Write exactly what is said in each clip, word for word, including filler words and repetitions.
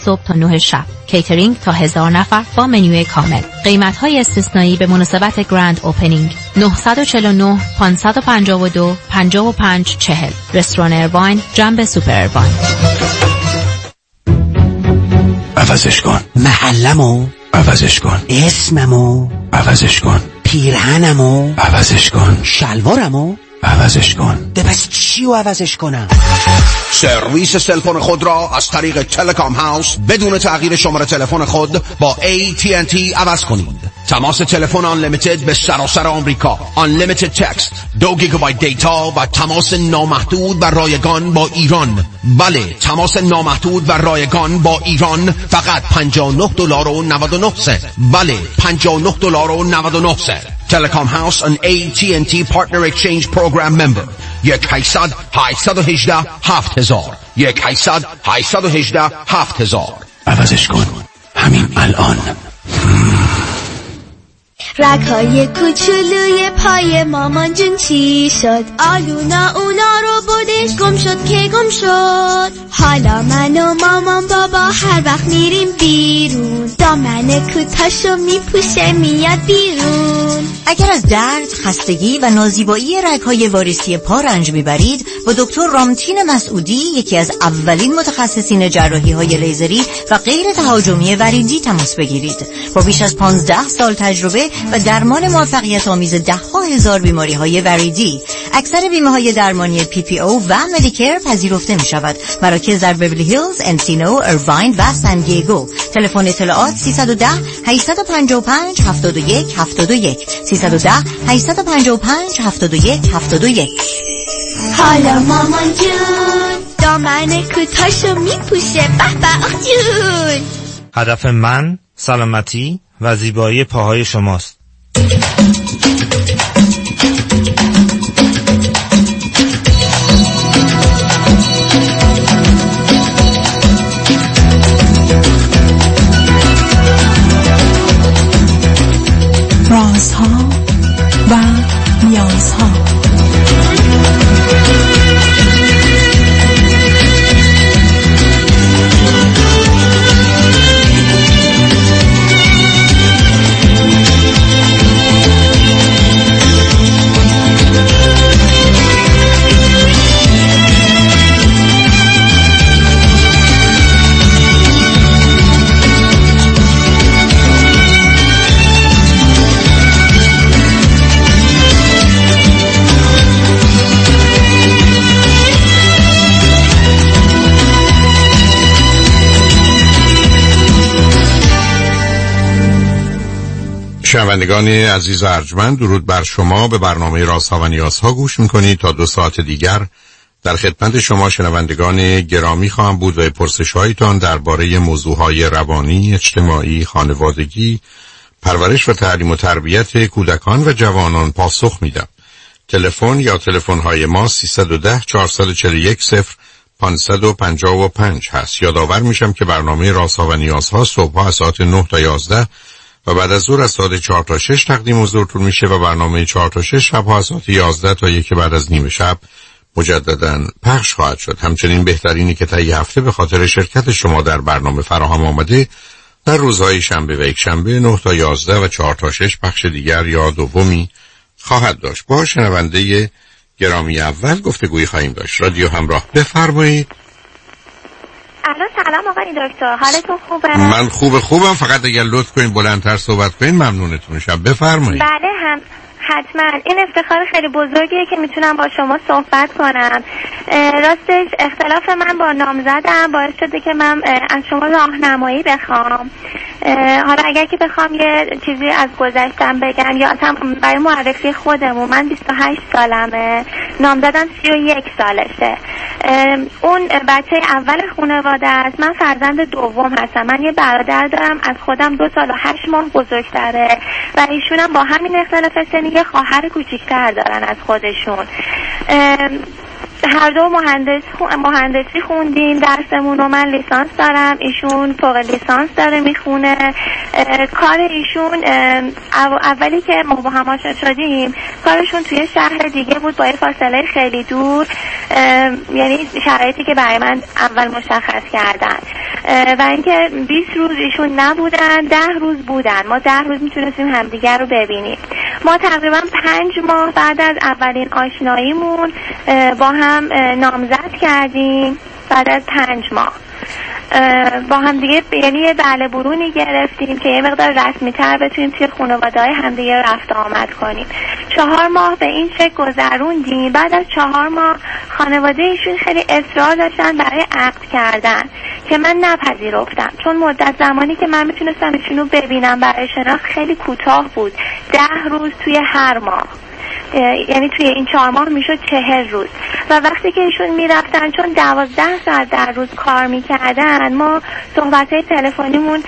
صبح تا نه شب. کیترینگ تا هزار نفر با منوی کامل. قیمت‌های استثنایی به مناسبت گرند اوپنینگ. نه چهار نه پنج پنج دو پنج پنج چهل. رستوران ارواین جنب سوپر ارواین. عوضش کن. محلمو عوضش کن. اسممو عوضش کن. پیرهنمو عوضش کن. شلوارمو عوضش کن. ده پس چیو عوضش کنم؟ سرویس سلفون خود را از طریق تلکام هاوس بدون تغییر شماره تلفن خود با ای تی ان تی عوض کنید. تماس تلفن آن لیمیتد به سراسر آمریکا، آن لیمیتد تکست، دو گیگابایت دیتا و تماس نامحدود و رایگان با ایران. بله، تماس نامحدود و رایگان با ایران فقط پنجاه و نه دلار و نود و نه سنت. بله، پنجاه و نه دلار و نود و نه سنت. Telecom House and ای تی ان تی Partner Exchange Program Member. یک هشتصد هشتصد و هجده هفت هزار. یک هشتصد هشتصد و هجده هفت هزار. عوضش کن همین الان. رگ‌های کوچولوی پای مامان جون چی شد؟ آلونا اونا رو بردش گم شد که گم شد. حالا من و مامان بابا هر وقت میریم بیرون دامن کوتاشو میپوشه میاد بیرون. اگر از درد، خستگی و نازیبایی رگ‌های واریسی پا رنج میبرید، با دکتر رامتین مسعودی، یکی از اولین متخصصین جراحی‌های لیزری و غیر تهاجمی وریدی تماس بگیرید. با بیش از پانزده سال تجربه و درمان موفقیت آمیز ده ها هزار بیماری های وریدی، اکثر بیمه های درمانی پی پی او و مدیکر پذیرفته می شود. مراکز در بیولی هیلز، انسینو، ارواین و سان دیگو. تلفن اطلاعات سیصد و ده هشتصد و پنجاه و پنج هفتاد و یک هفتاد و یک سیصد و ده هشتصد و پنجاه و پنج هفتاد و یک هفتاد و یک. حالا مامان جون دامن کوتاشو میپوشه. به به جون. هدف من سلامتی و زیبایی پاهای شماست. رازها و نیازها. شنوندگان عزیز و ارجمند، درود بر شما. به برنامه رازها و نیازها گوش میکنید. تا دو ساعت دیگر در خدمت شما شنوندگان گرامی خواهم بود و پرسش‌هایتان درباره موضوعهای روانی، اجتماعی، خانوادگی، پرورش و تعلیم و تربیت کودکان و جوانان پاسخ میدم. تلفن یا تلفن‌های ما سیصد و ده چهارصد و چهل و یک صفر پانصد و پنجاه و پنج هست. یادآور میشم که برنامه رازها و نیازها صبح از ساعت نه تا یازده و بعد از ظهر از ساعت چهار تا شش تقدیم حضورتون میشه و برنامه چهار تا شش شب ها از ساعت یازده تا یک بعد از نیم شب مجدداً پخش خواهد شد. همچنین بهترینی که تا یه هفته به خاطر شرکت شما در برنامه فراهم آمده در روزهای شنبه و یک شنبه نه تا یازده و چهار تا شش پخش دیگر یا دومی خواهد داشت. با شنونده گرامی اول گفتگویی خواهیم داشت. رادیو همراه، بفرمایید. الو، سلام آقای دکتر، حالتون خوبه؟ من خوبه خوبم، فقط اگر لطف کنین بلندتر صحبت کنین ممنونتون میشم. بفرمایید. بله هم حتما. این افتخار خیلی بزرگیه که میتونم با شما صحبت کنم. راستش اختلاف من با نامزدم باعث شده که من از شما راهنمایی بخوام. حالا اگر که بخوام یه چیزی از گذشتم بگم یا اصلا برای معرفی خودمون، من بیست و هشت سالمه، نامزدم سی و یک سالشه. اون بچه اول خانواده است، من فرزند دوم هستم. من یه برادر دارم از خودم دو سال و هشت ماه بزرگتره و ایشونم با همین اختلاف سنی یه خواهر کوچیکتر دارن از خودشون. هر دو مهندس مهندسی خوندیم درسمون رو. من لیسانس دارم، ایشون فوق لیسانس داره میخونه. کار ایشون اولی که ما با هم آشنا شدیم کارشون توی شهر دیگه بود با یه فاصله خیلی دور، یعنی شرایطی که برای من اول مشخص کردن و اینکه بیست روز ایشون نبودن، ده روز بودن. ما ده روز میتونستیم همدیگر رو ببینیم. ما تقریبا پنج ماه بعد از اولین آشناییمون با هم نامزد کردیم. بعد از پنج ماه با هم دیگه یعنی یه بله برونی گرفتیم که یه مقدار رسمی تر بتونیم توی خانواده های هم دیگه رفت آمد کنیم. چهار ماه به این شکل گذروندیم. بعد از چهار ماه خانواده ایشون خیلی اصرار داشتن برای عقد کردن که من نپذیرفتم، چون مدت زمانی که من میتونستم ایشونو ببینم برای شناخت خیلی کوتاه بود، ده روز توی هر ماه، یعنی توی این چهار ماه میشد چهل روز. و وقتی که ایشون میرفتن چون دوازده ساعت در روز کار میکردن، ما صحبتهای تلفنیمون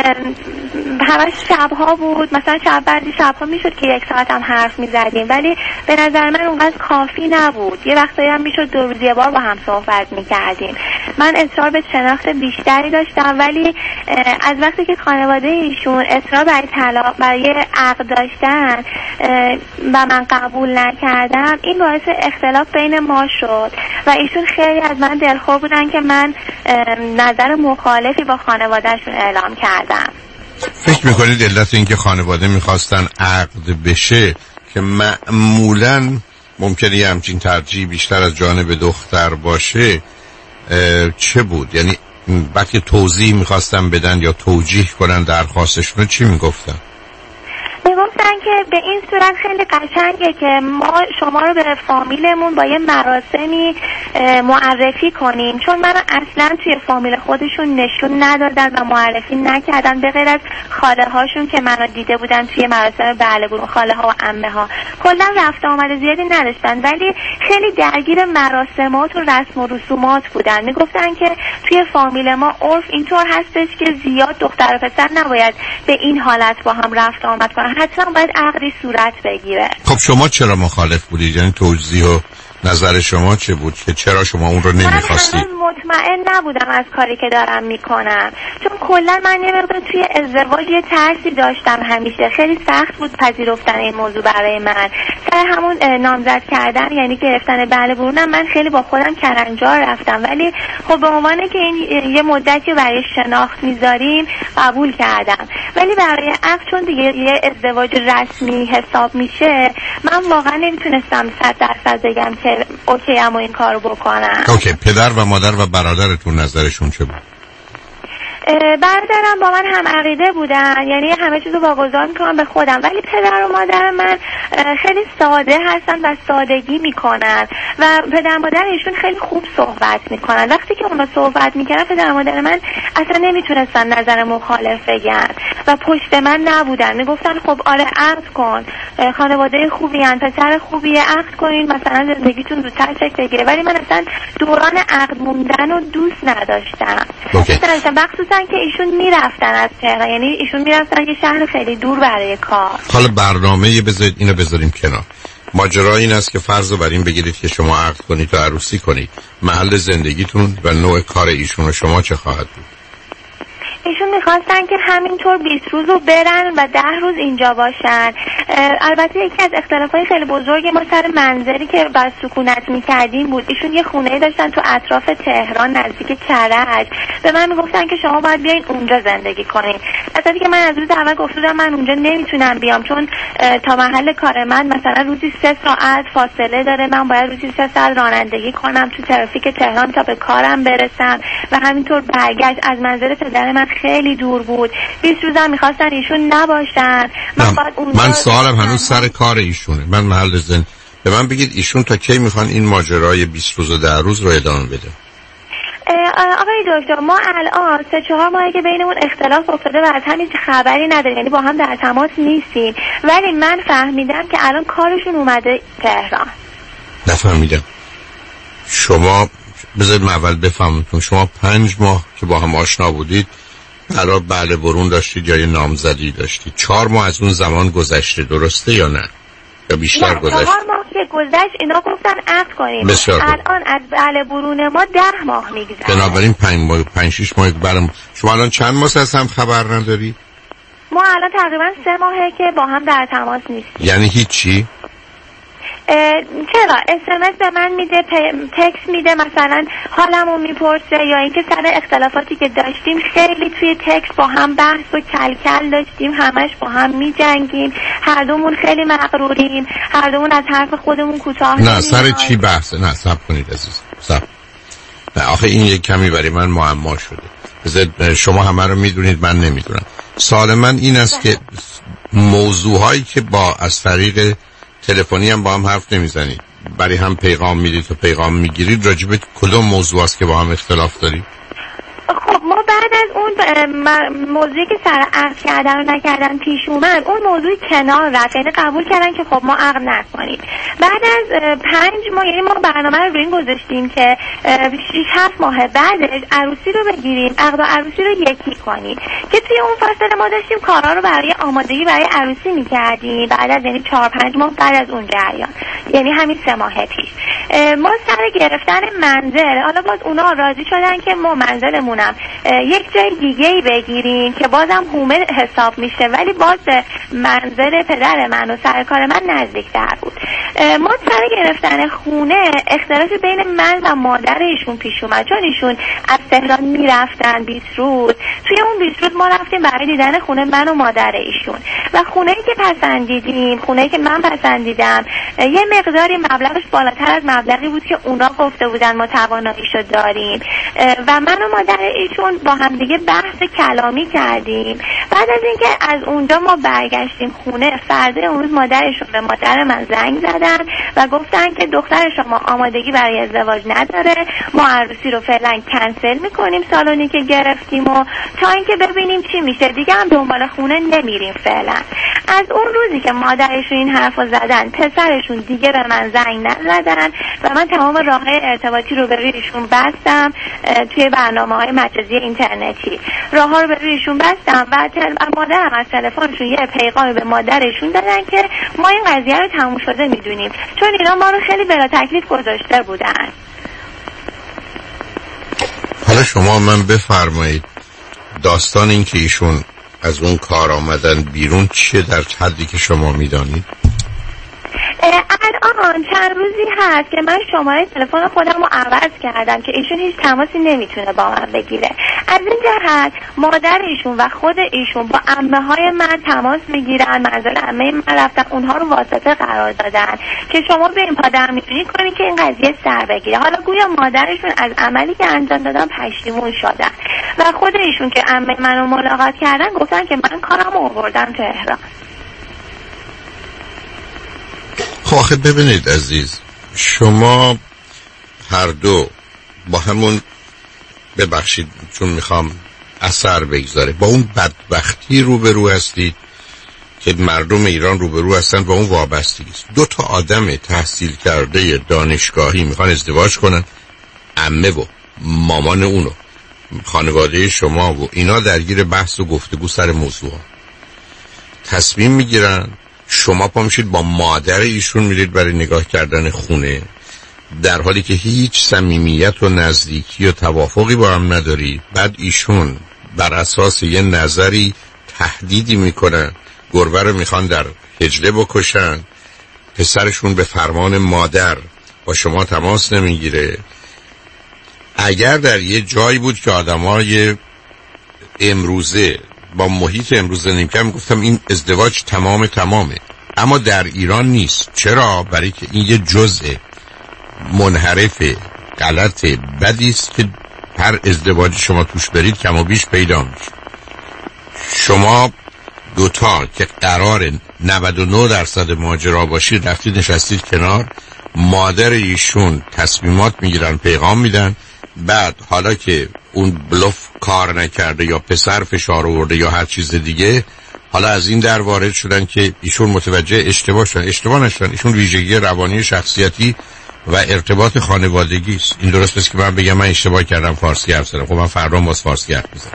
همش شبها بود. مثلا شب بعضی شبها میشد که یک ساعت هم حرف میزدیم، ولی به نظر من اونقدر کافی نبود. یه وقتایی هم میشد دو روز یه بار با هم صحبت میکردیم. من اصرار به شناخت بیشتری داشتم، ولی از وقتی که خانواده ایشون اصرار برای طلاق برای عقد داشتن و من قبول نکردم، این باعث اختلاف بین ما شد و ایشون خیلی از من دلخور بودن که من نظر مخالفی با خانوادهشون اعلام کردم. فکر میکنید علت این که خانواده میخواستن عقد بشه که معمولاً ممکنه یه همچین ترجیح بیشتر از جانب دختر باشه چه بود؟ یعنی وقتی توضیح میخواستن بدن یا توجیه کنن درخواستشون چی میگفتن؟ میگفتن که به این صورت خیلی قشنگه که ما شما رو به فامیلمون با یه مراسمی معرفی کنیم، چون من اصلا توی فامیل خودشون نشون ندادن و معرفی نکردن به غیر از خاله هاشون که منو دیده بودن توی مراسم بله برون، خاله ها و عمه ها. کلا رفت آمد زیادی نداشتن، ولی خیلی درگیر مراسمات و رسم و رسومات بودن. میگفتن که توی فامیل ما عرف اینطور هستش که زیاد دختر و پسر نباید به این حالت با هم رفت آمد کنن، حتما باید عقدی صورت بگیره. خب شما چرا مخالف بودید؟ یعنی توضیح و نظر شما چه بود که چرا شما اون رو نمیخواستید؟ من مطمئن نبودم از کاری که دارم میکنم، چون کلا من یه مقدار توی ازدواج یه ترسی داشتم همیشه. خیلی سخت بود پذیرفتن این موضوع برای من. سر همون نامزد کردن یعنی گرفتن بله برونم من خیلی با خودم کلنجار رفتم، ولی خب به عنوان که این یه مدتی برای شناخت میذاریم قبول کردم. ولی برای عقد چون دیگه یه ازدواج رسمی حساب میشه، من واقعا نمیتونستم صد درصد بگم که اوکی اما این کارو بکنم. اوکی. پدر و مادر و برادرتون نظرشون چه بود؟ برادرم با من هم عقیده بودن، یعنی همه چیزو واگذار میکنم به خودم، ولی پدر و مادر من خیلی ساده هستن و سادگی میکنن و پدر و مادر ایشون خیلی خوب صحبت میکنن. وقتی که اونا صحبت میکردن پدر و مادر من اصلا نمیتونستن نظر مخالف بگن و پشت من نبودن. میگفتن خب آره عقد کن، خانواده خوبی ان، پسر خوبیه، عقد کنین مثلا زندگیتون زودتر شکل بگیره. ولی من اصلا دوران عقد موندن رو دوست نداشتم. دوست نداشتم مخصوصا که ایشون میرفتن از تهران، یعنی ایشون میرفتن یه شهر خیلی دور برای کار. حالا برنامه بذارید اینو بذاریم کنار. ماجرا این است که فرض رو بر این بگیرید که شما عقد کنید و عروسی کنید، محل زندگیتون و نوع کار ایشون و شما چه خواهد بود؟ ایشون میخواستن که همینطور بیست روز رو برن و ده روز اینجا باشن. البته یکی از اختلافات خیلی بزرگ ما سر منظری که بر سکونت میکردیم بود. ایشون یه خونه داشتن تو اطراف تهران نزدیک کرج. به من میگفتن که شما باید بیاین اونجا زندگی کنین. البته که من از روز اول گفتم من اونجا نمیتونم بیام، چون تا محل کار من مثلا روزی سه ساعت فاصله داره، من باید روزی سه ساعت رانندگی کنم تو ترافیک تهران تا به کارم برسم و همینطور برگشت. از منزل پدر من خیلی دور بود. بیست روزم میخواستن ایشون نباشن. من, من سوالم هنوز سر کار ایشونه. من محل زن به من بگید ایشون تا کی میخوان این ماجرای بیست روز و ده روز رو ادامه بده؟ آقای دکتر ما الان سه چهار ماهی که بینمون اختلاف افتاده و از همین خبری نداریم، یعنی با هم در تماس نیستیم، ولی من فهمیدم که الان کارشون اومده تهران. نفهمیدم. شما بذارید من اول بفهمتون، شما پنج ماه که با هم آشنا بودید برای بله برون داشتید یا یه نامزدی داشتید؟ چهار ماه از اون زمان گذشته، درسته یا نه؟ یا بیشتر نه، گذشته؟ چهار ماه که که گذشت اینا گفتن عقد کنیم. الان از بله برون ما ده ماه میگذره. بنابراین پنج ماه پنج شش ماه برام. شما الان چند ماه از هم خبر نداری؟ ما الان تقریبا سه ماهه که با هم در تماس نیستیم. یعنی هیچی؟ چرا اس ام اس به من میده، تکست میده، مثلا حالمو میپرسه، یا اینکه سر اختلافاتی که داشتیم خیلی توی تکست با هم بحث و کلکل داشتیم، همش با هم میجنگیم، هر دومون خیلی مغروریم، هر دومون از حرف خودمون کوتاه نه سر چی بحثه؟ نه صبر کنید عزیز صبر. نه آخه این یک کمی برای من معما شده. شما همه رو میدونید، من نمیدونم. سوال من این است که موضوعهایی که با از طریق تلفنی هم با هم حرف نمیزنید، برای هم پیغام میدید و پیغام میگیرید، راجب کدوم موضوع است که با هم اختلاف دارید؟ خب ما بعد از اون موضوعی که سر عقد کردن و نکردن پیش اومد، اون موضوع کنار رفت، یعنی قبول کردن که خب ما عقد نکنیم. بعد از پنج ماه، یعنی ما برنامه رو روی این گذاشتیم که شش هفت ماه بعدش عروسی رو بگیریم، عقد و عروسی رو یکی کنیم، که توی اون فاصله ما داشتیم کارا رو برای آمادگی برای عروسی میکردیم. بعد از یعنی چهار پنج ماه بعد از اون جریان، یعنی همین سه ماه پیش، ما سر گرفتن منزل، حالا باز اونا راضی شدن که ما منزلمونم یک جای دیگه ای بگیریم که بازم هومه حساب میشه، ولی باز منزل پدر من و سر کار من نزدیک‌تر بود. ما سر گرفتن خونه اختلافی بین من و مادر ایشون پیش اومد، چون ایشون از تهران میرفتن بیست روز، توی اون بیست روز ما رفتیم برای دیدن خونه من و مادر ایشون، و خونه‌ای که پسندیدیم، خونه‌ای که من پسندیدم، یه مقداری مبلغش بالاتر از مبلغی بود که اونا گفته بودن ما تواناییشو داریم، و من و مادر ایشون با هم دیگه بحث کلامی کردیم. بعد از اینکه از اونجا ما برگشتیم خونه، فردا اون روز مادرشون به مادر من زنگ زدن و گفتن که دختر شما آمادگی برای ازدواج نداره، ما عروسی رو فعلا کنسل میکنیم سالونی که گرفتیم و تا اینکه ببینیم چی میشه، دیگه هم دنبال خونه نمیریم فعلا. از اون روزی که مادرشون این حرفو زدن، پسرشون دیگه به من زنگ نزدن و من تمام راههای ارتباطی رو به رویشون بستم. توی برنامه‌های مجازی اینترنتی راه‌ها رو به رویشون بستم و مادرم از تلفنشون یه پیغامی به مادرشون دادن که ما این قضیه رو تموم شده میدونیم، چون اینا ما رو خیلی بلا تکلیف گذاشته بودن. حالا شما من بفرمایید داستان این که ایشون از اون کار آمدن بیرون چیه در حدی که شما میدانید؟ الان چند روزی هست که من شماره تلفن خودم رو عوض کردم که ایشون هیچ تماسی نمیتونه با من بگیره. از این جهت مادر ایشون و خود ایشون با عمه های من تماس میگیرن، منزل عمه من رفتن، اونها رو واسطه قرار دادن که شما به این پادر میتونید کنید که این قضیه سر بگیره. حالا گویا مادرشون از عملی که انجام دادن پشیمون شدن و خود ایشون که عمه منو ملاقات کردن گفتن که من کارم آوردم تهران. خب آخه ببینید عزیز، شما هر دو با همون، ببخشید چون میخوام اثر بگذاره، با اون بدبختی روبرو هستید که مردم ایران روبرو هستن با اون وابستگی است. دو تا آدم تحصیل کرده دانشگاهی میخوان ازدواج کنن، عمه و مامان اونو، خانواده شما و اینا درگیر بحث و گفتگو سر موضوع تصمیم میگیرن. شما پا میشید با مادر ایشون میرید برای نگاه کردن خونه، در حالی که هیچ صمیمیت و نزدیکی و توافقی با هم نداری. بعد ایشون بر اساس یه نظری تهدیدی میکنن، گربه رو میخوان در حجله بکشن، پسرشون به فرمان مادر با شما تماس نمیگیره. اگر در یه جایی بود که آدمای امروزه با محیط امروز زندگی می‌کنم، گفتم این ازدواج تمام تمامه، اما در ایران نیست. چرا؟ برای که این یه جزء منحرف غلط بدی است که هر ازدواج شما توش برید کم و بیش پیدا میشه. شما دوتا که قرار نود و نه درصد ماجرا باشید رفتید نشستید کنار، مادر ایشون تصمیمات میگیرن، پیغام میدن، بعد حالا که اون بلوف کار نکرده یا پسر فشار آورده یا هر چیز دیگه، حالا از این در وارد شدن که ایشون متوجه اشتباه شدن. اشتباه نشدن، ایشون ویژگی روانی شخصیتی و ارتباط خانوادگی است. این درست است که من بگم من اشتباه کردم فارسی حرف زدم، خب من فردا باز فارسی حرف میزنم.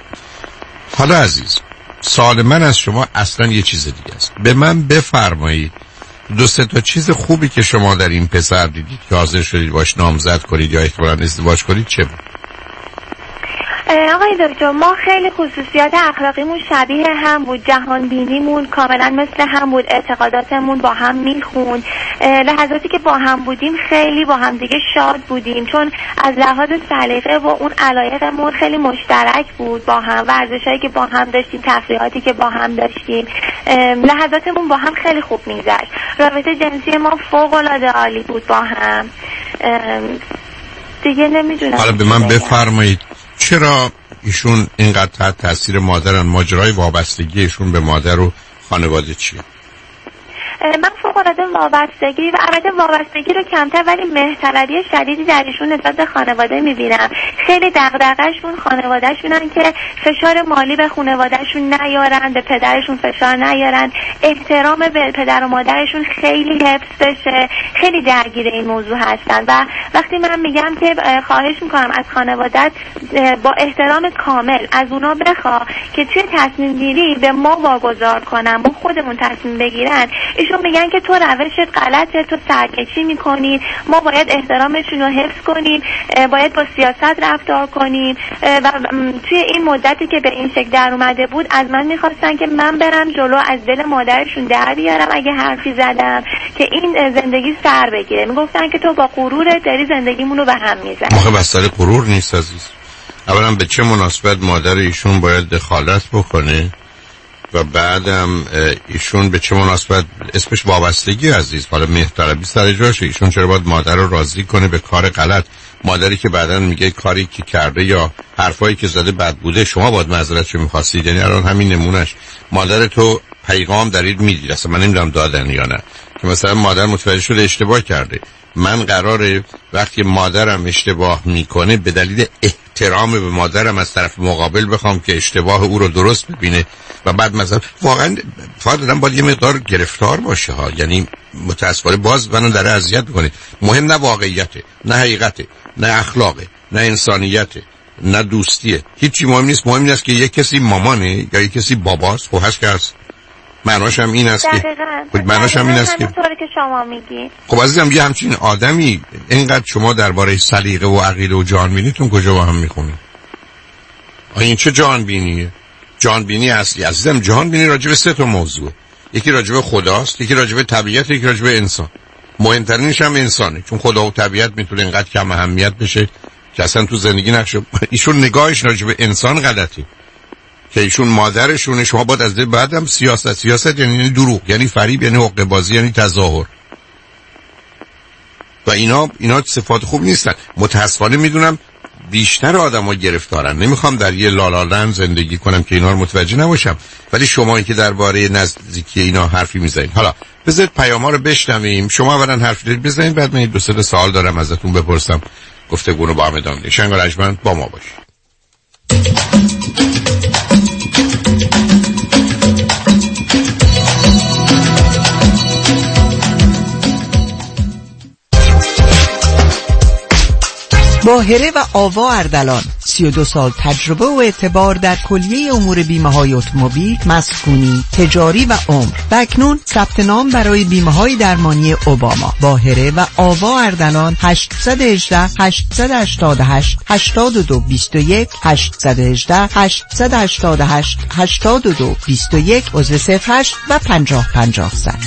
حالا عزیز، سوال من از شما اصلا یه چیز دیگه است. به من بفرمایید دو سه تا چیز خوبی که شما در این پسر دیدید که حاضر شدید باش نامزد کنید یا احتمالاً ازدواج کنید چه بود؟ آقای دکتر ما خیلی خصوصیات اخلاقیمون شبیه هم بود، جهان بینیمون کاملا مثل هم بود، اعتقاداتمون با هم میخوند. لحظاتی که با هم بودیم خیلی با هم دیگه شاد بودیم، چون از لحاظ سلیقه و اون علایقمون خیلی مشترک بود با هم، ورزشایی که با هم داشتیم، تفریحاتی که با هم داشتیم، لحظاتمون با هم خیلی خوب میگذشت. رابطه جنسی ما فوق العاده عالی بود با هم. دیگه نمیدونم. حالا به من بفرمایید چرا ایشون اینقدر تحت تاثیر مادرن؟ ماجرای وابستگی ایشون به مادر و خانواده چیه؟ من فوق العاده وابستگی و البته وابستگی رو کمتر ولی مهرطلبی شدیدی در ایشون نسبت به خانواده میبینم. خیلی دغدغه‌شون خانواده‌شونن که فشار مالی به خانواده‌شون نیارن، به پدرشون فشار نیارن، احترام به پدر و مادرشون خیلی حفظ بشه. خیلی درگیر این موضوع هستن و وقتی من میگم که خواهش میکنم از خانواده‌ات با احترام کامل از اونا بخوا که توی تصمیم گیری به ما واگذار کنن، ما خودمون تصمیم بگیرن، ایشون میگن که تو روشت غلطه، تو سرکشی میکنی، ما باید احترامشون رو حفظ کنیم، باید با سیاست رفتار کنیم و توی این مدتی که به این شکل در اومده بود از من میخواستن که من برم جلو، از دل مادرشون در بیارم اگه حرفی زدم که این زندگی سر بگیره. میگفتن که تو با غرورت داری زندگیمون رو به هم میزنی. آخه مسئله غرور نیست عزیز. اولا به چه مناسبت مادر ایشون باید دخالت بکنه و بعدم ایشون به چه مناسبت اسمش وابستگی عزیز؟ حالا مهرطلبی سر جاشه. ایشون چرا باید مادر رو راضی کنه به کار غلط؟ مادری که بعداً میگه کاری که کرده یا حرفایی که زده بد بوده شما باید معذرتشو می‌خواستید. یعنی الان همین نمونهش مادر تو پیغام دارید میدید، اصلا من نمیدونم دادن یا نه، که مثلا مادر متوجه شده اشتباه کرده، من قراره وقتی مادرم اشتباه میکنه به دلیل احترام به مادرم از طرف مقابل بخوام که اشتباه او رو درست ببینه و بعد مثلا واقعا فقط آدم باید یه مقدار گرفتار باشه ها. یعنی متاسفانه باز منو داره اذیت میکنه. مهم نه واقعیته، نه حقیقته، نه اخلاقه، نه انسانیته، نه دوستیه، هیچی مهم نیست. مهم نیست که یک کسی مامانه یا یک کسی باباست. خب هست که هست. معناش هم این است که خب معناش هم این است که طوری که شما میگی. خب عزیزم یه همچین آدمی اینقدر شما درباره سلیقه و عقیده و جانبینیتون کجا با هم میخونید؟ آیا این چه جانبینیه؟ جانبینی اصلی عزیزم جانبینی راجع به سه تا موضوع، یکی راجع به خداست، یکی راجع به طبیعت، یکی راجع به انسان. مهمترینش هم انسانه، چون خدا و طبیعت میتونه اینقدر کم اهمیت بشه که اصلا تو زندگی نقشه. ایشون نگاهش راجع به انسان غلطه که ایشون مادرشونه. شما باید از دل بعدم سیاست سیاست یعنی دروغ، یعنی فریب، یعنی حقه بازی، یعنی تظاهر و اینا اینا صفات خوب نیستن. متاسفانه میدونم بیشتر آدم‌ها گرفتارن. نمیخوام در یه لالالند زندگی کنم که اینا رو متوجه نباشم، ولی شمایی که درباره نزدیکی اینا حرفی میزنید، حالا بذارید پیام‌ها رو بشنویم. شما اولا حرف دارید بزنید، بعد من دو سه سوال دارم ازتون بپرسم، گفتگو رو با هم ادامه بدیم. شنگ و رجمند با ما باشید. باهره و آوا اردلان، سی و دو سال تجربه و اعتبار در کلیه امور بیمه های اتومبیل، مسکونی، تجاری و عمر. و اکنون ثبت نام برای بیمه های درمانی اوباما. باهره و آوا اردلان، هشت یک هشت هشت هشت هشت هشت دو دو دو یک هشت یک هشت هشت هشت هشت هشت دو دو دو یک عضو صفر هشت و پنجاه پنجاه صد.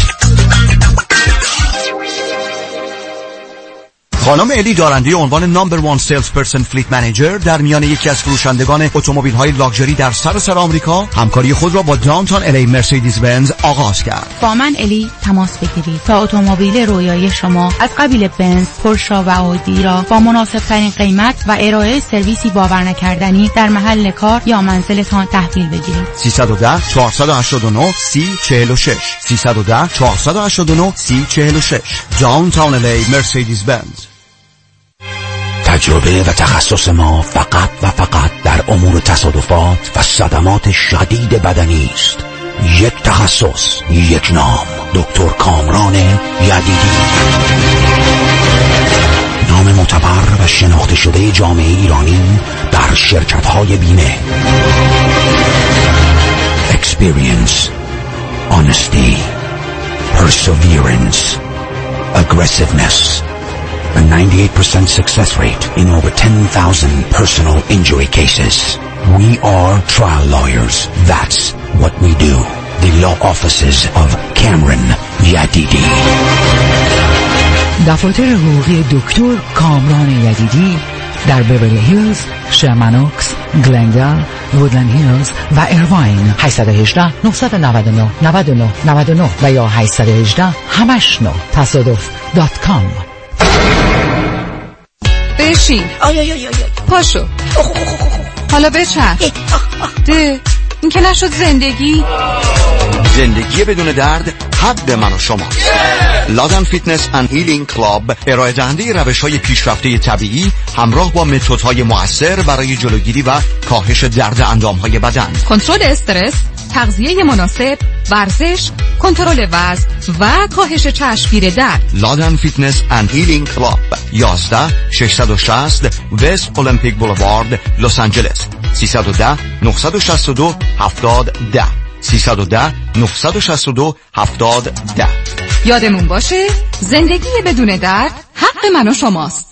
خانم الی دارنده عنوان نمبر وان سیلز پرسن فلیت منیجر در میان یکی از فروشندگان اتومبیل های لاکچری در سراسر آمریکا همکاری خود را با داونتاون الی مرسدس بنز آغاز کرد. با من الی تماس بگیرید تا اتومبیل رویایی شما از قبیل بنز، پورشه و آودی را با مناسب ترین قیمت و ارائه سرویسی باور نکردنی در محل کار یا منزلتان تحویل بگیرید. سیصد و ده چهارصد و هشتاد و نه سی چهل و شش سیصد و ده چهارصد و هشتاد و نه سی چهل و شش داونتاون الی مرسدس بنز. تجربه و تخصص ما فقط و فقط در امور تصادفات و صدمات شدید بدنی است. یک تخصص، یک نام، دکتر کامران یدیدی. نام معتبر و شناخته شده جامعه ایرانی در شرکت‌های بیمه. Experience, Honesty, perseverance, aggressiveness, a ninety-eight percent success rate in over ten thousand personal injury cases. We are trial lawyers. That's what we do. The law offices of Cameron Yadidi. دفاتر حقوقی دکتر کامران یدیدی در بیورلی هیلز، شرمن اوکس، گلندال، وودلند هیلز و ایرواین. هشت یک هشت نه نه نه نه نه نه نه و یا هشت یک هشت همش نه تصادف دات کام. بشین. آی آی آی آی. پاشو. حالا بچرخ. ده این که نشد زندگی. زندگی بدون درد حق من و شما. لادن فیتنس اند هیلینگ کلاب ارائه دهنده روش‌های پیشرفته طبیعی همراه با متدهای مؤثر برای جلوگیری و کاهش درد اندام‌های بدن، کنترل استرس، تغذیه مناسب، ورزش، کنترل وزن و کاهش چشمگیر درد. لادن فیتنس اند هیلینگ کلاب یازده ششصد و شصت وست المپیک بولوارد لس آنجلس. سیصد و ده نهصد و شصت و دو هفتاد ده سیصد و ده نهصد و شصت و دو هفتاد ده. یادمون باشه زندگی بدون درد حق من و شماست.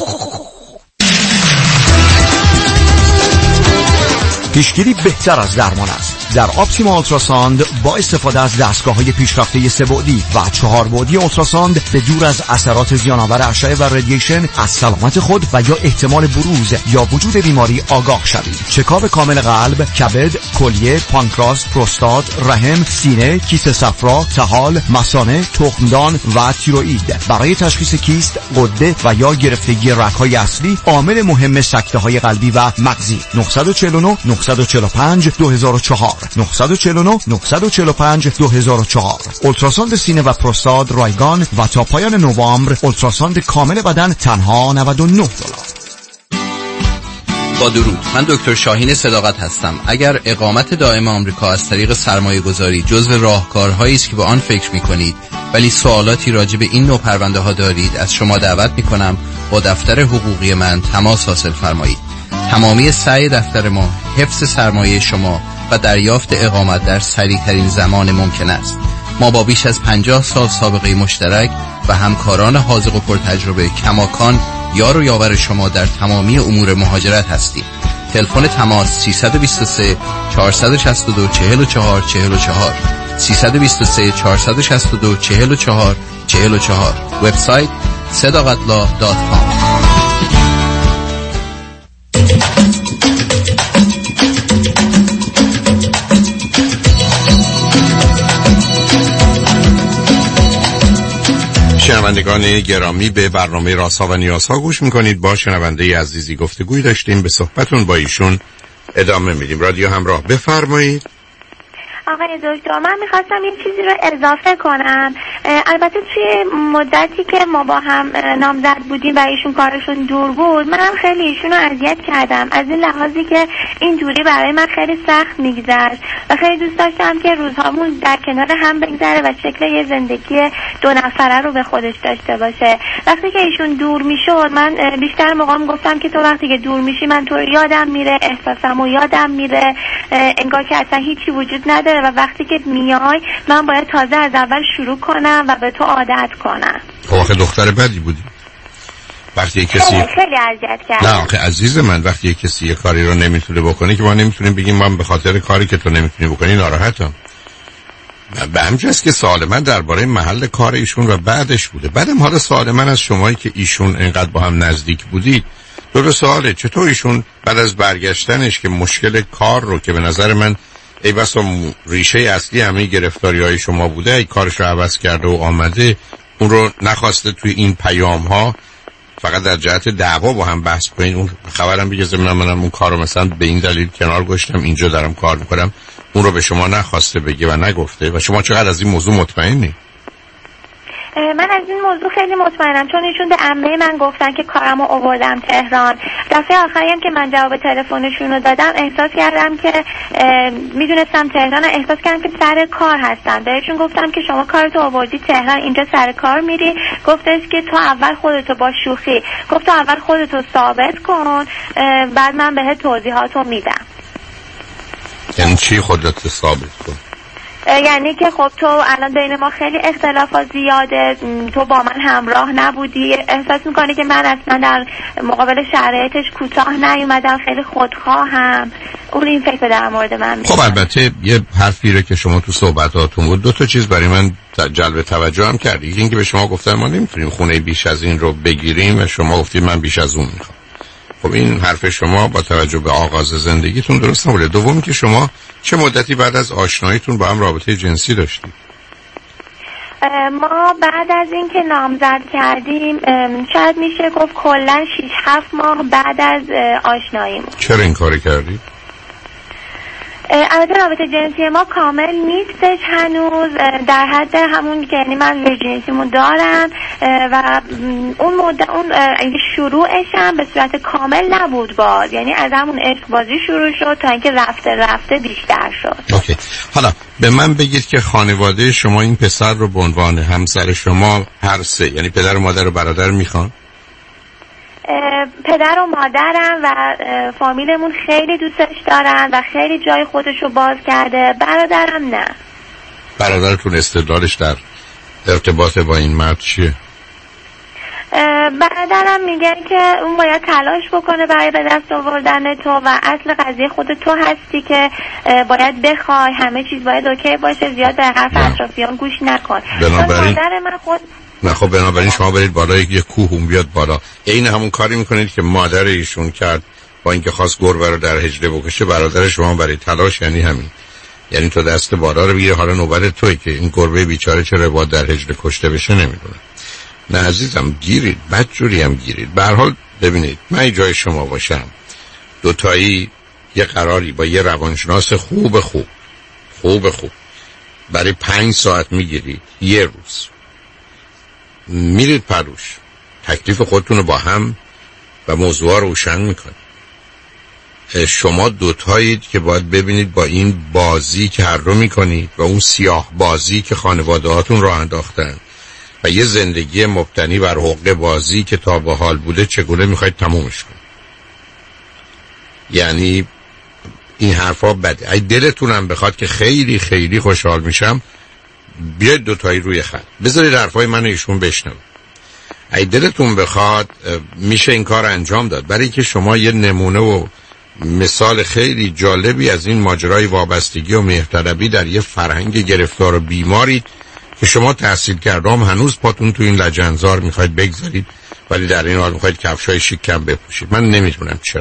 پیشگیری بهتر از درمان است. در آپتیما اولتراساند با استفاده از دستگاه‌های پیشرفته سه بعدی و چهار بعدی اولتراساند به دور از اثرات زیان‌آور اشعه و رادییشن از سلامت خود و یا احتمال بروز یا وجود بیماری آگاه شوید. چکاپ کامل قلب، کبد، کلیه، پانکراس، پروستات، رحم، سینه، کیسه صفرا، طحال، مثانه، تخمدان و تیروئید برای تشخیص کیست، غده و یا گرفتگی رگ‌های اصلی عامل مهم سکته‌های قلبی و مغزی. نه چهار نه نه چهار پنج دو هزار و چهار نه چهار نه نه چهار پنج دو هزار و چهار. اولتراساند سینه و پروستات رایگان و تا پایان نوامبر اولتراساند کامل بدن تنها نود و نه دلار. با درود، من دکتر شاهین صداقت هستم. اگر اقامت دائم آمریکا از طریق سرمایه گذاری جزو راهکارهایی است که به آن فکر می کنید ولی سوالاتی راجع به این نوع پرونده ها دارید، از شما دعوت می کنم با دفتر حقوقی من تماس حاصل فرمایید. تمامی سعی دفتر ما حفظ سرمایه شما و دریافت اقامت در سریع‌ترین زمان ممکن است. ما با بیش از پنجاه سال سابقه مشترک و همکاران حاذق و پرتجربه کماکان یار و یاور شما در تمامی امور مهاجرت هستیم. تلفن تماس سیصد و بیست و سه چهارصد و شصت و دو چهل و چهار چهل و چهار سیصد و بیست و سه چهارصد و شصت و دو چهل و چهار چهل و چهار. وبسایت صداقتلا دات کام. شنوندگان گرامی، به برنامه رازها و نیازها گوش میکنید. با شنونده عزیزی گفتگوی داشتیم، به صحبتون با ایشون ادامه میدیم. رادیو همراه، بفرمایید. آقای دکتر، من میخواستم این چیزی رو اضافه کنم. البته توی مدتی که ما با هم نامزد بودیم و ایشون کارشون دور بود، منم خیلی ایشون رو اذیت کردم، از این لحاظی که این دوری برای من خیلی سخت میگذشت و خیلی دوست داشتم که روزهامون در کنار هم بگذره و شکل یه زندگی دو نفره رو به خودش داشته باشه. وقتی که ایشون دور میشد، من بیشتر موقعم گفتم که تو وقتی که دور میشی من تو یادم میره، احساسمو یادم میره، انگار که اصلا هیچی وجود نداره و وقتی که میای من باید تازه از اول شروع کنم و به تو عادت کنم. آخه دختر بدی بودی. وقتی کسی خیلی, خیلی اذیت کرد. نه آخه عزیز من، وقتی کسی یه کاری رو نمیتونه بکنه که ما نمیتونیم بگیم من به خاطر کاری که تو نمیتونی بکنی ناراحتم. به همجاست که سوال من درباره محل کار ایشون و بعدش بوده. بعدم حالا سوال من از شمایی که ایشون اینقدر با هم نزدیک بودید، دو سواله: چطور ایشون بعد از برگشتنش که مشکل کار رو که به نظر من ای بسا ریشه اصلی همه گرفتاری های شما بوده، ای کارش رو عوض کرده و آمده، اون رو نخواسته توی این پیام ها فقط در جهت دعوا با هم بحث کنین؟ اون خبرم بگه زمین منم اون کار رو مثلا به این دلیل کنار گذاشتم، اینجا دارم کار میکنم، اون رو به شما نخواسته بگه و نگفته؟ و شما چقدر از این موضوع مطمئنی؟ من از این موضوع خیلی مطمئنم، چون ایشون به عمه من گفتن که کارمو آوردم تهران. دفعه آخری هم که من جواب تلفنشون رو دادم احساس کردم که میدونستم تهران، احساس کردم که سر کار هستن. بهشون گفتم که شما کارتو آوردی تهران، اینجا سر کار میری؟ گفتش که تو اول خودتو با شوخی گفت تو اول خودتو ثابت کن، بعد من بهت توضیحاتو میدم. یعنی چی خودت ثابت کن؟ یعنی که خب تو الان بین ما خیلی اختلافات زیاده، تو با من همراه نبودی، احساس میکنی که من اصلا در مقابل شرایطش کوتاه نیومدم، خیلی خودخواهم. اون این فکر در مورد من میکنه. خب البته یه حرفی رو که شما تو صحبتاتون بود، دو تا چیز برای من جلب توجه هم کردی. یکی اینکه به شما گفتم ما نمیتونیم خونه بیش از این رو بگیریم و شما گفتید من بیش از اون میخوام. خب این حرف شما با توجه به آغاز زندگیتون درست نبوده. دوم که شما چه مدتی بعد از آشناییتون با هم رابطه جنسی داشتید؟ ما بعد از اینکه نامزد کردیم شاید میشه گفت کلا شش هفت ماه بعد از آشناییمون. چرا این کاری کردید؟ البته رابطه جنسی ما کامل نیستش هنوز، در حد همون که یعنی من ویرجینیتیمو دارم و اون مدت اون شروعش هم به صورت کامل نبود باز، یعنی از همون عشق بازی شروع شد تا اینکه رفته رفته بیشتر شد. اوکی. حالا به من بگید که خانواده شما این پسر رو به عنوان همسر شما هر سه، یعنی پدر و مادر و برادر میخوان؟ پدر و مادرم و فامیلمون خیلی دوستش دارن و خیلی جای خودشو باز کرده. برادرم نه. برادرتون استدلالش در ارتباط با این مرد چیه؟ برادرم میگن که اون باید تلاش بکنه برای به دست آوردن تو و اصل قضیه خود تو هستی که باید بخوای، همه چیز باید اوکی باشه، زیاد به حرف اطرافیان گوش نکن. بنابراین مادر من خود نه خب بنابراین شما برید بالای یه کوه اون بیاد بالا. این همون کاری میکنید که مادر ایشون کرد با اینکه خواست گربه رو در حجله بکشه. برادر شما برای تلاش یعنی همین، یعنی تو دست بالا رو بگیره. حالا نوبت توی که این گربه بیچاره چرا باید در حجله کشته بشه نمیدونم. نه عزیزم گیرید، بدجوری هم گیرید. به هر حال ببینید من جای شما باشم دوتایی یه قراری با یه روانشناس خوب خوب خوب خوب برای پنج ساعت میگیرید یه روز، میرید پروش، تکلیف خودتون رو با هم و موضوع روشن میکنید. شما دوتایید که باید ببینید با این بازی که هر رو میکنید و اون سیاه بازی که خانواده هاتون رو انداختن و یه زندگی مبتنی بر حقوق بازی که تا به حال بوده چگونه میخواید تمومش کنید. یعنی این حرفا بده. ای دلتونم بخواد که خیلی خیلی خوشحال میشم بیاید دوتایی روی خط بذارید حرفای من ایشون بشنوید. ای دلتون بخواد میشه این کار انجام داد، برای که شما یه نمونه و مثال خیلی جالبی از این ماجرای وابستگی و مهرطلبی در یه فرهنگ گرفتار و بیمارید که شما تحصیل کردام هنوز پاتون تو این لجنزار میخواید بگذارید، ولی در این حال میخواید کفشای شیک کم بپوشید. من نمیتونم چرا،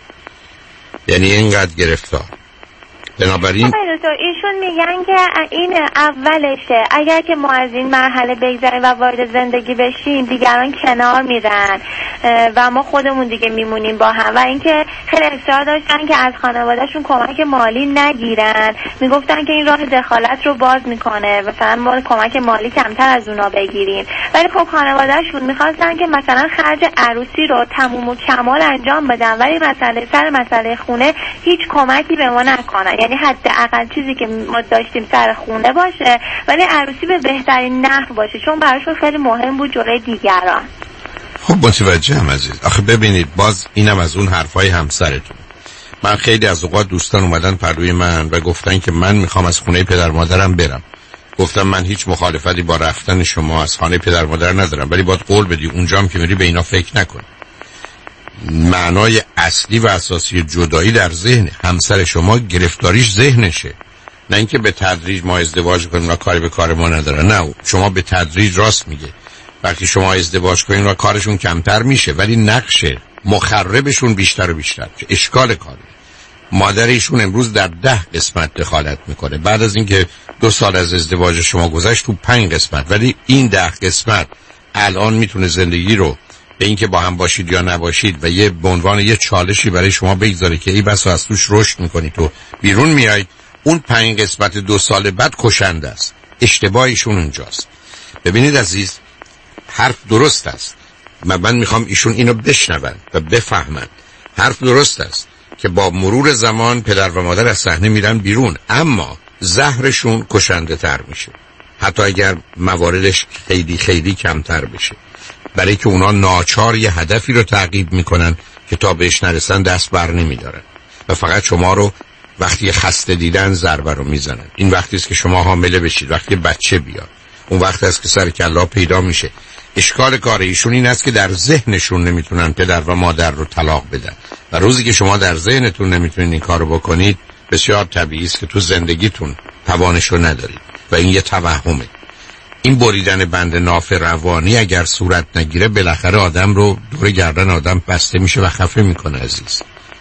یعنی اینقدر گرفتار. بنابراین ایشون میگن که این اولشه، اگر که ما از این مرحله بگذاریم و وارد زندگی بشیم دیگران کنار میرن و ما خودمون دیگه میمونیم با هم. و اینکه خیلی اصرار داشتن که از خانوادهشون کمک مالی نگیرن، میگفتن که این راه دخالت رو باز میکنه، مثلا ما کمک مالی کمتر از اونا بگیریم. ولی خب خانوادهشون میخواستن که مثلا خرج عروسی رو تموم و کمال انجام بدن، ولی مسئله سر مسئله خونه هیچ کمکی به ما نکنن. یعنی حداقل چیزی که ما داشتیم سر خونه باشه، ولی عروسی به بهترین نحو باشه، چون براشون خیلی مهم بود جلوی دیگران. خب متوجهم عزیز. آخه ببینید باز اینم از اون حرفای همسرتون. من خیلی از اوقات دوستان اومدن پروی من و گفتن که من میخوام از خونه پدر مادرم برم. گفتم من هیچ مخالفتی با رفتن شما از خانه پدر مادر ندارم، ولی باید قول بدی اونجام که میری به اینا فکر نکنی. معنای اصلی و اساسی جدایی در ذهن همسر شما گرفتاریش ذهنشه، نه اینکه به تدریج ما ازدواج کنیم و کاری به کار ما نداره. نه، شما به تدریج راست میگه، وقتی شما ازدواج کنین و کارشون کمتر میشه ولی نقش مخربشون بیشتر و بیشتر. اشکال کاره. مادر ایشون امروز در ده قسمت دخالت میکنه، بعد از اینکه دو سال از ازدواج شما گذشت تو پنج قسمت، ولی این ده قسمت الان میتونه زندگی رو به اینکه با هم باشید یا نباشید و یه به عنوان یه چالشی برای شما بگذاره که ای بس از توش رشد میکنید تو بیرون میایید. اون پنج قسمت دو سال بعد کشنده است. اشتباهیشون اونجاست. ببینید عزیز، حرف درست است. من, من میخوام ایشون اینو بشنون و بفهمن. حرف درست است که با مرور زمان پدر و مادر از صحنه میرن بیرون، اما زهرشون کشنده تر میشه، حتی اگر مواردش خیلی خیلی کمتر بشه، برای که اونا ناچار یه هدفی رو تعقیب میکنن که تا بهش نرسن دست بر نمیدارن و فقط شما رو وقتی خسته دیدن ضربه رو میزنن. این وقتی است که شما حامله بشید، وقتی بچه بیاد، اون وقت است که سر کلا پیدا میشه. اشکال کار ایشون این است که در ذهنشون نمیتونن پدر و مادر رو طلاق بدن و روزی که شما در ذهنتون نمیتونید این کارو بکنید، بسیار طبیعی است که تو زندگیتون توانش رو ندارید و این یه توهمه. این بریدن بند ناف روانی اگر صورت نگیره بالاخره آدم رو دور گردن آدم بسته میشه و خفه میکنه. عزیز،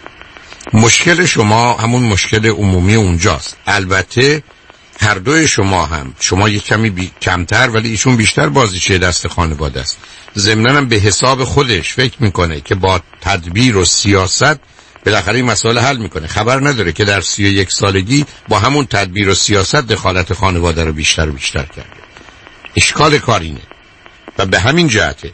مشکل شما همون مشکل عمومی اونجاست. البته هر دوی شما هم، شما یک کمی بی... کمتر ولی ایشون بیشتر بازیچه دست خانواده است. ضمناً هم به حساب خودش فکر میکنه که با تدبیر و سیاست بالاخره این مسئله حل میکنه. خبر نداره که در سی و یک سالگی با همون تدبیر و سیاست دخالت خانواده رو بیشتر و بیشتر کرده. اشکال کار اینه و به همین جهته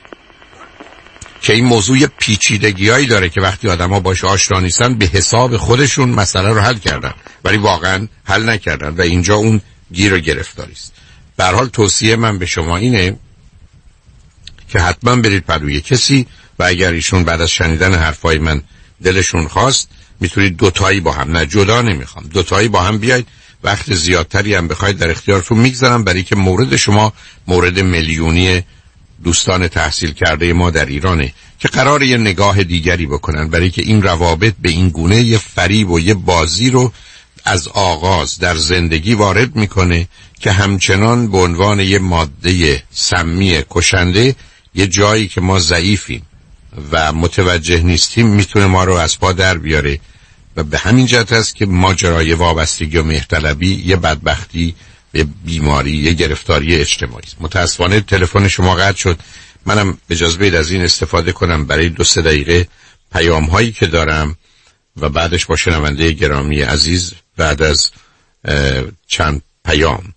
که این موضوع پیچیدگیایی داره که وقتی آدم‌ها باش آشنا نیستن به حساب خودشون مسئله رو حل کردن ولی واقعا حل نکردن و اینجا اون گیر و گرفتاری است. به هر حال توصیه من به شما اینه که حتما برید پروی کسی و اگر ایشون بعد از شنیدن حرفای من دلشون خواست میتونید دوتایی با هم، نه جدا نمیخوام، دوتایی با هم بیاید. وقت زیادتری هم بخواید در اختیارتون میگذارم برای که مورد شما مورد میلیونی دوستان تحصیل کرده ما در ایرانه که قراره یه نگاه دیگری بکنن، برای که این روابط به این گونه یه فریب و یه بازی رو از آغاز در زندگی وارد میکنه که همچنان به عنوان یه ماده سمی کشنده یه جایی که ما ضعیفیم و متوجه نیستیم میتونه ما رو از پا در بیاره و به همین جهت است که ماجرای وابستگی و مهرطلبی یه بدبختی، یه بیماری، یه گرفتاری اجتماعی است. متاسفانه تلفن شما قطع شد. منم اجازه بدید از این استفاده کنم برای دو سه دقیقه پیام هایی که دارم و بعدش با شنونده گرامی عزیز بعد از چند پیام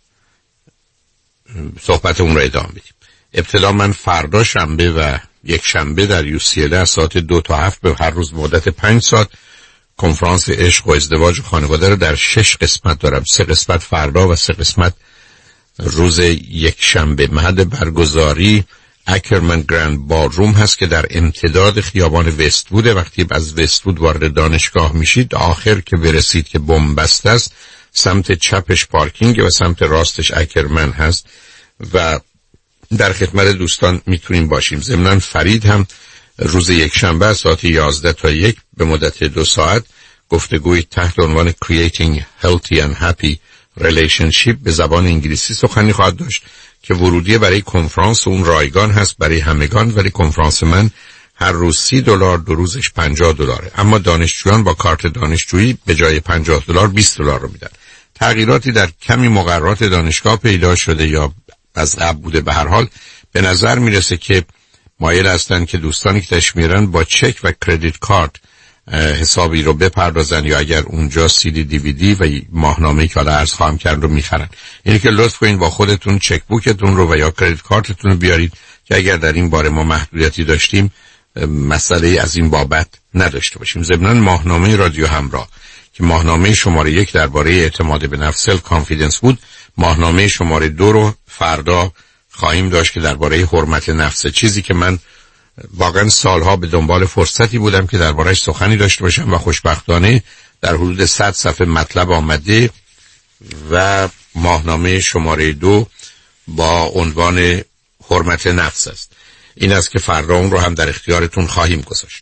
صحبت اون رو ادامه بدیم. ابتدا من فردا شنبه و یک شنبه در یو سی ال ساعت دو تا هفت به هر روز مدت پنج ساعت کنفرانس عشق و ازدواج و خانواده رو در شش قسمت دارم. سه قسمت فردا و سه قسمت روز یک شنبه. محل برگزاری اکرمن گرند بارروم هست که در امتداد خیابان وست‌وود. وقتی از وست‌وود وارد دانشگاه میشید آخر که برسید که بن‌بست است، سمت چپش پارکینگ و سمت راستش اکرمن هست و در خدمت دوستان میتونیم باشیم. ضمناً فرید هم روز یک شنبه ساعت یازده تا یک به مدت دو ساعت گفتگوی تحت عنوان Creating Healthy and Happy Relationship به زبان انگلیسی سخنی خواهد داشت که ورودی برای کنفرانس اون رایگان هست برای همگان، ولی کنفرانس من هر روز سی دلار، دو روزش پنجاه دلاره، اما دانشجویان با کارت دانشجویی به جای پنجاه دلار بیست دلار رو میدن. تغییراتی در کمی مقررات دانشگاه پیدا شده یا از قبل بوده. به هر حال به نظر میرسه که مایل هستن که دوستانی که تشریف میارن با چک و کردیت کارت حسابی رو بپردازن یا اگر اونجا سی دی دی وی دی و ماهنامه‌ای که حالا عرض خواهم کرد رو میخرن. اینی که لطف کنین با خودتون چک بوکتون رو و یا کردیت کارتتون رو بیارید که اگر در این باره ما محدودیتی داشتیم مسئله از این بابت نداشته باشیم. ضمناً ماهنامه رادیو همراه که ماهنامه شماره یک درباره اعتماد به نفس سلف کانفیدنس بود، ماهنامه شماره دو رو فردا خواهیم داشت که درباره حرمت نفس، چیزی که من واقعا سالها به دنبال فرصتی بودم که درباره‌اش سخنی داشته باشم و خوشبختانه در حدود صد صفحه مطلب آمده و ماهنامه شماره دو با عنوان حرمت نفس است. این است که فردا اون رو هم در اختیارتون خواهیم گذاشت.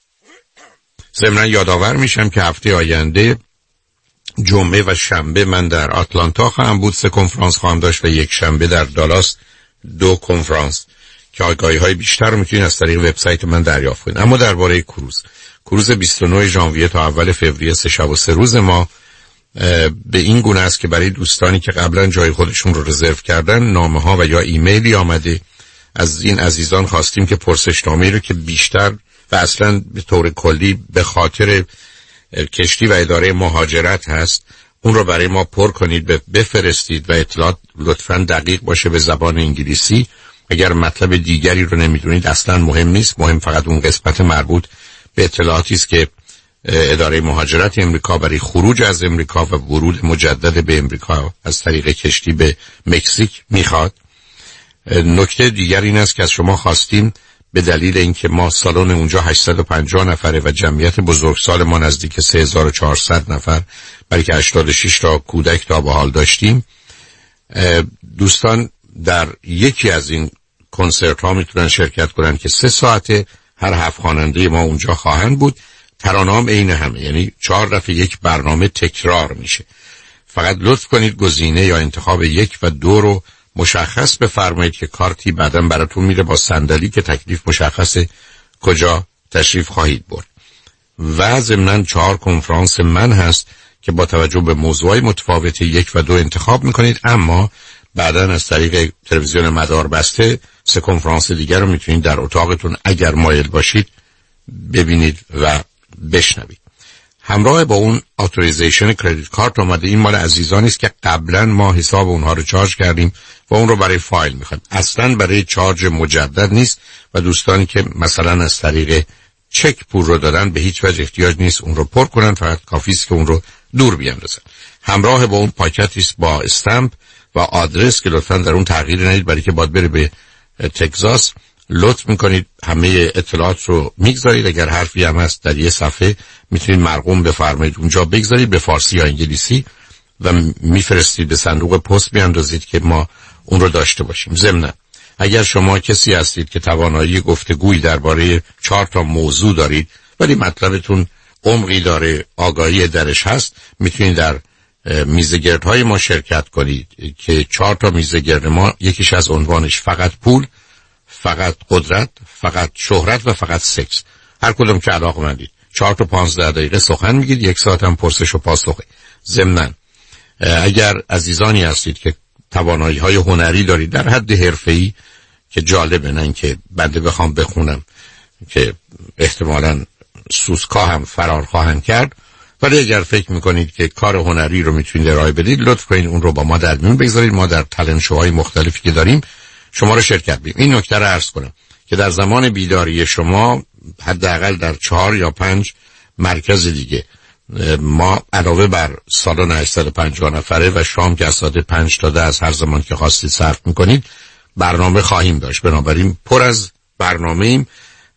ضمناً یادآور میشم که هفته آینده جمعه و شنبه من در آتلانتا خواهم بود، سه کنفرانس خواهم داشت و یک شنبه در دالاس دو کنفرانس که آگاهی های بیشتر رو میتونید از طریق وبسایت من دریافت کنید. اما درباره کروز کروز بیست و نه ژانویه تا اول فوریه سه شب و سه روز ما به این گونه است که برای دوستانی که قبلا جای خودشون رو رزرو کردن نامه ها و یا ایمیلی آمده. از این عزیزان خواستیم که پرسشنامه‌ای رو که بیشتر و اصلا به طور کلی به خاطر کشتی و اداره مهاجرت هست اون رو برای ما پر کنید، بفرستید و اطلاعات لطفاً دقیق باشه به زبان انگلیسی. اگر مطلب دیگری رو نمیدونید اصلا مهم نیست، مهم فقط اون قسمت مربوط به اطلاعاتی است که اداره مهاجرت امریکا برای خروج از امریکا و ورود مجدد به امریکا از طریق کشتی به مکزیک میخواد. نکته دیگر این است که از شما خواستیم به دلیل اینکه ما سالن اونجا هشتصد و پنجاه نفره و جمعیت بزرگسال ما نزدیک سه هزار و چهارصد نفر برای که هشتاد و شش تا کودک تا به حال داشتیم. دوستان در یکی از این کنسرت ها میتونن شرکت کنن که سه ساعته، هر هفت خواننده ما اونجا خواهند بود، ترانه‌ام عین همه، یعنی چهار دفعه یک برنامه تکرار میشه. فقط لطف کنید گزینه یا انتخاب یک و دو رو مشخص بفرمایید که کارتی بعداً براتون میره با صندلی که تکلیف مشخصه کجا تشریف خواهید برد. و ضمناً چهار کنفرانس من هست که با توجه به موضوعات متفاوت یک و دو انتخاب میکنید، اما بعداً از طریق تلویزیون مدار بسته سه کنفرانس دیگر رو میتونید در اتاقتون اگر مایل باشید ببینید و بشنوید. همراه با اون اتوریزیشن کردیت کارت اومده. این مال عزیزانی است که قبلا ما حساب اونها رو چارج کردیم و اون رو برای فایل میخوایم، اصلا برای چارج مجدد نیست و دوستانی که مثلا از طریق چک پول رو دادن به هیچ وجه احتیاج نیست اون رو پر کنن، فقط کافی است که اون رو دور بیاندازن. همراه با اون پاکتی است با استامپ و آدرس که لطفا در اون تغییر ندید، برای که باید بره به تگزاس. لطف میکنید همه اطلاعات رو میگذارید، اگر حرفی هم هست در یه صفحه میتونید مرقوم بفرمایید اونجا بگذارید به فارسی یا انگلیسی و میفرستید به صندوق پست میاندازید که ما اون رو داشته باشیم. ضمن اگر شما کسی هستید که توانایی گفتگویی درباره چهار تا موضوع دارید ولی مطلبتون عمقی داره، آگاهی درش هست، میتونید در میزگردهای ما شرکت کنید که چهار تا میزگرد ما یکیش از عنوانش فقط پول، فقط قدرت، فقط شهرت و فقط سکس. هر کدوم که علاقه‌مندید چهار تا پانزده دقیقه سخن میگید، یک ساعت هم پرسش و پاسخه. ضمناً اگر عزیزانی هستید که توانایی های هنری دارید در حد حرفه‌ای که جالبه، نه اینکه بنده بخوام بخونم که احتمالاً سوسکا هم فرار خواهند کرد، ولی اگر فکر میکنید که کار هنری رو میتونید ارائه بدید لطف کنید اون رو با ما در میون بگذارید. ما در تالنت شوهای مختلفی که داریم شما رو شرکت بدیم. این نکته رو عرض کنم که در زمان بیداری شما حداقل در چهار یا پنج مرکز دیگه ما علاوه بر سالن هشتصد و پنجاه نفره و شام که از ساعت پنج تا ده از هر زمان که خواستید صرف میکنید برنامه خواهیم داشت. بنابراین پر از برنامه ایم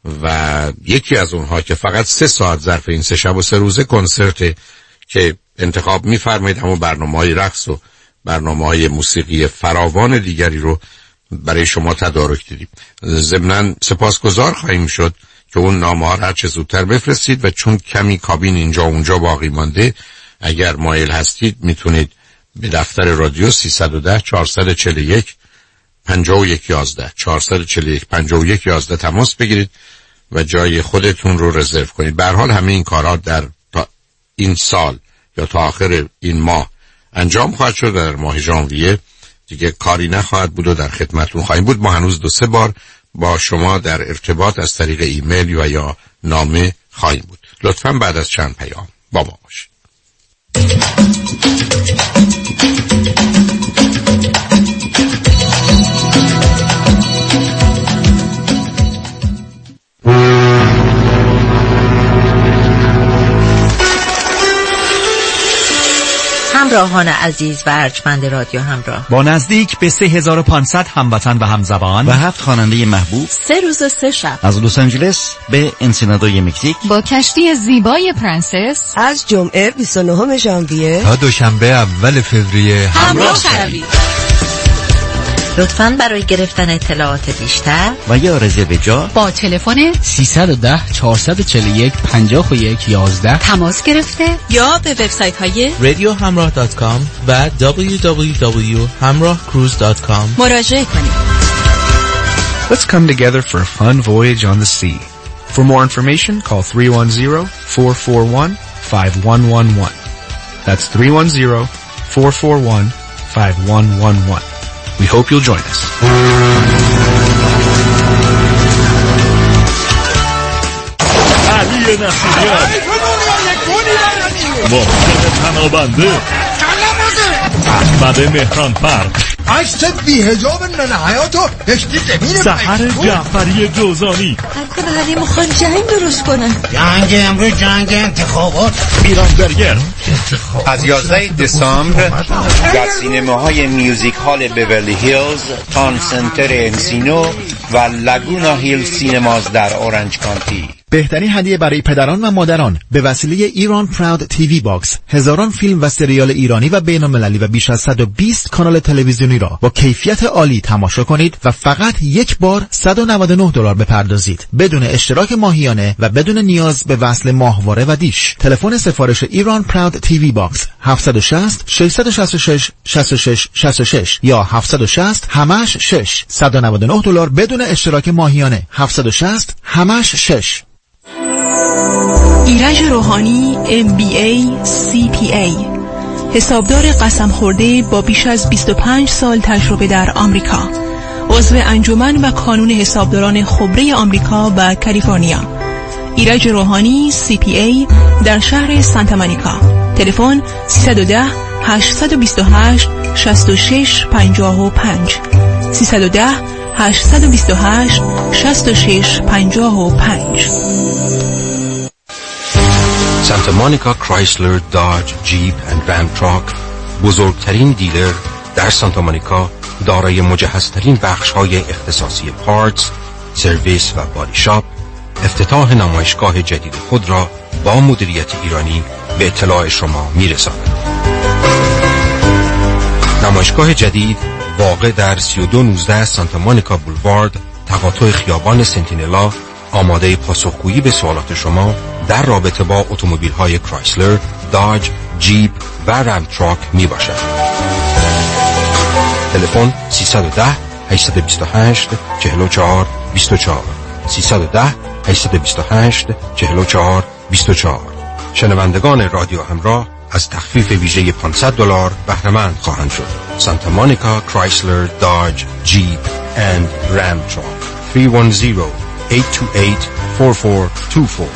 و یکی از اونها که فقط سه ساعت ظرف این سه شب و سه روزه کنسرت که انتخاب میفرمایید، همون برنامه‌های رقص و برنامه‌های موسیقی فراوان دیگری رو برای شما تدارک دیدیم. ضمناً سپاسگزار خواهیم شد که اون نامه‌ها هر چه زودتر بفرستید و چون کمی کابین اینجا اونجا باقی مانده، اگر مایل هستید میتونید به دفتر رادیو سیصد و ده چهارصد و چهل و یک پنجاه و یک یازده چهارصد و چهل و یک پنجاه و یک یازده تماس بگیرید و جای خودتون رو رزرو کنید. به هر حال همه این کارها در تا این سال یا تا آخر این ماه انجام خواهد شد. در ماه ژانویه دیگه کاری نخواهد بود و در خدمتتون خواهیم بود. ما هنوز دو سه بار با شما در ارتباط از طریق ایمیل و یا نامه خواهیم بود. لطفاً بعد از چند پیام با ما باشید. همراهان عزیز و ارجمند رادیو همراه، با نزدیک به سه هزار و پانصد هموطن و همزبان و هفت خواننده محبوب، سه روز و سه شب از لس آنجلس به انسینادوی مکزیک، با کشتی زیبای پرنسس از جمعه بیست و نهم ژانویه تا دوشنبه اول فوریه همراه شوید. لطفاً برای گرفتن اطلاعات بیشتر و یا رزرو جا با تلفن سیصد و ده چهارصد و چهل و یک پنجاه و یک یازده تماس گرفته یا به وبسایت های رادیو همراه دات کام و دبلیو دبلیو دبلیو دات همراه کروز دات کام مراجعه کنید. Let's come together for a fun voyage on the sea. For more information, call three one zero, four four one, five one one one. That's three one zero, four four one, five one one one. We hope you'll join us. علی نصیریان محسن پنابنده احمد مهرانفر عکس بی حجاب ننه حیاتو دشتی زمین سحر جعفری جوزانی کنه علی مخوان جنگ درست کنن. جنگ امروز جنگ انتخابات. ایران برگر از یازده دسامبر در سینماهای میوزیک هال بیورلی هیلز، تان سنتر انسینو و لاگونا هیل سینماز در اورنج کانتی. بهترین هدیه برای پدران و مادران به وسیله ایران پراود تیوی باکس، هزاران فیلم و سریال ایرانی و بین‌المللی و بیش از صد و بیست کانال تلویزیونی را با کیفیت عالی تماشا کنید و فقط یک بار صد و نود و نه دلار بپردازید بدون اشتراک ماهیانه و بدون نیاز به وصل ماهواره و دیش. تلفن سفارش ایران پراود تیوی باکس هفت شش صفر شش شش شش شش شش شش شش یا هفت شش صفر همش شش صد و نود و نه دلار بدون اشتراک ماهیانه هفت شش صفر همش شش. ایرج روحانی ام بی ای سی پی ای، حسابدار قسم خورده با بیش از بیست و پنج سال تجربه در آمریکا، عضو انجمن و کانون حسابداران خبره آمریکا و کالیفرنیا. ایرج روحانی سی پی ای در شهر سانتا مونیکا. تلفن سیصد و ده هشتصد و بیست و هشت شصت و شش پنجاه و پنج سیصد و ده هشتصد و بیست و هشت شصت و شش پنجاه و پنج. سانتا مونیکا کرایسلر، داج، جیپ اند رام تراک، بزرگترین دیلر در سانتا مونیکا، دارای مجهزترین بخش‌های اختصاصی پارتس، سرویس و بادی شاپ، افتتاح نمایشگاه جدید خود را با مدیریت ایرانی به اطلاع شما می‌رساند. نمایشگاه جدید واقع در سی و دو نوزده سانتا مونیکا بولوارد، تقاطع خیابان سنتینلا، آماده پاسخگویی به سوالات شما در رابطه با اتومبیل‌های کرایسلر، داج، جیپ و رام تراک می باشد. تلفن سیصد و ده هشتصد و بیست و هشت چهل و چهار بیست و چهار سیصد و ده هشتصد و بیست و هشت چهل و چهار بیست و چهار. شنوندگان رادیو همراه از تخفیف ویژه پانصد دلار بهره مند خواهند شد. سانتا مونیکا کرایسلر، داج، جیپ اند رام تراک. سه یک صفر هشت دو هشت چهار چهار دو چهار.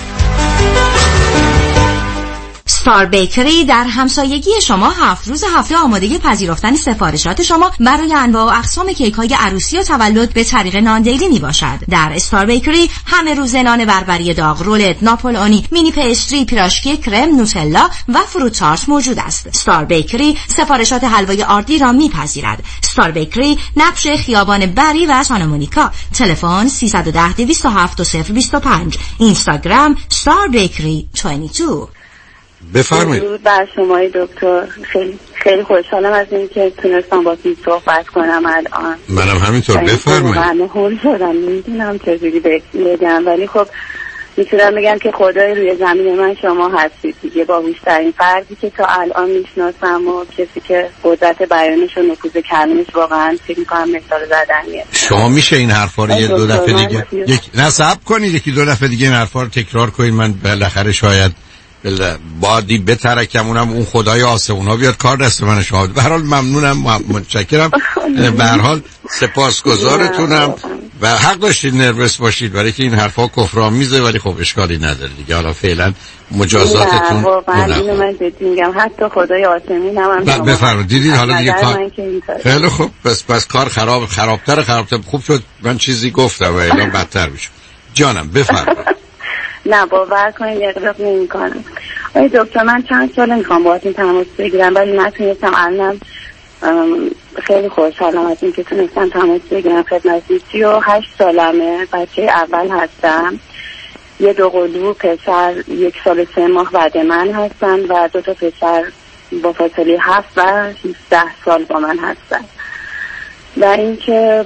ستار بیکری در همسایگی شما هفت روز هفته آماده پذیرفتن سفارشات شما برای انواع و اقسام کیک های عروسی و تولد به طریق ناندیلی می باشد. در ستار بیکری همه روز نان بربری داغ، رولت، ناپولئونی، مینی پیستری، پیراشکی، کرم، نوتلا و فروت تارت موجود است. ستار بیکری سفارشات حلوای آردی را می پذیرد. ستار بیکری نقش خیابان بری و سانتا مونیکا. تلفن سیصد و ده دویست و هفت دو صفر بیست و پنج. اینستاگرام ستار بیکری بیست و دو. بفرمایید. درود بر شما دکتر. خیلی خیلی خوشحالم از اینکه تونستم باهاتون صحبت کنم الان. منم همینطور. بفرمایید. من هول شدم، نمیدونم چجوری بگم، ولی خب میتونم بگم که خدای روی زمین من شما هستید دیگه. باهوشترین فردی که تا الان میشناسم و کسی که قدرت بیانش و نفوذ کلامش واقعا فکر می‌کنم مثال زدنیه. شما میشه این حرفا رو یه دو دفعه دیگه یک نصب کنید، یکی دو دفعه دیگه این حرفا رو تکرار کنید. من بالاخره شاید بادی بترکم اونم اون خدای آسمونا بیاد کار دست من شما. به هر حال ممنونم، متشکرم، به هر حال سپاسگزارتونم و حق داشتید نروس باشید برای که این حرفا کفرآمیزه، ولی خب اشکالی نداره دیگه. حالا فعلا مجازاتتون نه واقعا اینو من بهت میگم، حتی خدای آسمون هم بفرمایید. دیدید حالا دیگه کار خیلی خوب، پس پس کار خراب خرابتر خرابتر خوب شد. من چیزی گفتم و الان بدتر میشه. جانم بفرمایید. نه باور کنید اقراق نمی کنم. آی دکتر من چند سال میخوام باهاتون تماس بگیرم ولی نتونستم. الانم خیلی خوشحالم از اینکه تونستم تماس بگیرم. خدمتتون سی و هشت سالمه، بچه اول هستم. یه دو قلو پسر یک سال سه ماه بعد من هستن و دو تا پسر با فاصله هفت و ده سال با من هستن. و اینکه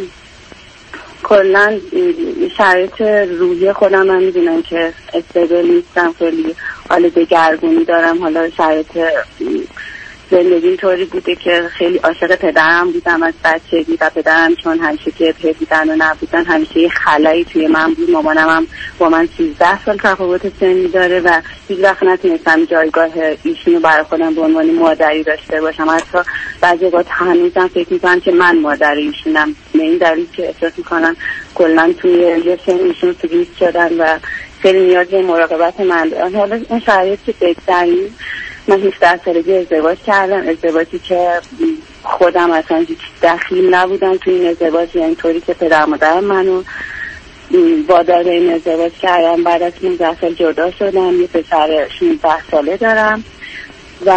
کلن شرایط روحی خودم من میدونم که استیبل نیستم، خیلی حال دگرگونی دارم. حالا شرایط زندگی طوری بوده که خیلی عاشق پدرم بودم از بچگی و پدرم چون همیشه که بودن و نبودن همیشه یه خلایی توی من بود. مامانم هم با من سیزده سال تفاوت سنی داره و هیچ وقت نتونستم جایگاه ایشونو برای خودم به عنوان مادری داشته باشم. حتی بعضی وقت هنوزم فکر میکنم که من مادر ایشونم، به این دلیل که احساس میکنم کلا توی یه سن ایشون فریز شدن و خیلی نیاز به مراقبت من دارن. حالا این شرایط که بگذاریم، من هفده سالگی ازدواج کردم، ازدواجی که خودم اصلا هیچ دخیل نبودم توی این ازدواج، یعنی طوری که پدر مادرم منو وادار به این ازدواج کردم. بعد از نوزده سال جدا شدم، یه پسر شانزده ساله دارم و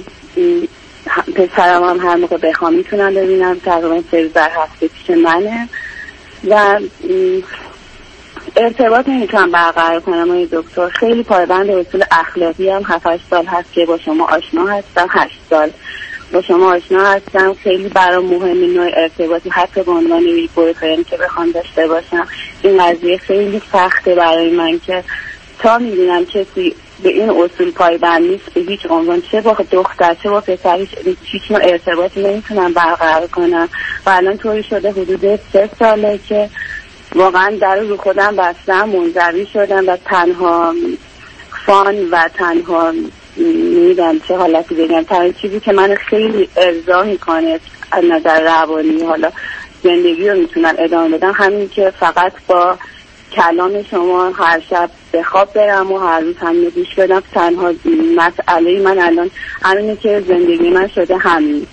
پسرم هم هر موقع بخوام میتونم ببینم، تقریبا سه روز در هفته پیش منه و ارتباط نمیتونم برقرار کنم آقای دکتر. خیلی پایبند اصول اخلاقی هم هفت هشت سال هست که با شما آشنا هستم، هشت سال با شما آشنا هستم. خیلی برام مهمه نوع ارتباطی حتی به عنوان یک بویفرند که بخوام داشته باشم. این قضیه خیلی سخته برای من که تا میبینم کسی به این اصول پایبند نیست به هیچ عنوان، چه با دختر چه با پسر، هیچ هیچ نوع ارتباطی نمیتونم برقرار کنم. و الان طوری شده حدود سه ساله که واقعا در رو خودم بستم، منزوی شدم و تنها فان و تنها میدم چه حالتی بگم، تنها چیزی که من خیلی ارضا میکنه از نظر روانی حالا زندگی رو میتونم ادامه بدم همین که فقط با کلام شما هر شب به خواب برم و هر روز هم گوش بدم. تنها مسئله من الان همینه که زندگی من شده همین.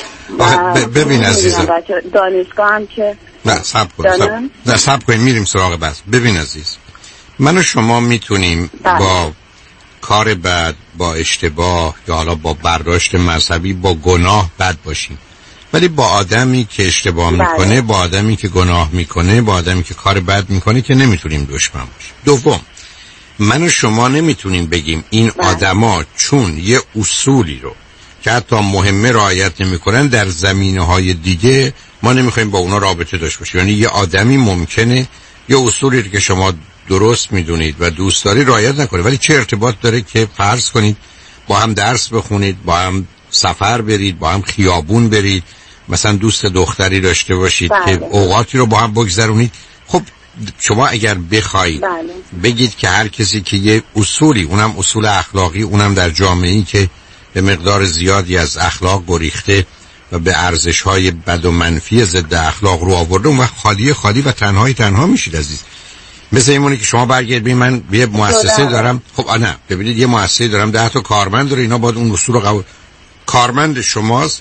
ببین عزیزم، دانشگاه هم که نه سب کن سب... نه سب کنیم میریم سراغ بس. ببین عزیز، من و شما میتونیم بله. با کار بد، با اشتباه یا حالا با برداشت مذهبی، با گناه بد باشیم، ولی با آدمی که اشتباه بله. میکنه، با آدمی که گناه میکنه، با آدمی که کار بد میکنه که نمیتونیم دشمن باشیم. دوم، من و شما نمیتونیم بگیم این بله. آدما چون یه اصولی رو که حتی مهمه رعایت نمیکنن در زمینه‌های دیگه ما نمیخوایم با اونا رابطه داشته باشیم. یعنی یه آدمی ممکنه یه اصولی رو که شما درست میدونید و دوست داری رعایت نکنه، ولی چه ارتباط داره که فرض کنید با هم درس بخونید، با هم سفر برید، با هم خیابون برید، مثلا دوست دختری داشته باشید بله. که اوقاتی رو با هم بگذرونید. خب شما اگر بخواید بله. بگید که هر کسی که یه اصولی، اونم اصول اخلاقی، اونم در جامعه‌ای که به مقدار زیادی از اخلاق گریخته و به ارزش‌های بد و منفی ضد اخلاق رو آورده، اون وقت خالی خالی و تنهایی تنها میشید عزیز. مثل اینمونه که شما برگردید ببین من یه مؤسسه دارم، خب نه ببینید یه مؤسسه دارم ده تا کارمند داره، اینا باید اون اصول رو قبول. کارمند شماست،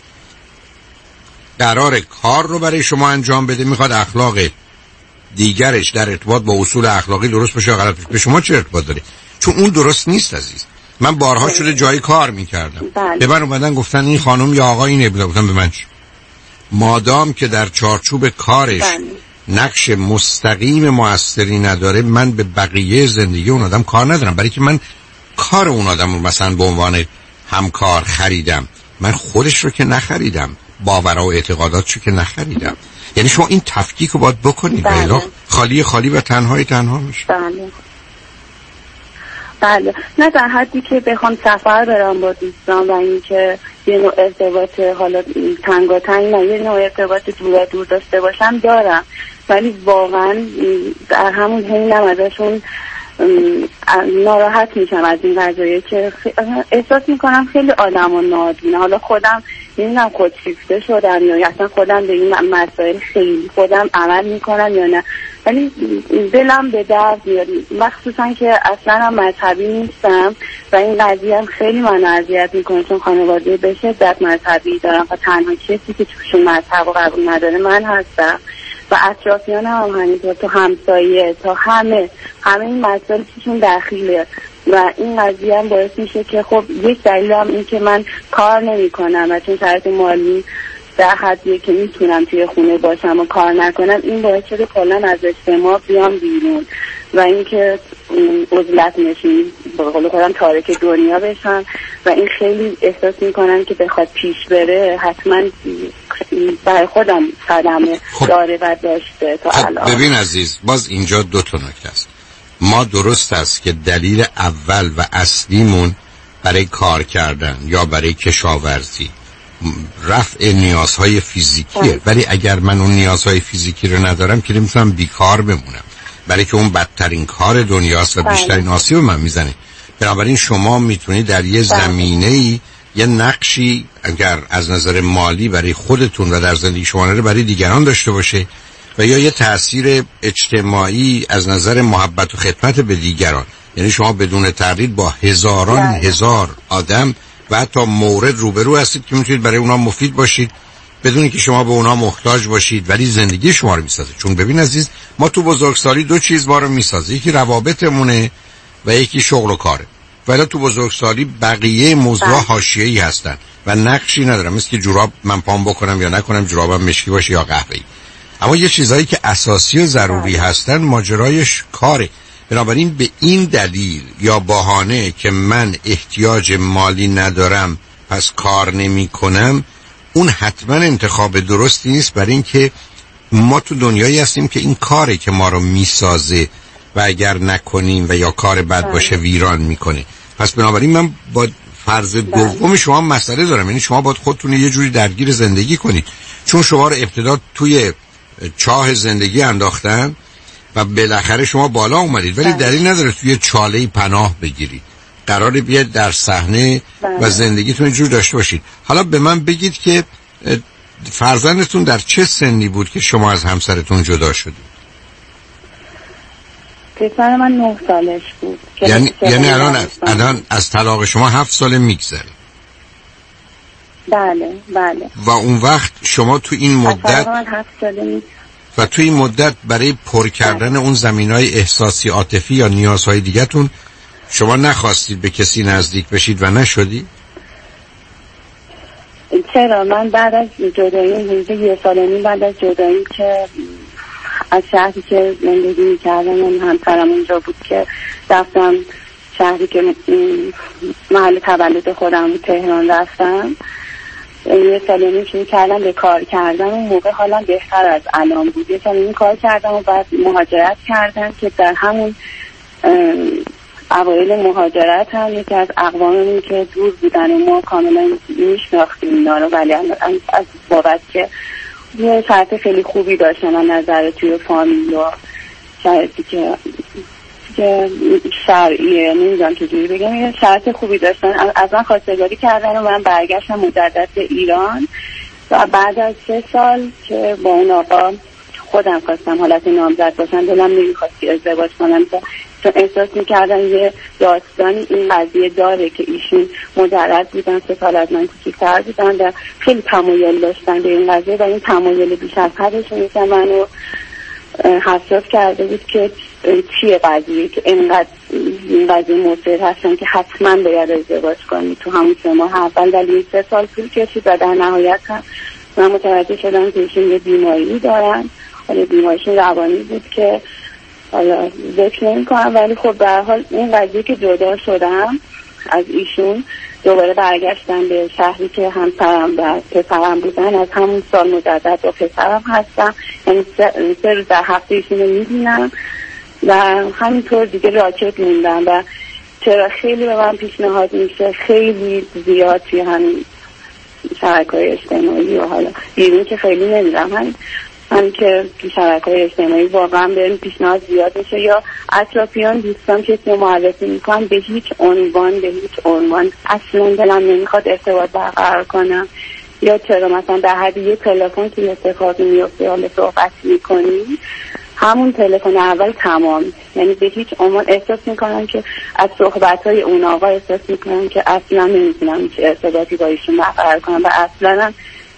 قرار کار رو برای شما انجام بده، میخواد اخلاق دیگرش در ارتباط با اصول اخلاقی درست باشه یا غلط باشه. به شما چه ارتباط داره؟ چون اون درست نیست عزیز. من بارها شده جایی کار میکردم بله. به من اومدن گفتن این خانم یا آقا اینه، گفتم به من چی؟ مادام که در چارچوب کارش بله. نقش مستقیم موثری نداره، من به بقیه زندگی اون آدم کار ندارم، برای که من کار اون آدم رو مثلا به عنوان همکار خریدم، من خودش رو که نخریدم، باورها و اعتقاداتشو که نخریدم. یعنی شما این تفکیک رو باید بکنید بله. خالی خالی و تنهایی تنها میشه. بله بله، نه در حدی که بخوام سفر برم با دوستان و اینکه یه نوع ارتباط حالا تنگاتنگ نه یه نوع ارتباط دور دور داشته باشم دارم، ولی واقعا در همون حینم ازشون ناراحت میشم از این قضیه که احساس میکنم خیلی آدم و نادونه. حالا خودم نمیدونم خودشیفته شدم یا اصلا خودم به این مسائل خیلی خودم عمل میکنم یا نه، ولی دلم به درد میاد، مخصوصا که اصلا هم مذهبی نیستم و این قضیه هم خیلی من اذیت میکنه، چون خانواده به شدت مذهبی دارم و تنها کسی که توشون مذهب و قبول نداره من هستم و اطرافیان هم همینطور، تو همسایه تا همه همه این مسائل توشون دخیله و این قضیه هم باعث میشه که خب یک دلیل هم این که من کار نمی کنم و چون شرایط مالی در حدیه که میتونم توی خونه باشم و کار نکنم، این باعث شده کلا از اجتماع بیام بیرون و اینکه عزلت نشین به قول خودم تارک دنیا بشم و این خیلی احساس میکنم که بخواد پیش بره حتما برای خودم صدمه خب. داره و داشته تا خب الان. ببین عزیز، باز اینجا دو تا نکته است. ما درست است که دلیل اول و اصلیمون برای کار کردن یا برای کشاورزی رفع نیازهای فیزیکیه، ولی اگر من اون نیازهای فیزیکی رو ندارم که نمیتونم بیکار بمونم، برای که اون بدترین کار دنیاست و بیشترین آسیب من میزنه. بنابراین شما میتونید در یه زمینه‌ای یه نقشی اگر از نظر مالی برای خودتون و در زندگی شما رو برای دیگران داشته باشه و یا یه تأثیر اجتماعی از نظر محبت و خدمت به دیگران، یعنی شما بدون تردید با هزاران هزار آدم و حتی مورد روبرو هستید که میتونید برای اونا مفید باشید بدون که شما به اونا محتاج باشید، ولی زندگی شما رو میسازه. چون ببین عزیز، ما تو بزرگسالی دو چیز ما رو میسازه، یکی روابطمونه و یکی شغل و کاره، ولی تو بزرگسالی بقیه موضوع حاشیه‌ای هستن و نقشی ندارن، مثل که جوراب من پام بکنم یا نکنم، جورابم مشکی باشه یا قهوه‌ای. اما یه چیزایی که اساسی و ضروری هستن ماجرایش کاره. بنابراین به این دلیل یا بهانه که من احتیاج مالی ندارم پس کار نمی کنم، اون حتما انتخاب درستی نیست، برای اینکه ما تو دنیایی هستیم که این کاره که ما رو میسازه و اگر نکنیم و یا کار بد باشه ویران میکنه. پس بنابراین من با فرض دوم شما مسئله دارم، یعنی شما باید خودتون یه جوری درگیر زندگی کنید، چون شما رو ابتدا توی چاه زندگی انداختن و بالاخره شما بالا اومدید، ولی دلیل نداره توی چاله پناه بگیرید. قراره بیاد در صحنه و زندگیتون جور داشته باشید. حالا به من بگید که فرزندتون در چه سنی بود که شما از همسرتون جدا شدید؟ پسر من نه سالش بود. یعنی یعنی الان از الان از طلاق شما هفت سال میگذره. بله بله. و اون وقت شما تو این مدت و تو این مدت برای پر کردن اون زمینای احساسی عاطفی یا نیازهای دیگه‌تون شما نخواستید به کسی نزدیک بشید و نشدی؟ چرا؟ من بعد از جدایی حدود یه سال و نیم بعد از جدایی که از شهری که زندگی می‌کردم، من همسرم اونجا بود که رفتم شهری که محل تولد خودم بود تهران رفتم، یه سال و نیم شروع کردم به کار کردن. اون موقع حالا بهتر از الان بود. یه سال و نیم کار کردم و بعد مهاجرت کردم که در همون اوایل مهاجرت هم یکی از اقواممون که دور بودن و ما کاملا میشناختیم اینا رو، ولی از بابت که یه شرط خیلی خوبی داشتن از نظر توی فامیل و شرطی که که شرعیه، نمیدونم چجوری بگم، یه شرط خوبی داشتن، از من خواستگاری کردن و من برگشتم مجدد به ایران. و بعد از سه سال که با اون آقا خودم خواستم حالت نامزد باشم، دلم نمیخواست که ازدواج کنم، چون احساس میکردم یه داستانی این قضیه داره که ایشون مجرد بودن، سه سال از من کوچیک‌تر بودن و خیلی تمایل داشتن به این قضیه و این تمایل بیش از حدشون که منو حساس کرده بود که چیه قضیه که اینقدر این قضیه مصر هستن که حتما باید ازدواج کنی تو همون سه ماه اول. ولی سه سال طول کشید و در نهایت هم من متوجه شدم که ایشون یه بیماری دارن، حالا بیماریشون روانی بود که حالا ذکر نمی کنم، ولی خب به هر حال این قضیه که جدا شدم از ایشون دوباره برگشتم به شهری که همسرم و پسرم بودن. از همون سال مجدد با پسرم هستم، یعنی سه روز در هفته ایشون رو میبینم و همینطور دیگه راکت موندم. و چرا خیلی به من پیشنهاد میشه خیلی زیاد توی همین شبکه‌های اجتماعی و حالا بیرون که خیلی نمیدونم، همین هم که تو شبکه‌های اجتماعی واقعا بهم پیشنهاد زیاد میشه، یا اطرافیان دوستان کسی رو معرفی میکنن، به هیچ عنوان به هیچ عنوان اصلا دلم نمیخواد ارتباط برقرار کنم، یا چرا مثلا در حد یه تلفن که اتفاقی میفته حالا صحبت میکنی همون تلفن اول تمام، یعنی به هیچ عنوان احساس میکنم که از صحبت‌های اون آقا احساس میکنم که اصلا نمیتونم هیچ ارتباطی با ایشون برقرار کنم و اصلا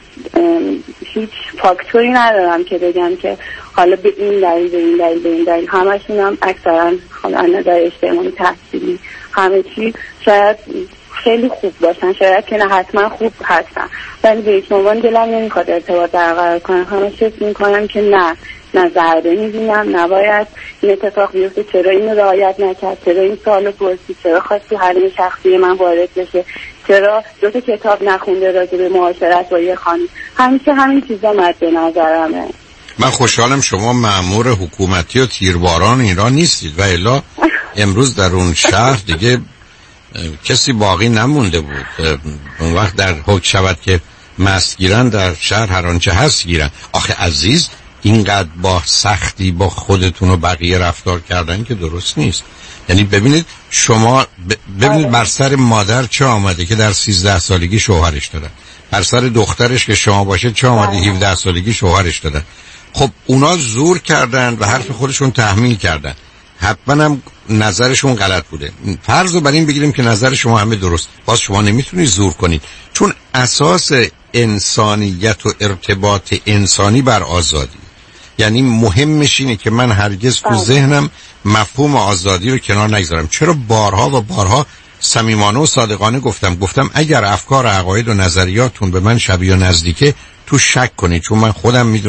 هیچ فاکتوری ندارم که بگم که حالا به این دلیل به این دلیل به این دلیل. همشون هم اکثرا حالا نظر اجتماعی تحصیلی همه چی شاید خیلی خوب باشن، شاید که نه حتما خوب هستن، ولی به هیچ عنوان دلم نمیخواد ارتباط برقرار کنم. همه فکر میکنم که نه نه ضربه میبینم، نباید این اتفاق بیفته، چرا اینو رعایت نکرد، چرا این سوالو پرسید، چرا خواست تو حریم شخصی من وارد بشه، چرا دو تا کتاب نخونده راجع به معاشرت با یه خانم. همیشه همین چیزا مد نظرمه. من خوشحالم شما مأمور حکومتی و تیرباران ایران نیستید و الا امروز در اون شهر دیگه کسی باقی نمونده بود. اون وقت در حکم شود که مست گیرن در شهر هر آنچه هست گیرن. آخه عزیز اینقدر با سختی با خودتون و بقیه رفتار کردن که درست نیست. یعنی ببینید شما ببینید بر سر مادر چه آمده که در سیزده سالگی شوهرش دادن، بر سر دخترش که شما باشه چه آمده هفده سالگی شوهرش دادن. خب اونا زور کردن و حرف خودشون تحمیل کردن، حتما هم نظرشون غلط بوده. فرض رو بر این بگیریم که نظر شما همه درست، باز شما نمیتونید زور کنید، چون اساس انسانیت و ارتباط انسانی بر آزادی. یعنی مهمش اینه که من هرگز تو ذهنم مفهوم آزادی رو کنار نگذارم. چرا بارها و بارها صمیمانه و صادقانه گفتم گفتم اگر افکار و عقاید و نظریاتون به من شبیه و نزدیکه تو شک کنید، چون من خودم میدونم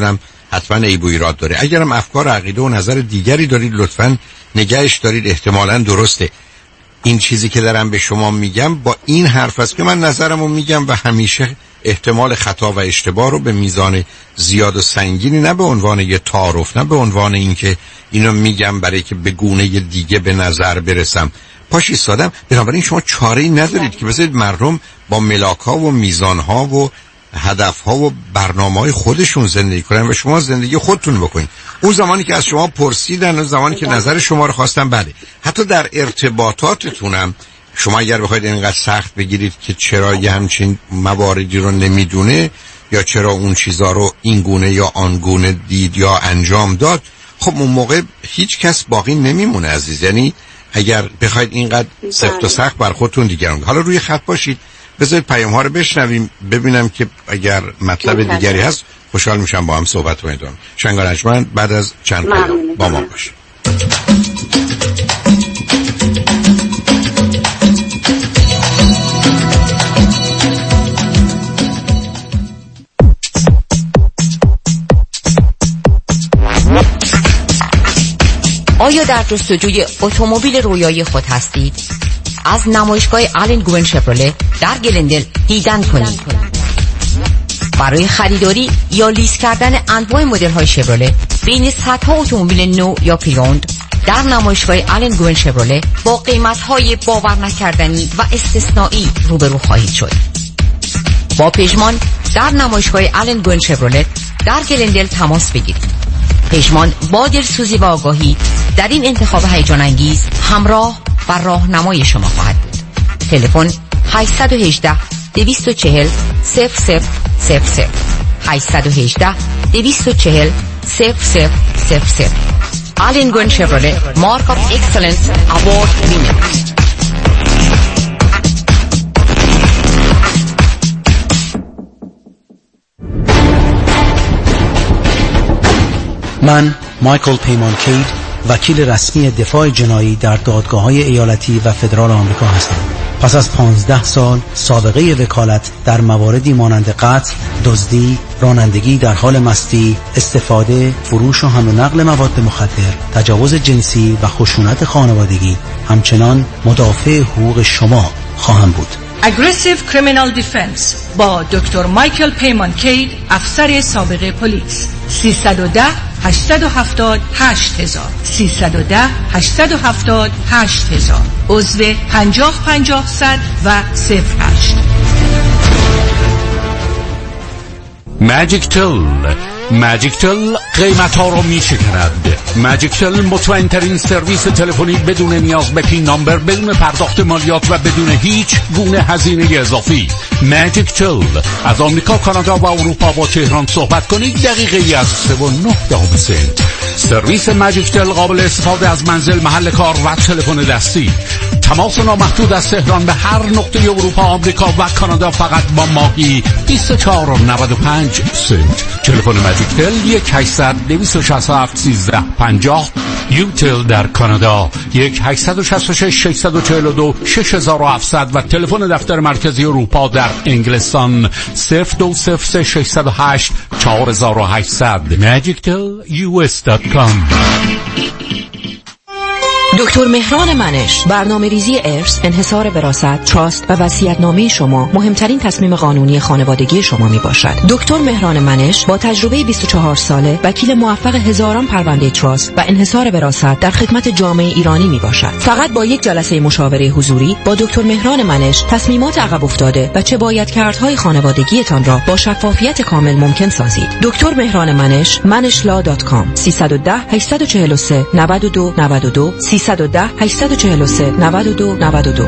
حتما عیب و ایراد داره. اگرم افکار عقیده و نظر دیگری دارید لطفاً نگهش دارید، احتمالاً درسته. این چیزی که دارم به شما میگم با این حرف است که من نظرمو میگم و همیشه احتمال خطا و اشتباه رو به میزان زیاد و سنگینی، نه به عنوان یه تعارف، نه به عنوان اینکه اینو میگم برای که به گونه دیگه به نظر برسم پاش ایستادم. بنابراین شما چاره‌ای ندارید که بذارید مردم با ملاک‌ها و میزان‌ها و هدف‌ها و برنامه‌های خودشون زندگی کنن و شما زندگی خودتون بکنید. اون زمانی که از شما پرسیدن، اون زمانی که نظر شما رو خواستن، بله. حتی در ارتباطاتتونم شما اگر بخواید اینقدر سخت بگیرید که چرا یه همچین مواردی رو نمیدونه یا چرا اون چیزا رو این گونه یا آن گونه دید یا انجام داد، خب اون موقع هیچ کس باقی نمیمونه عزیز. یعنی اگر بخواید اینقدر سفت و سخت بر خودتون دیگران. حالا روی خط باشید، بذارید پیام ها رو بشنویم ببینم که اگر مطلب دیگری هست خوشحال میشم با هم صحبت کنید. شنگ ارجمند بعد از چند پیام با ما باشید. آیا در جستجوی اتومبیل رویایی خود هستید؟ از نمایشگاه آلن گوین شفرله در گلندل دیدن کنید. برای خریداری یا لیز کردن انواع مدل‌های شفرله بین صدها اتومبیل نو یا پریوند در نمایشگاه آلن گوین شفرله با قیمت‌های باور نکردنی و استثنایی روبرو خواهید شد. با پژمان در نمایشگاه آلن گوین شفرله در گلندل تماس بگیرید. پژمان با دلسوزی و آگاهی در این انتخاب هیجان انگیز همراه و راهنمای شما خواهد بود. تلفن هشت یک هشت دو چهار صفر صفر صفر صفر هشت یک هشت دو چهار صفر صفر صفر صفر. آلن گوین شفرله مارک آف اکسلنس اوارد وینر. من مایکل پیمان کید، وکیل رسمی دفاع جنایی در دادگاه‌های ایالتی و فدرال آمریکا هستم. پس از پانزده سال سابقه وکالت در مواردی مانند قتل، دزدی، رانندگی در حال مستی، استفاده، فروش و حمل و نقل مواد مخدر، تجاوز جنسی و خشونت خانوادگی، همچنان مدافع حقوق شما خواهم بود. Aggressive Criminal Defense با دکتر مایکل پیمان کید، افسر سابق پلیس. سیصد و ده هشتصد و هفتاد هشت هزار سیصد و ده هشتصد و هفتاد هشت هزار. عضو پنجاه پنجاه صد و صفر هشت. ماجیک تل ماجیک تل قیمت ها رو می شکند. ماجیک تل مطمئن ترین سرویس تلفنی بدون نیاز به پین نامبر، بدون پرداخت مالیات و بدون هیچ گونه هزینه اضافی. ماجیک تل از آمریکا، کانادا و اروپا با تهران صحبت کنید دقیقه از سه و نه دهم سنت. سرویس ماجیک تل قابل استفاده از منزل، محل کار و تلفن دستی. تماس نامحدود از تهران به هر نقطه اروپا، آمریکا و کانادا فقط با ماهی بیست و چهار و نود و پنج سنت. تلفن ماجیک تل یک هشتصد دویست و شصت و هفت سیزده پنجاه. یوتل در کانادا یک هشتصد و شصت و شش ششصد و چهل و دو شش هزار و هفتصد و تلفن دفتر مرکزی اروپا در انگلستان صفر دو صفر سه ششصد و هشت چهار هزار و هشتصد. ماجیک تل یو اس دات کام. دکتر مهران منش، برنامه ریزی ارث، انحصار وراثت، تراست و وصیت‌نامه شما مهمترین تصمیم قانونی خانوادگی شما می باشد. دکتر مهران منش با تجربه بیست و چهار ساله، وکیل موفق هزاران پرونده تراست و انحصار وراثت در خدمت جامعه ایرانی می باشد. فقط با یک جلسه مشاوره حضوری با دکتر مهران منش تصمیمات عقب افتاده و چه باید کردهای خانوادگیتان را با شفافیت کامل ممکن سازید. دکتر مهران منش، منش لا دات کام. سیصد و ده هشتصد و چهل و سه نود و دو نود و دو سیصد و ده هشتصد و چهل و سه نود و دو نود و دو.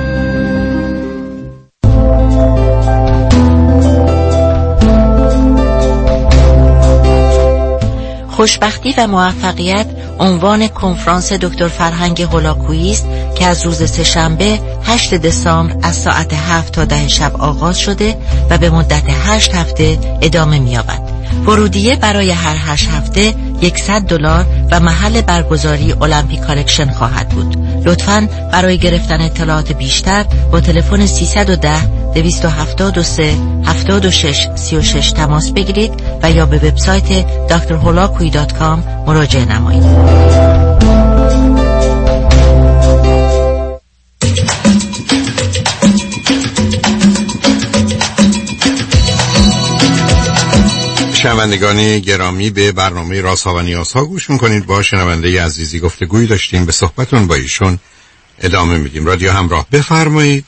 خوشبختی و موفقیت عنوان کنفرانس دکتر فرهنگ هولاکویی است که از روز سه‌شنبه هشتم دسامبر از ساعت هفت تا ده شب آغاز شده و به مدت هشت هفته ادامه می‌یابد. ورودیه برای هر هشت هفته صد دلار و محل برگزاری المپیک کالکشن خواهد بود. لطفاً برای گرفتن اطلاعات بیشتر با تلفن سیصد و ده دویست و هفتاد و سه هفتاد و شش سی و شش تماس بگیرید و یا به وبسایت دکتر هولاکویی دات کام مراجعه نمایید. شنوندگان گرامی، به برنامه رازها و نیازها گوش میکنید. با شنونده عزیزی گفتگویی داشتیم، به صحبتون با ایشون ادامه میدیم. رادیو همراه، بفرمایید.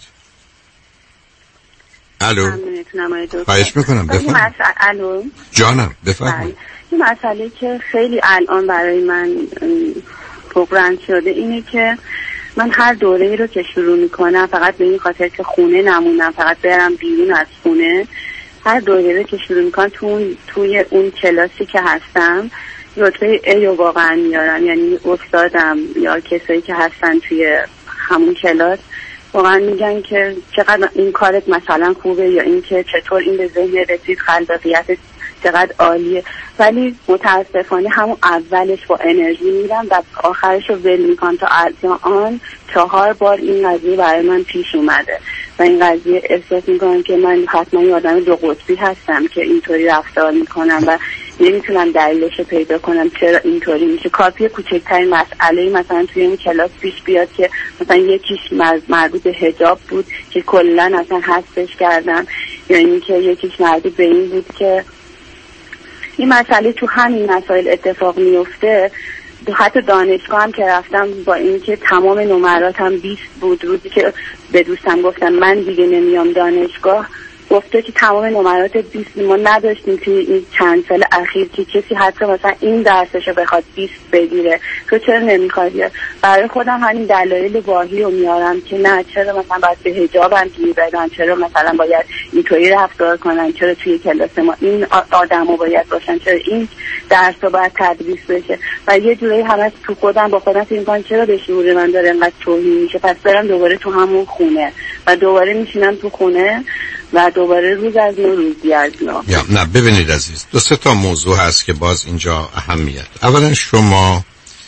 الو. خواهش میکنم بفرمایید. الو جانم بفرمایید. این مسئله که خیلی الان برای من پررنگ شده اینه که من هر دوره‌ای رو که شروع میکنم فقط به این خاطر که خونه نمونم، فقط برم بیرون از خونه، هر دوره رو که شروع میکنم تو توی اون کلاسی که هستم رتبه ای رو واقعا میارم. یعنی استادم یا کسایی که هستن توی همون کلاس واقعا میگن که چقدر این کارت مثلا خوبه، یا این که چطور این به ذهن رسید، خلاقیتت چقدر عالیه. ولی متاسفانه همون اولش با انرژی میرم و آخرش رو ول میکنم. تا الان چهار بار این قضیه برای من پیش اومده و این قضیه احساس میکنم که من حتما یه آدم دو قطبی هستم که اینطوری رفتار میکنم و نمیتونم دلیلش رو پیدا کنم چرا اینطوری میشه. کافیه کوچکترین مسئله مثلا توی این کلاس پیش بیاد که مثلا یکیش مربوط به حجاب بود که کلا اصلا حذفش کردم، یا اینکه یکیش مربوط به این بود که این مسئله تو همین مسائل اتفاق میفته. حتی دانشگاه هم که رفتم با اینکه تمام نمراتم بیست بود، روزی که به دوستم گفتم من دیگه نمیام دانشگاه، گفته که تمام نمرات بیست ما نداشتیم توی این چند سال اخیر که کسی حتی مثلا این درسشو بخواد بیست بگیره، تو چرا نمیخواد؟ برای خودم همین دلایل واهی رو میارم که نه، چرا مثلا باید به حجابم گیر بدن، چرا مثلا باید اینطوری رفتار کنن، چرا توی کلاس ما این آدمو باید باشن، چرا این درس رو باید تدریس بشه. و یه جوری همش تو خودم با خودم فکر می‌کنم چرا به شعور من داره اینقدر توهین میشه، پس برم دوباره تو همون خونه و دوباره میشینم تو خونه و دوباره روز از نو روزی از نو. یا نه ببینید عزیز، دو سه تا موضوع هست که باز اینجا اهمیت. اولا شما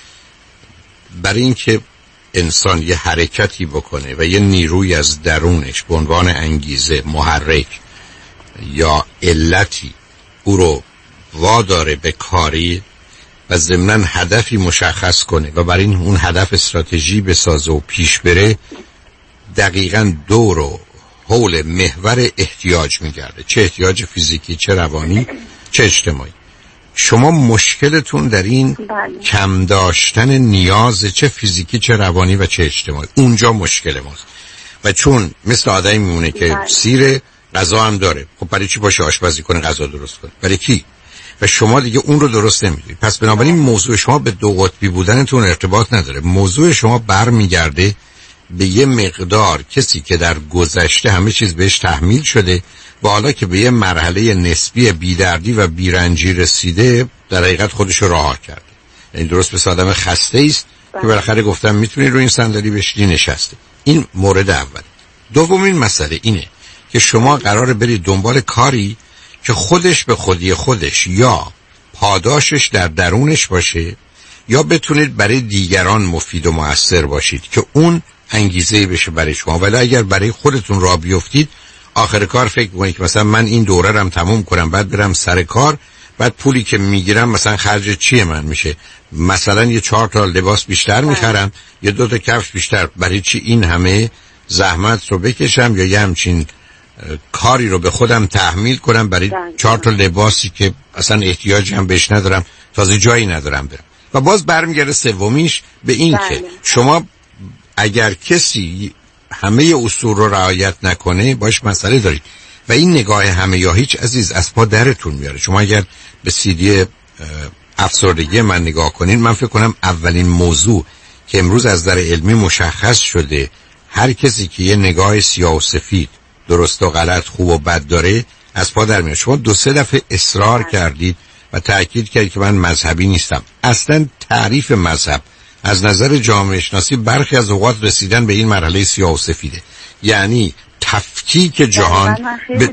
برای اینکه انسان یه حرکتی بکنه و یه نیروی از درونش به عنوان انگیزه، محرک یا علتی او رو واداره به کاری و ضمناً هدفی مشخص کنه و برای این اون هدف استراتژی بسازه و پیش بره، دقیقاً دور و حول محور احتیاج میگرده، چه احتیاج فیزیکی، چه روانی، چه اجتماعی. شما مشکلتون در این بله. کم داشتن نیاز، چه فیزیکی، چه روانی و چه اجتماعی، اونجا مشکل ماست. و چون مثل آدمی میمونه که بله. سیر غذا هم داره، خب برای چی باشه آشپزی کنه غذا درست کنه؟ برای کی؟ و شما دیگه اون رو درست نمیدونید. پس بنابراین موضوع شما به دو قطبی بودنتون ارتباط نداره. موضوع شما برمیگرده به یه مقدار کسی که در گذشته همه چیز بهش تحمیل شده و حالا که به یه مرحله نسبی بیدردی و بیرنجی رسیده، در حقیقت خودش رو رها کرده. یعنی درست به آدم خسته است که بالاخره گفتم میتونی رو این صندلی بشینی، نشسته. این مورد اول. دومین مسئله اینه که شما قراره برید دنبال کاری که خودش به خودی خودش یا پاداشش در درونش باشه یا بتونید برای دیگران مفید و مؤثر باشید که اون انگیزه بشه برای شما. ولی اگر برای خودتون راه بیفتید، آخر کار فکر می‌کنید که مثلا من این دوره رم تموم کنم بعد برم سر کار، بعد پولی که میگیرم مثلا خرج چیه من میشه؟ مثلا یه چهار تا لباس بیشتر میخرم، یه دو تا کفش بیشتر. برای چی این همه زحمت رو بکشم یا یه همچین کاری رو به خودم تحمیل کنم برای چهار تا لباسی که اصلا احتیاجی هم بهش ندارم، تازه جایی ندارم برم. و باز برمیگرده سومیش به این بله. که شما اگر کسی همه اصول رو رعایت نکنه باش مسئله دارید. و این نگاه همه یا هیچ عزیز از پا درتون میاره. شما اگر به سیدی افسردگی من نگاه کنین، من فکر کنم اولین موضوع که امروز از در علمی مشخص شده، هر کسی که یه نگاه سیاه و سفید، درست و غلط، خوب و بد داره، از پا در میاد. شما دو سه دفعه اصرار کردید و تأکید کردید که من مذهبی نیستم. اصلا تعریف مذهب از نظر جامعه شناسی برخی از اوقات رسیدن به این مرحله سیاه و سفیده، یعنی تفکیک جهان. ب...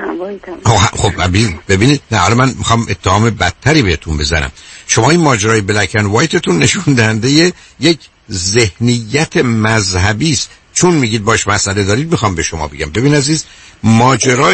خب ببینید، نه حالا من میخوام اتهام بدتری بهتون بزنم. شما این ماجرای بلک اند وایتتون نشون دهنده یک ذهنیت مذهبی است. چون میگید باش مسئله دارید، میخوام به شما بگم ببین عزیز، ماجرای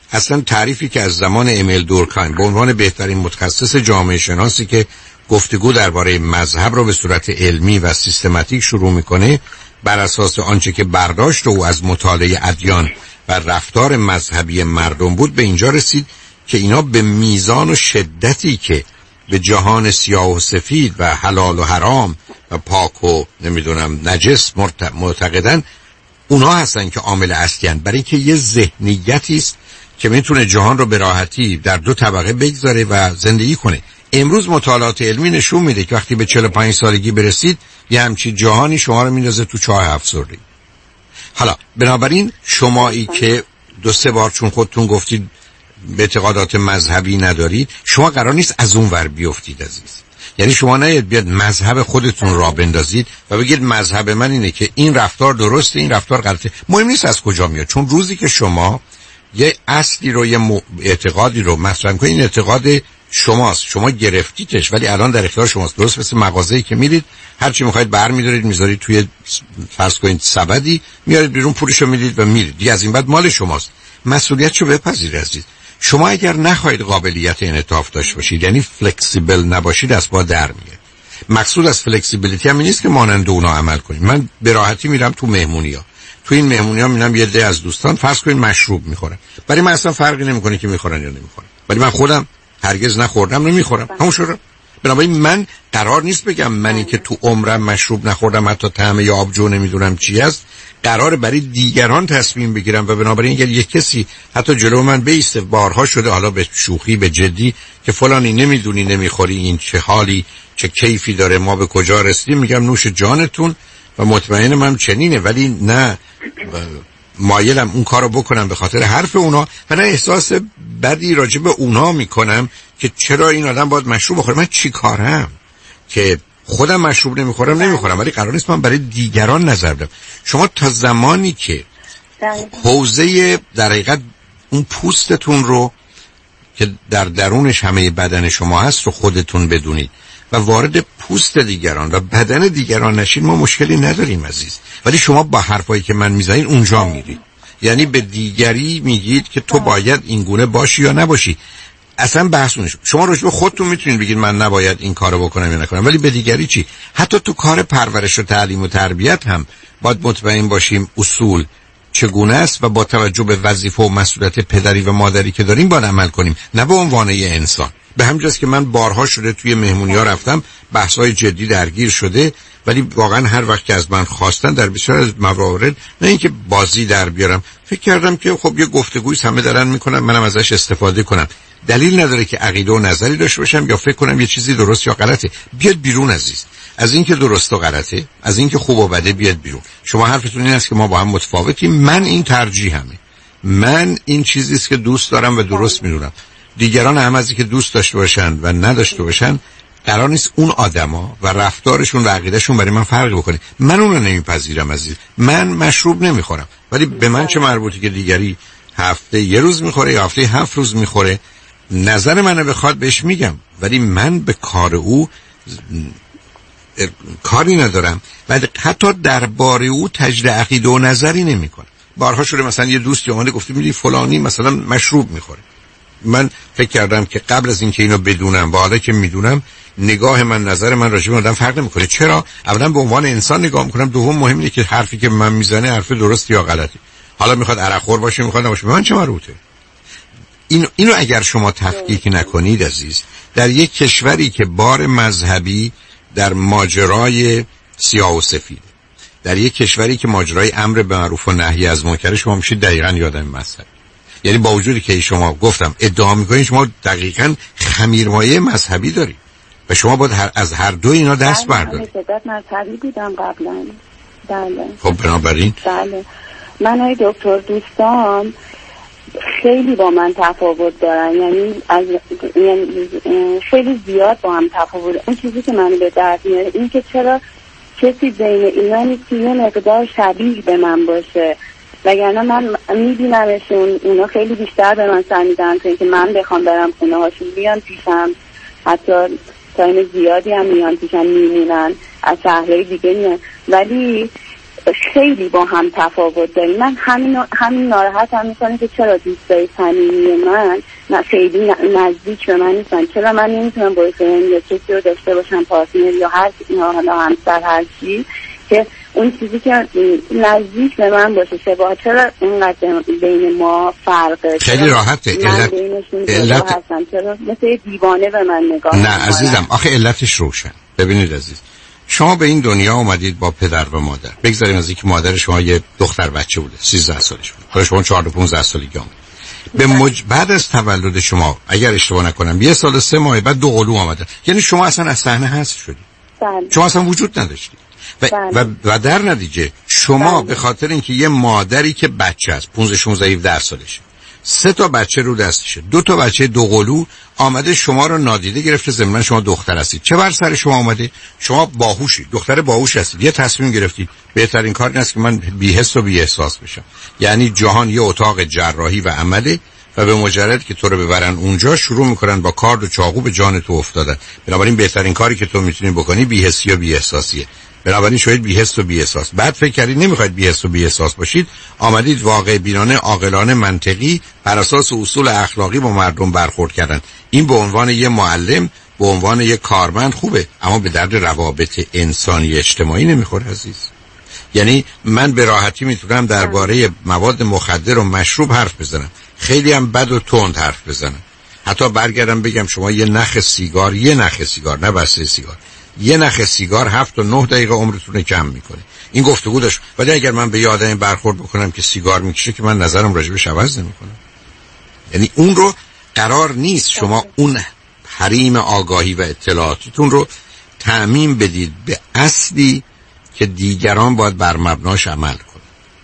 اصلا تعریفی که از زمان امیل دورکایم به عنوان بهترین متخصص جامعه شناسی که گفتگو درباره مذهب رو به صورت علمی و سیستماتیک شروع میکنه، بر اساس آنچه که برداشت او از مطالعه ادیان و رفتار مذهبی مردم بود، به اینجا رسید که اینا به میزان و شدتی که به جهان سیاه و سفید و حلال و حرام و پاک و نمیدونم نجس معتقدن، اونا هستن که عامل اصلی هستن، برای اینکه یه ذهنیتی است که میتونه جهان رو به راحتی در دو طبقه بگذاره و زندگی کنه. امروز مطالعات علمی نشون میده که وقتی به چهل و پنج سالگی برسید یه همچین جهانی شما رو میندازه تو چاه افسردگی. حالا بنابراین شمایی که دو سه بار چون خودتون گفتید به اعتقادات مذهبی ندارید، شما قرار نیست از اون ور بیفتید عزیز. یعنی شما نید بیاد مذهب خودتون را بندازید و بگید مذهب من اینه که این رفتار درسته، این رفتار غلطه. مهم نیست از کجا میاد، چون روزی که شما یه اصلی رو، یه اعتقادی رو مطرح کنید، این اعتقاد شماست، شما گرفتیدش ولی الان در اختیار شماست. درست مثل مغازه‌ای که میرید هر چی میخواید برمی‌دارید میذارید توی فرض کنید سبدی، میارید بیرون پولشو میدید و میرید دیگه، از این بعد مال شماست. مسئولیتشو بپذیرید عزیز. شما اگر نخواهید قابلیت انعطاف داشته باشید، یعنی فلکسیبل نباشید، از با در میاد. مقصود از فلکسیبیلیتی هم نیست که مانند اونا عمل کنید. من به راحتی میرم تو مهمونی‌ها، تو این مهمونی‌ها میرم یه عده از دوستان فرض کنید مشروب میخورن، برای من اصلا فرقی نمیکنه که میخورن یا نمیخورن، ولی من خودم هرگز نخوردم نمیخورم، همون شده. بنابراین من قرار نیست بگم منی که تو عمرم مشروب نخوردم، حتی طعم یا آبجو نمیدونم چی است، قرار برای دیگران تصمیم بگیرم. و بنابراین اگر یک کسی حتی جلو من بیسته، بارها شده حالا به شوخی به جدی، که فلانی نمیدونی نمیخوری این چه حالی چه کیفی داره، ما به کجا رسیدیم، میگم نوش جانتون و مطمئنم من چنینه، ولی نه مایلم اون کارو بکنم به خاطر حرف اونا و نه احساس بدی راجع به اونا میکنم که چرا این آدم باید مشروب بخوره. من چی کارم که خودم مشروب نمیخورم نمیخورم، ولی قرار نیست من برای دیگران نظر بدم. شما تا زمانی که حوزه در حقیقت اون پوستتون رو که در درونش همه بدن شما هست رو خودتون بدونید و وارد پوست دیگران و بدن دیگران نشین، ما مشکلی نداریم عزیز. ولی شما با حرفایی که من میزنید اونجا میرید، یعنی به دیگری میگید که تو باید این گونه باشی یا نباشی. اصلا بحث نمیشه. شما راجع به خودتون میتونید بگید من نباید این کارو بکنم یا نکنم، ولی به دیگری چی؟ حتی تو کار پرورش و تعلیم و تربیت هم باید مطمئن باشیم اصول چگونه است و با توجه به وظیفه و مسئولیت پدری و مادری که داریم باید عمل کنیم، نه به عنوان یه انسان. به همین جاست که من بارها شده توی مهمونی‌ها رفتم، بحث‌های جدی درگیر شده، ولی واقعا هر وقت که از من خواستن در بسیار از موارد، نه اینکه بازی در بیارم، فکر کردم که خب یه گفتگویی همه دارن میکنن، منم ازش استفاده کنم. دلیل نداره که عقیده و نظری داشته باشم یا فکر کنم یه چیزی درست یا غلطه. بیاد بیرون عزیز، از اینکه درست و غلطه، از اینکه خوب و بده بیاد بیرون. شما حرفتون این است که ما با هم متفاوتیم، من این ترجیحمه، من این چیزی است که دوست دارم و درست میدونم. دیگران هم از اینکه دوست داشته باشن و نداشته باشن، قرار نیست اون آدما و رفتارشون و عقیدهشون برای من فرقی بکنه. من اون رو نمیپذیرم عزیز. من مشروب نمیخورم، ولی به من چه مربوطی که دیگری هفته یه روز میخوره یا هفته هفت روز میخوره. نظر منو بخواد بهش میگم، ولی من به کار او کاری ندارم و حتی درباره او تجدید عقیده و نظری نمیکنم. بارها شده مثلا یه دوستی اومده گفته میدی فلانی مثلا مشروب میخوره. من فکر کردم که قبل از اینکه اینو بدونم و حالا که میدونم، نگاه من، نظر من راجع به آدم فرق نمیکنه. چرا؟ اولا به عنوان انسان نگاه میکنم، دوم مهم اینه که حرفی که من میزنه حرف درست یا غلطی. حالا میخواد عرقخور باشه میخواد نباشه، من چه مربوطه؟ اینو اینو اگر شما تفکیک نکنید عزیز، در یک کشوری که بار مذهبی در ماجرای سیاه و سفید، در یک کشوری که ماجرای امر به معروف و نهی از منکر، شما میشید دقیقاً یادم مذهب. یعنی با وجودی که شما گفتم ادعا میکنید شما دقیقاً خمیرمایه مذهبی دارید و شما باید هر از هر دو اینا دست بردارید. من مذهبی بودم قبلا. بله. خب بنابراین بله. من های دکتر دوستان خیلی با من تفاوت دارن، یعنی از یعنی خیلی زیاد با هم تفاوت. اون چیزی که منو به درد میاره این که چرا کسی بین اینا نیست که یه مقدار شبیه به من باشه، وگرنه من میبینمشون اونا خیلی بیشتر به من سر میدن تا اینکه من بخوام برم خونه هاشون، بیان پیشم، حتی تایم زیادی هم میان پیشم، میمونن، از شهرهای دیگه میان. ولی خیلی با هم تفاوت داریم. من همین همین ناراحت هم میکنه که چرا دوستای صمیمی من نه خیلی نزدیک به من نیستن، چرا من نمیتونم با فرند یا کسی رو داشته باشم، پارتنر یا هر حالا همسر هر چی، که اون چیزی که نزدیک به من باشه شباها، چرا اینقدر بین ما فرقه؟ خیلی راحته. علت علت هستم، چرا مثل دیوانه به من نگاه نه میکنم؟ عزیزم آخه علتش روشن. ببینید عزیز، شما به این دنیا اومدید با پدر و مادر. بگذاریم از اینکه مادر شما یه دختر بچه بوده، سیزده سالش بود، حالا شما چهارده پانزده سالگی آمد. به مج... بعد از تولد شما اگر اشتباه نکنم یه سال سه ماه بعد دو قلو آمده، یعنی شما اصلا از صحنه حذف شدید. بله. شما اصلا وجود نداشتید. و, و, و در نتیجه شما بله. به خاطر اینکه یه مادری که بچه است پانزده شانزده هفده سالشه، سه تا بچه رو دستشه، دو تا بچه دو قلو آمده شما رو نادیده گرفته، ضمن شما دختر هستید. چه بر سر شما آمده؟ شما باهوشید، دختر باهوش هستید، یه تصمیم گرفتید بهترین کار این است که من بی‌حس و بی‌احساس بشم. یعنی جهان یه اتاق جراحی و عمله و به مجرد که تو رو ببرن اونجا شروع میکنن با کارد و چاقو به جان تو افتادن. بنابراین بهترین کاری که تو میتونی بکنی بی‌حسی و بی‌احساسیه. بنابراین شاید بی‌حس و بی‌احساس. بعد فکر کردید نمیخواید بی‌حس و بی‌احساس باشید، آمدید واقع بینانه، عاقلانه، منطقی بر اساس اصول اخلاقی با مردم برخورد کردن. این به عنوان یه معلم، به عنوان یه کارمند خوبه، اما به درد روابط انسانی اجتماعی نمیخوره عزیز. یعنی من به راحتی میتونم درباره مواد مخدر و مشروب حرف بزنم، خیلی هم بد و تند حرف بزنم، حتی برگردم بگم شما یه نخ سیگار، یه نخ سیگار نه بسته سیگار، یه نخ سیگار هفت و نه دقیقه عمرتون کم میکنه. این گفتگو داشت. ولی اگر من به یه آدمی برخورد بکنم که سیگار میکشه که من نظرم راجبش عوض نمیکنم. یعنی اون رو قرار نیست شما اون حریم آگاهی و اطلاعاتتون رو تعمیم بدید به اصلی که دیگران باید بر مبناش عمل کنن.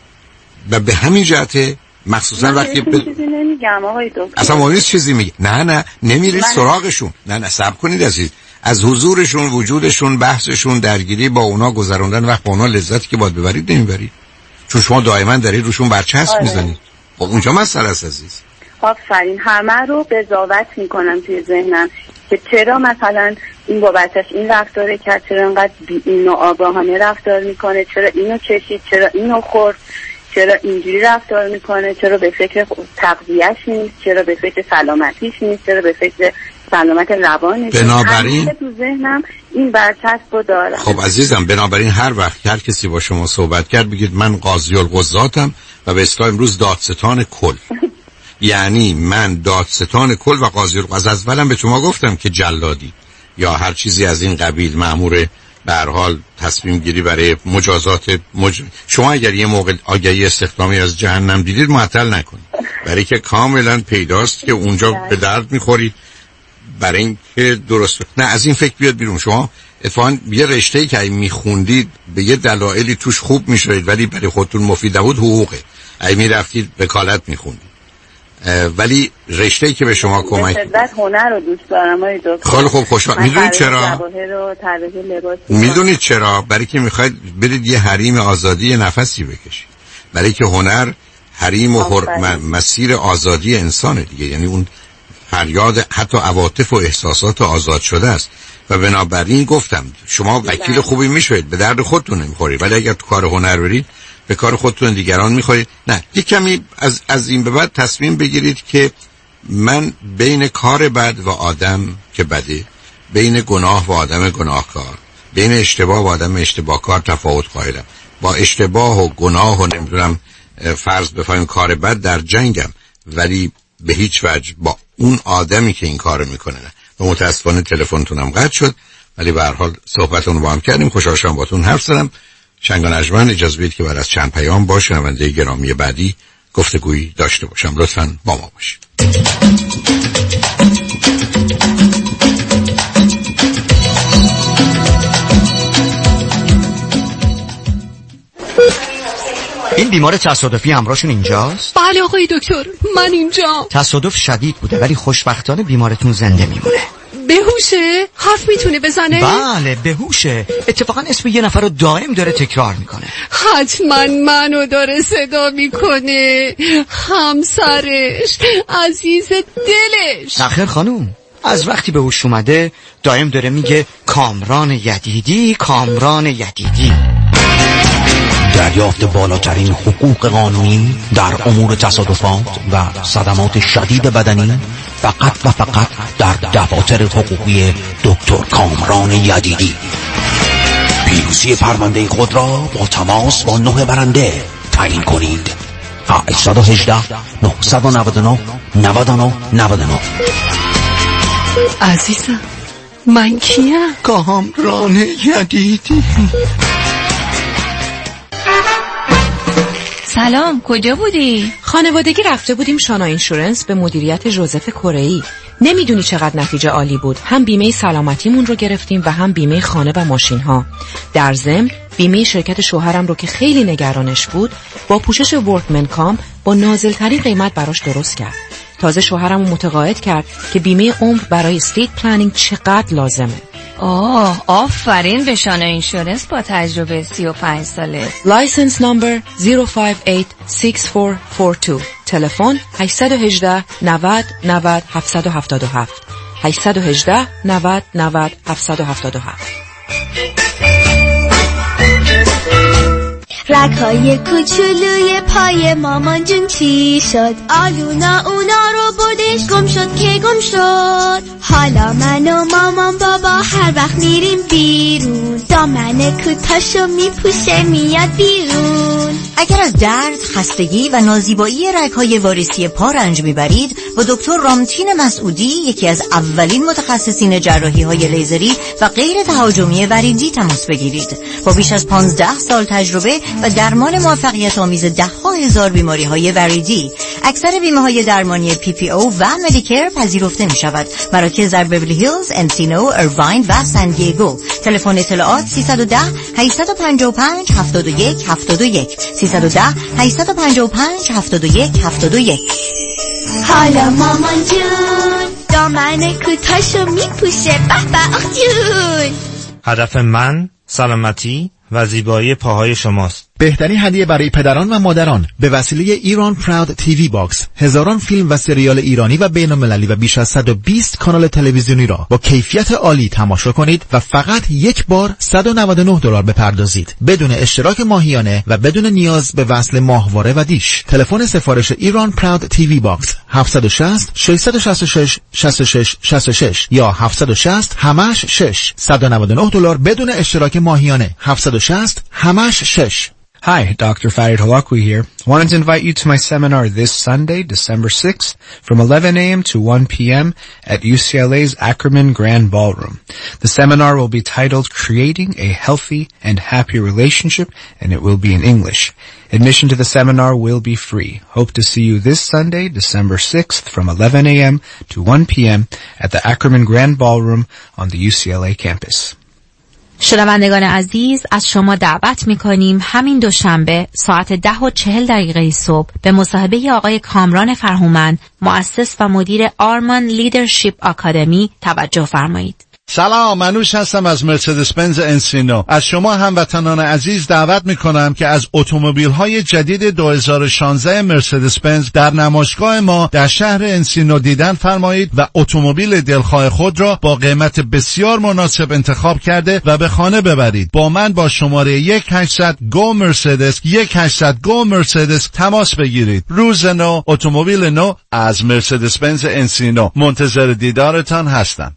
و به همین جهته مخصوصا وقتی ب... چیزی نمیگم آقای دکتر. اصلا مهم نیست چیزی میگه. نه نه نمیرید من... سراغشون. نه نه صبر کنید عزیز. از حضورشون، وجودشون، بحثشون، درگیری با اونا، گذروندن وقت با اونا لذتی که باید ببرید نمیبرید، چون شما دائما دارید روشون برچسب آره. میزنید. خب اونجا مسئله است عزیز. آفرین. همه رو قضاوت میکنم توی ذهنم که چرا مثلا این با بچه‌ش این رفتار کرد، چرا انقدر این آگاهانه رفتار میکنه، چرا اینو کشید، چرا اینو خورد، چرا اینجوری رفتار میکنه، چرا به فکر تغذیه‌اش نیست، چرا به فکر سلامتیش نیست، چرا به فکر سلامت روانش. بنابراین تو ذهنم این برچسب رو دارم. خب عزیزم، بنابراین هر وقت هر کسی با شما صحبت کرد بگید من قاضی القضاتم و به اصطلاح امروز دادستان کل. یعنی من دادستان کل و قاضی القضات. از اولم به شما گفتم که جلادی یا هر چیزی از این قبیل مأمور به هر حال تصمیم گیری برای مجازات مج... شما اگر یه موقع آگهی استخدامی از جهنم دیدید معطل نکنید، برای که کاملا پیداست که اونجا به درد میخورید. برای اینکه درست نه از این فکر بیاد بیرون. شما اتفاقا یه رشته‌ای که میخوندید به یه دلایلی توش خوب میشوید ولی برای خودتون مفید نبود، حقوقه. اگه میرفتید وکالت میخوندید، ولی رشته‌ای که به شما کمک شدت هنر رو دوست دارم آقای دکتر. خیلی خوب خوشحال. میدونید چرا؟ میدونید چرا؟ برای که میخواید برید یه حریم آزادی نفسی بکشید. برای که هنر حریم و هر... مسیر آزادی انسانه دیگه. یعنی اون فریاد حتی عواطف و احساسات آزاد شده است. و بنابراین گفتم شما وکیل خوبی میشوید، به درد خودتون نمیخورید، ولی اگر تو کار هنر برید به کار خودتون دیگران میخورید. نه، یک کمی از از این به بعد تصمیم بگیرید که من بین کار بد و آدم که بده، بین گناه و آدم گناهکار، بین اشتباه و آدم اشتباهکار تفاوت قائلم. با اشتباه و گناه و نمیدونم فرض بفهمیم کار بد در جنگم، ولی به هیچ وجه با اون آدمی که این کارو میکنه نه. و متاسفانه تلفنتونم قطع شد، ولی به هر حال صحبتون رو با هم کردیم. خوشحال شدم باهاتون حرف زدم. شنگ و نجمن اجازه بدید که بعد از چند پیام با شنونده گرامی بعدی گفتگویی داشته باشم. لطفاً با ما باشید. این بیمار تصادفی همراهشون اینجاست؟ بله آقای دکتر، من اینجا. تصادف شدید بوده ولی خوشبختانه بیمارتون زنده میمونه. بهوشه؟ حرف میتونه بزنه؟ بله بهوشه. اتفاقا اسم یه نفر رو دائم داره تکرار میکنه. حتما منو داره صدا میکنه، همسرش، عزیز دلش. نخیر خانوم، از وقتی به هوش اومده دائم داره میگه کامران یدیدی، کامران یدیدی. دریافت بالاترین حقوق قانونی در امور تصادفات و صدمات شدید بدنی فقط و فقط در دفاتر حقوقی دکتر کامران یدیدی. پیروزی پرونده خود را با تماس با نه برنده تعیین کنید. هشت یک هشت نه نه نه نه نه نه نه. عزیزم من کیم؟ کامران یدیدی. سلام، کجا بودی؟ خانوادگی رفته بودیم شانا اینشورنس به مدیریت ژوزف کره‌ای. نمیدونی چقدر نتیجه عالی بود. هم بیمه سلامتیمون رو گرفتیم و هم بیمه خانه و ماشین ها. در ضمن بیمه شرکت شوهرم رو که خیلی نگرانش بود با پوشش ورکمن کام با نازل‌ترین قیمت براش درست کرد. تازه شوهرم رو متقاعد کرد که بیمه عمر برای استیت پلنینگ چقدر لازمه. آه، آفرین به شانا اینشورنس با تجربه سی و پنج ساله. لایسنس نمبر صفر پنج هشت شش چهار چهار دو. تلفن هشت یک هشت نه صفر نه صفر هفت هفت هفت هشت یک هشت نه صفر نه صفر هفت هفت هفت. رگ‌های کوچولوی پای مامان جون چی شد؟ آلونا اونا رو بردش گم شد که گم شد. حالا من و مامان بابا هر وقت میریم بیرون دامن کوتاشو میپوشه میاد بیرون. اگر از درد، خستگی و نازیبایی رگ‌های وارثی پا رنج میبرید با دکتر رامتین مسعودی، یکی از اولین متخصصین جراحی‌های لیزری و غیر تهاجمی وریدی تماس بگیرید. با بیش از پانزده سال تجربه و درمان موفقیت آمیز ده ها هزار بیماری های وریدی، اکثر بیمه های درمانی پی پی او و مدیکر پذیرفته می شود. مراکز در بیولی هیلز، انسینو، ایرواین و سان دیگو. تلفن اطلاعات سیصد و ده هشتصد و پنجاه و پنج هفتاد و یک هفتاد و یک سیصد و ده هشتصد و پنجاه و پنج هفتاد و یک هفتاد و یک. حالا مامان جون دامن کوتاشو میپوشه. به به آخ جون. هدف من سلامتی و زیبایی پاهای شماست. بهترین هدیه برای پدران و مادران به وسیله ایران پراود تیوی باکس، هزاران فیلم و سریال ایرانی و بین المللی و بیش از صد و بیست کانال تلویزیونی را با کیفیت عالی تماشا کنید و فقط یک بار صد و نود و نه دلار بپردازید بدون اشتراک ماهیانه و بدون نیاز به وصل ماهواره و دیش. تلفن سفارش ایران پراود تیوی باکس هفت شش صفر شش شش شش شش شش شش شش یا هفت شش صفر همش شش. صد و نود و نه دلار بدون اشتراک ماهیانه. هفت شش صفر همش شش. Hi, Doctor Farid Holakwi here. Wanted to invite you to my seminar this Sunday, December sixth, from eleven a.m. to one p.m. at U C L A's Ackerman Grand Ballroom. The seminar will be titled Creating a Healthy and Happy Relationship, and it will be in English. Admission to the seminar will be free. Hope to see you this Sunday, December sixth, from eleven a.m. to one p.m. at the Ackerman Grand Ballroom on the U C L A campus. شنوندگان عزیز، از شما دعوت می‌کنیم همین دوشنبه ساعت ده و چهل دقیقه صبح به مصاحبه آقای کامران فرهومند، مؤسس و مدیر آرمان لیدرشپ آکادمی توجه فرمایید. سلام، منوش هستم از مرسدس بنز انسینو. از شما هموطنان عزیز دعوت میکنم که از اتومبیل‌های جدید دو هزار و شانزده مرسدس بنز در نمایشگاه ما در شهر انسینو دیدن فرمایید و اتومبیل دلخواه خود را با قیمت بسیار مناسب انتخاب کرده و به خانه ببرید. با من با شماره یک هشتصد گو مرسدس یک هشتصد گو مرسدس تماس بگیرید. روز نو، اتومبیل نو از مرسدس بنز انسینو. منتظر دیدارتان هستم.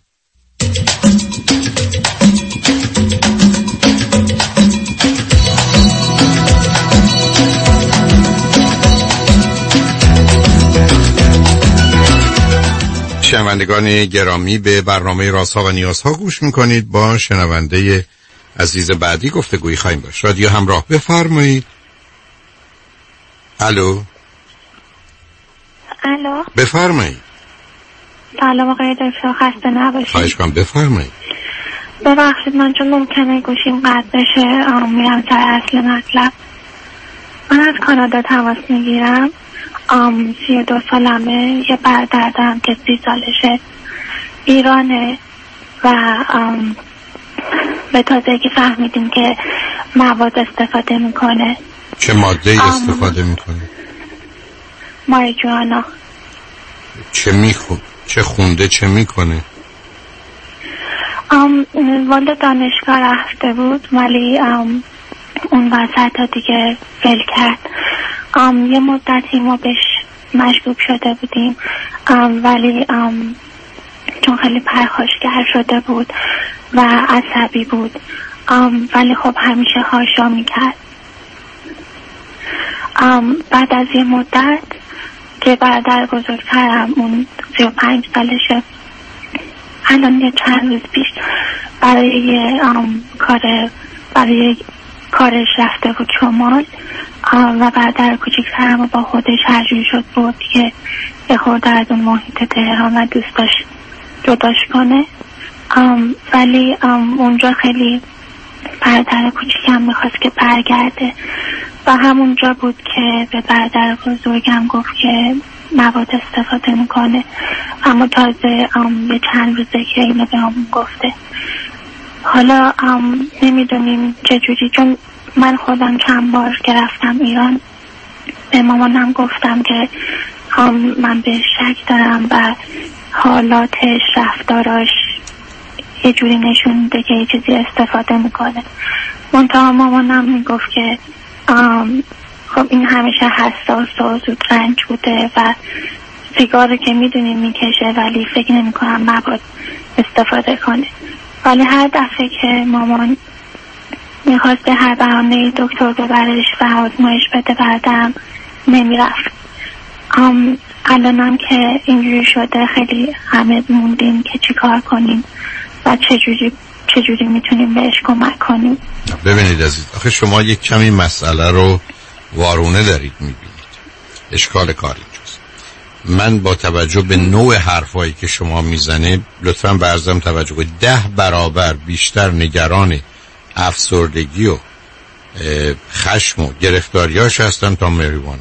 شنوندگان گرامی، به برنامه رازها و نیازها گوش میکنید. با شنونده عزیز بعدی گفتگویی خواهیم داشت. رادیو همراه، بفرمایید. الو. الو. بفرمایید. سلام آقای دکتر، خسته نباشید. خواهش کنم، بفرمایید. ببخشید من چون ممکنه گوشیم قطع بشه میرم سر اصل مطلب. من از کانادا تماس میگیرم. ام سی و دو سالمه. یه برادر دارم که سی سالشه، ایرانه و ام به تازگی فهمیدیم که مواد استفاده میکنه. چه ماده استفاده میکنه؟ ماریجوانا. چه میخو چه خونده چه میکنه؟ ام والا دانشگاه رفته بود ولی ام اون وسط دیگه فیل کرد. ام یه مدتی ما بهش مشکوک شده بودیم ام ولی ام چون خیلی پرخاشگر شده بود و عصبی بود ام ولی خب همیشه هاشا میکرد. ام بعد از یه مدت که برادر بزرگترم اون سی و پنج سالشه، الان یه چند روز پیش برای یه ام کار برای کارش رفته بود شمال و برادر کوچیکترم رو با خودش هرجوری شد بود که یه خورده از اون محیط تهران و دوست داشت جداش کنه. ام ولی ام اونجا خیلی برادر کوچیکم میخواست که برگرده و همونجا بود که به برادر بزرگم گفت که مواد استفاده میکنه، اما تازه ام یه چند روزه که اینو به همون گفته. حالا ام نمیدونیم چجوری، چون من خودم چند بار که رفتم ایران به مامانم گفتم که ام من به شک دارم و حالاتش رفتاراش یه جوری نشون میده که یه چیزی استفاده میکنه. منتها مامانم میگفت که ام خب این همیشه حساس و زود رنج بوده و سیگار که میدونیم میکشه ولی فکر نمی کنم مواد استفاده کنه. ولی هر دفعه که مامان میخواست به هر بهانه دکتر ببرش و آزمایش بده بردم نمیرفت. ام الانم که اینجوری شده خیلی همه موندیم که چی کار کنیم و چجوری چجوری میتونیم بهش کمک کنیم. ببینید عزیز، آخه شما یک کمی مسئله رو وارونه دارید میبینید. اشکال کاری جز من با توجه به نوع حرفایی که شما میزنه لطفاً برزم توجه کنید. ده برابر بیشتر نگران افسردگی و خشم و گرفتاریاش هستن تا مریوانا.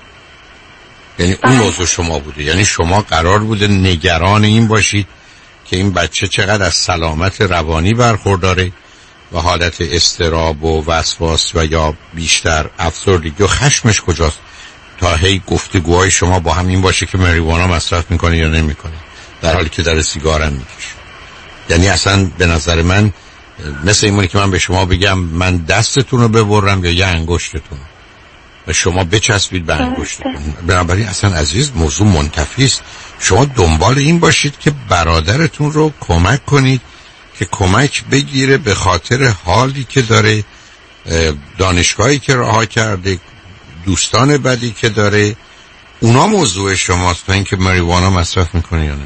یعنی اون موضوع شما بوده، یعنی شما قرار بوده نگران این باشید که این بچه چقدر از سلامت روانی برخورداره و حالت اضطراب و وسواس و یا بیشتر افسردگی و خشمش کجاست، تا هی گفتگوهای شما با هم این باشه که مریوانا مصرف میکنه یا نمیکنه، در حالی که در سیگار هم میکشه. یعنی اصلا به نظر من مثل اینمونه که من به شما بگم من دستتون رو ببرم یا یه انگشتتون و شما بچسبید به انگشتتون. بنابراین اصلا عزیز موضوع منتفی است. شما دنبال این باشید که برادرتون رو کمک کنید که کمک بگیره به خاطر حالی که داره، دانشگاهی که رها کرده، دوستان بدی که داره. اونا موضوع شماست تا اینکه مریوانا مصرف میکنه یا نه.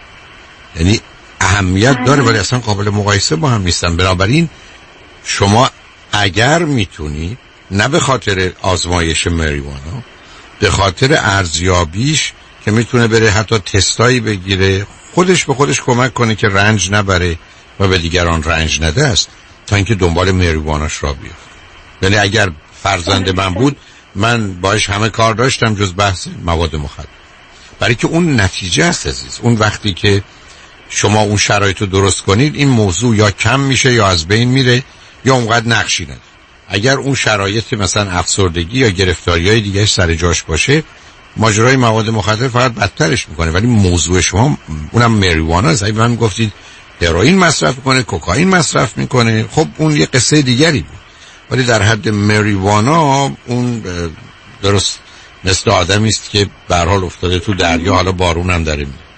یعنی اهمیت داره ولی اصلا قابل مقایسه با هم نیستن. بنابراین شما اگر میتونید، نه به خاطر آزمایش مریوانا، به خاطر ارزیابیش که میتونه بره حتی تستایی بگیره، خودش به خودش کمک کنه که رنج نبره و به دیگران رنج نده است، تا اینکه دنبال مریواناش را بیفته. یعنی اگر فرزند من بود من باش همه کار داشتم جز بحث مواد مخدر، برای که اون نتیجه است عزیز. اون وقتی که شما اون شرایط رو درست کنید این موضوع یا کم میشه یا از بین میره یا اونقدر نقشی نداره. اگر اون شرایط مثلا افسردگی یا گرفتاری‌های دیگه سر جاش باشه، ماجرای مواد مخدر فقط بدترش میکنه. ولی موضوع شما اونم مریوانا است. اگه من گفتید هروئین مصرف میکنه، کوکائین مصرف میکنه، خب اون یه قصه دیگری بود. ولی در حد مریوانا اون درست مثل آدمی است که به هر حال افتاده تو دریا، حالا بارون هم داره میاد.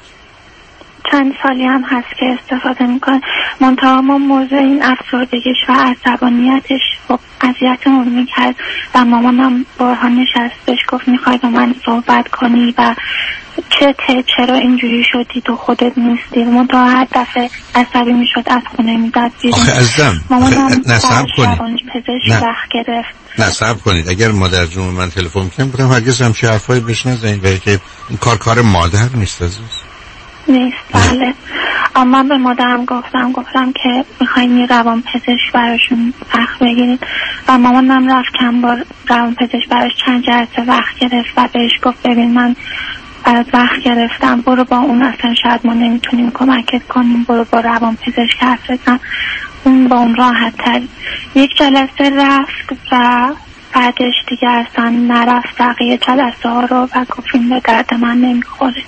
چند سالی هم هست که استفاده میکنه. منتها ما موضوع این افسردگیش و عصبانیتش خب اذیتمون میکرد و مامانم بارها نشست بهش گفت میخوای با من صحبت کنی و چه ته چرا اینجوری شدی تو خودت نیستی. منتها هر دفعه عصبی میشد از خونه میداد بیرون. آخه عزیزم مامانم نصب کنید پزشک وقت گرفت. نصب کنید اگر مادر جون من تلفن کنم بودم هرگز همچه حرفایی بهش نزنید، برای که این کار کار مادر نیست عزیز. نیست بله. اما به مادرم گفتم گفتم که میخوایم یه روان پزشک براشون وقت بگیرید و مامانم رفت چند بار روان پزشک براش چند جلسه وقت گرفت و بهش گفت ببین من برات وقت گرفتم، برو با اون، اصلا شاید ما نمیتونیم کمکت کنیم، برو با روان پزشک حرف بزن، اون با اون راحت تر. یک جلسه رفت و بعدش دیگه اصلا نرفت بقیه جلسه ها رو و گفت این به درد من نمیخوره.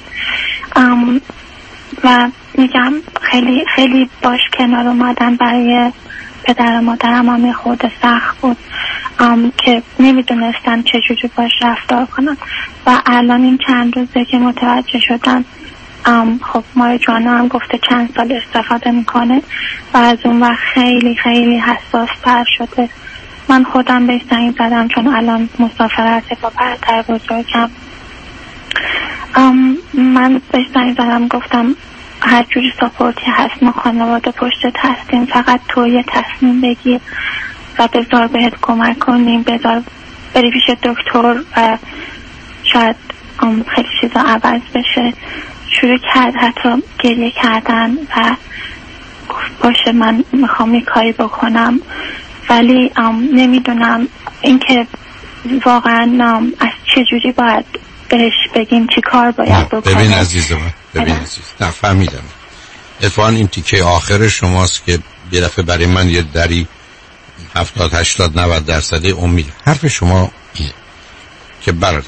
و میگم خیلی خیلی باش کنار اومدن برای پدر و مادرم هم یه خورده سخت بود که نمیدونستن چجوری باش رفتار کنن و الان این چند روزه که متوجه شدن خب مای جوانا هم گفته چند سال استفاده میکنه و از اون وقت خیلی خیلی حساس تر شده. من خودم بهش زنگ زدم چون الان مسافرت با برادر بزرگم. من بهش زنگ زدم گفتم هر جوری ساپورتی هست ما خانواده پشتت هستیم، فقط تو یه تصمیم بگیر و بذار بهت کمک کنیم، بذار بری پیش دکتر و شاید خیلی چیزا عوض بشه. شروع کرد حتی گریه کردن و گفت باشه من میخوام یک کاری بکنم، ولی نمیدونم اینکه واقعا از چه جوری باید بهش بگیم چی کار باید بکنم. ببین عزیز من، ببین عزیز، نه فهمیدم. اتفاقا این تیکه آخر شماست که یه دفعه برای من یه دری هفتاد هشتاد نود درصده امید. حرف شما اینه که برادر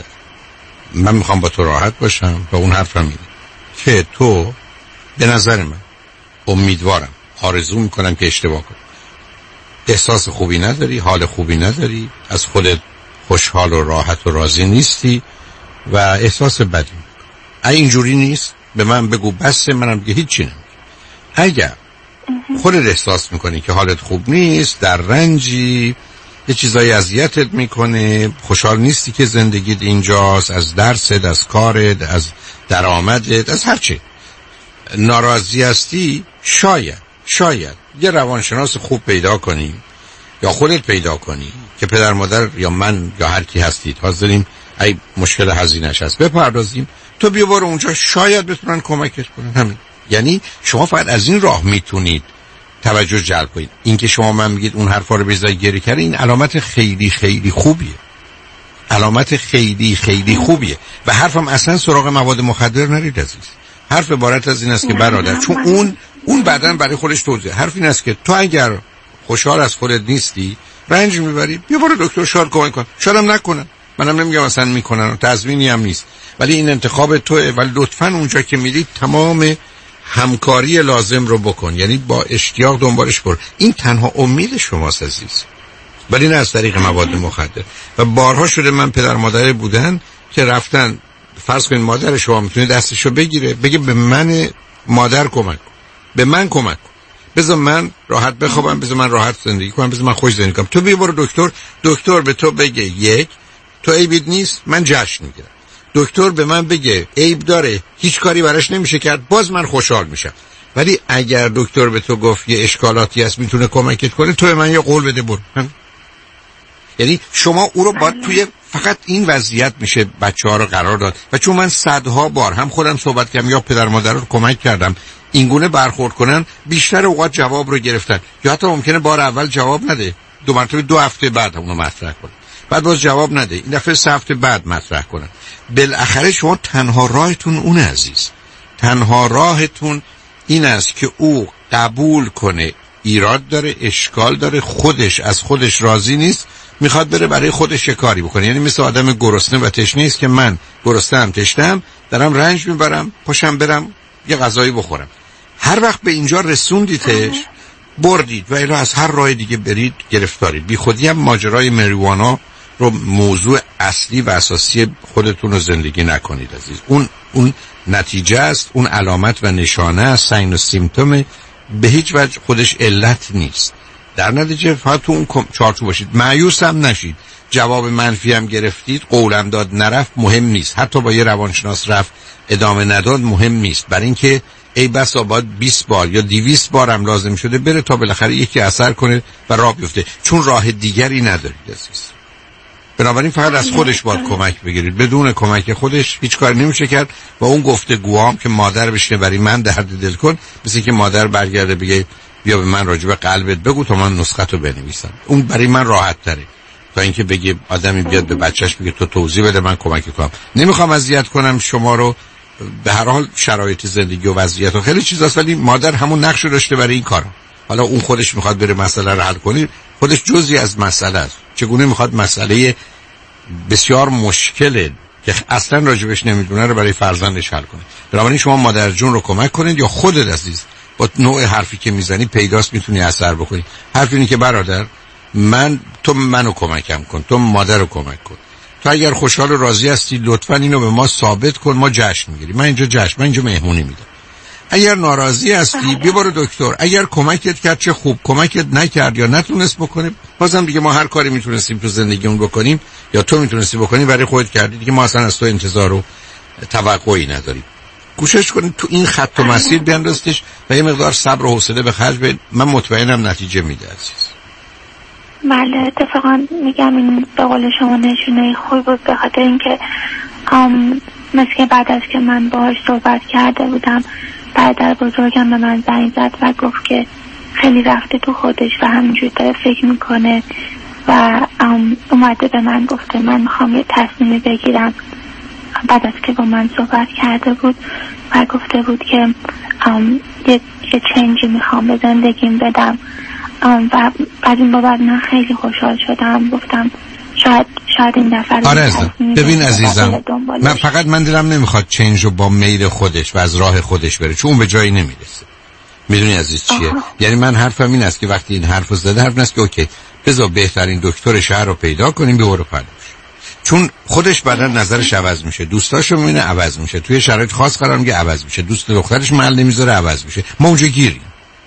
من میخوام با تو راحت باشم و اون حرف هم اینه که تو به نظر من امیدوارم آرزو میکنم که اشتباه کنی، احساس خوبی نداری، حال خوبی نداری، از خودت خوشحال و راحت و راضی نیستی و احساس بدی میکنی. اگه اینجوری نیست به من بگو بسه، منم دیگه هیچی نمیگم. اگر خودت احساس میکنی که حالت خوب نیست، در رنجی، یه چیزایی اذیتت میکنه، خوشحال نیستی که زندگیت اینجاست، از درست، از کارت، از درآمدت، از هر چی ناراضی هستی، شاید شاید یه روانشناس خوب پیدا کنی یا خودت پیدا کنی که پدر مادر یا من یا هر کی هستید حاضریم ای مشکل هزینه‌اش هست بپردازیم، تو بیا برو اونجا، شاید بتونن کمکت کنن. همین. یعنی شما فقط از این راه میتونید توجه جلب کنید. این که شما من میگید اون حرفا رو بذارید گریه کرده، این علامت خیلی خیلی خوبیه، علامت خیلی خیلی خوبیه. و حرفم اصلا سراغ مواد مخدر نرید عزیز. حرف عبارت از این است که برادر، چون اون اون بعداً برای خودش توضیح. حرف این است که تو اگر خوشحال از خودت نیستی، رنج میبری، بیا برو دکتر شاید کمک کن. شاید هم نکنن، منم نمیگم اصلا میکنن و تضمینی هم نیست، ولی این انتخاب توئه. ولی لطفاً اونجا که میری تمام همکاری لازم رو بکن، یعنی با اشتیاق دنبالش برو. این تنها امید شماست عزیز، ولی نه از طریق مواد مخدر. و بارها شده من پدر مادر بودن که رفتن، فرض کنید مادر شما میتونه دستشو بگیره بگه به من مادر کمک کن، به من کمک کن، بذار من راحت بخوابم، بذار من راحت زندگی کنم، بذار من خوش زندگی کنم. تو بیا برو دکتر، دکتر به تو بگه یک تو عیبت نیست، من جشن میگیرم. دکتر به من بگه عیب داره، هیچ کاری براش نمیشه کرد، باز من خوشحال میشم. ولی اگر دکتر به تو گفت یه اشکالاتی هست میتونه کمکت کنه، تو به من یه قول بده برو. یعنی شما او رو باید توی فقط این وضعیت میشه بچه‌ها رو قرار داد. و چون من صدها بار هم خودم صحبت کردم یا پدر مادر رو کمک کردم اینگونه برخورد کنن، بیشتر اوقات جواب رو گرفتن، یا حتی ممکنه بار اول جواب نده، دو مرتبه دو هفته بعد اونو مطرح کنن، بعد باز جواب نده، این دفعه سه هفته بعد مطرح کنن. بالاخره شما تنها راهتون اون عزیز، تنها راهتون این است که او قبول کنه ایراد داره، اشکال داره، خودش از خودش راضی نیست، میخواد بره برای خودش کاری بکنه. یعنی مثل آدم گرسنه و تشنه است که من گرسنه‌ام، تشنه‌ام، دارم رنج میبرم، پاشم برم یه غذایی بخورم. هر وقت به اینجا رسوندیدش بردید و الی از هر راه دیگه برید گرفتارید. بی خودی هم ماجرای مریوانا رو موضوع اصلی و اساسی خودتون رو زندگی نکنید عزیز. اون اون نتیجه است، اون علامت و نشانه است، ساین و سیمتوم، به هیچ وجه خودش علت نیست. در نتیجه فقط تو اون چارچوب باشید، مایوس هم نشید. جواب منفی هم گرفتید، قولم داد نرفت، مهم نیست. حتی با یه روانشناس رفت ادامه نداد، مهم نیست. برای اینکه ای بس آباد بیست بار یا دویست بار هم لازم شده بره تا بالاخره یکی اثر کنه و راه بیفته، چون راه دیگری ندارید عزیز. بنابراین فقط از خودش باید کمک بگیرید. بدون کمک خودش هیچ کاری نمیشه کرد. و اون گفتگوام که مادر بشینه برای من درد دل کن، مثل که مادر برگرده بگه بیا به من راجع به قلبت بگو تا من نسختو بنویسم، اون برای من راحت تره تا اینکه بگه آدمی بیاد به بچهش بگه تو توضیح بده من کمک کنم. نمیخوام اذیت کنم شما رو، به هر حال شرایط زندگی و وضعیت و خیلی چیزاست، ولی مادر همون نقش رو داشته برای این کارا. حالا اون خودش میخواد بره مسئله رو حل کنه، خودش جزئی از مسئله است. چگونه میخواد مسئله بسیار مشکله که اصلا راجبش نمیدونه رو برای فرزندش حل کنه. بنابراین شما مادر جون رو کمک کنید یا خودت عزیز با نوع حرفی که میزنی پیداست میتونی اثر بکنی. حرف اینه که برادر من تو منو کمکم کن، تو مادر رو کمک کن، تو اگر خوشحال و راضی هستی لطفاً اینو به ما ثابت کن، ما جشن میگیریم، من اینجا جشن، من اینجا مهمونی میدم. اگر ناراضی هستی بیا برو دکتر، اگر کمکت کرد چه خوب، کمکت نکرد یا نتونست بکنه بازم دیگه ما هر کاری میتونستیم تو زندگیمون بکنیم یا تو میتونستی بکنی برای خودت کردی دیگه، ما اصلا از تو انتظار و توقعی نداریم. کوشش کنید تو این خط و مسیر بیاندازیش و یه مقدار صبر و حوصله به خرج بدید، من مطمئنم نتیجه میده عزیز. بله اتفاقا میگم این به قول شما نشونه خوبی بود، به خاطر اینکه مثل که بعد از که من باهاش صحبت کرده بودم برادر بزرگم به من زنگ زد و گفت که خیلی رفته تو خودش و همینجور داره فکر میکنه و اومده به من گفته من میخوام یه تصمیمی بگیرم. بعد از که با من صحبت کرده بود و گفته بود که یه, یه چنجی میخوام به زندگیم بدم و از این بابت من خیلی خوشحال شدم. گفتم شاید شاید این دفعه آره ببین عزیزم، من فقط من دلم نمیخواد چنج رو با میل خودش و از راه خودش بره چون اون به جایی نمیرسه. میدونی عزیز چیه؟ آها. یعنی من حرفم این است که وقتی این حرفو زده حرف نیست که اوکی بذار بهترین دکتر شهر رو پیدا کنیم ببرو پلوش، چون خودش بعدا نظرش عوض میشه، دوستاشو میبینه عوض میشه، توی شرایط خاص قرار میگیره عوض میشه، دوست دخترش محل نمیذاره عوض میشه، ما اونجا گیریم.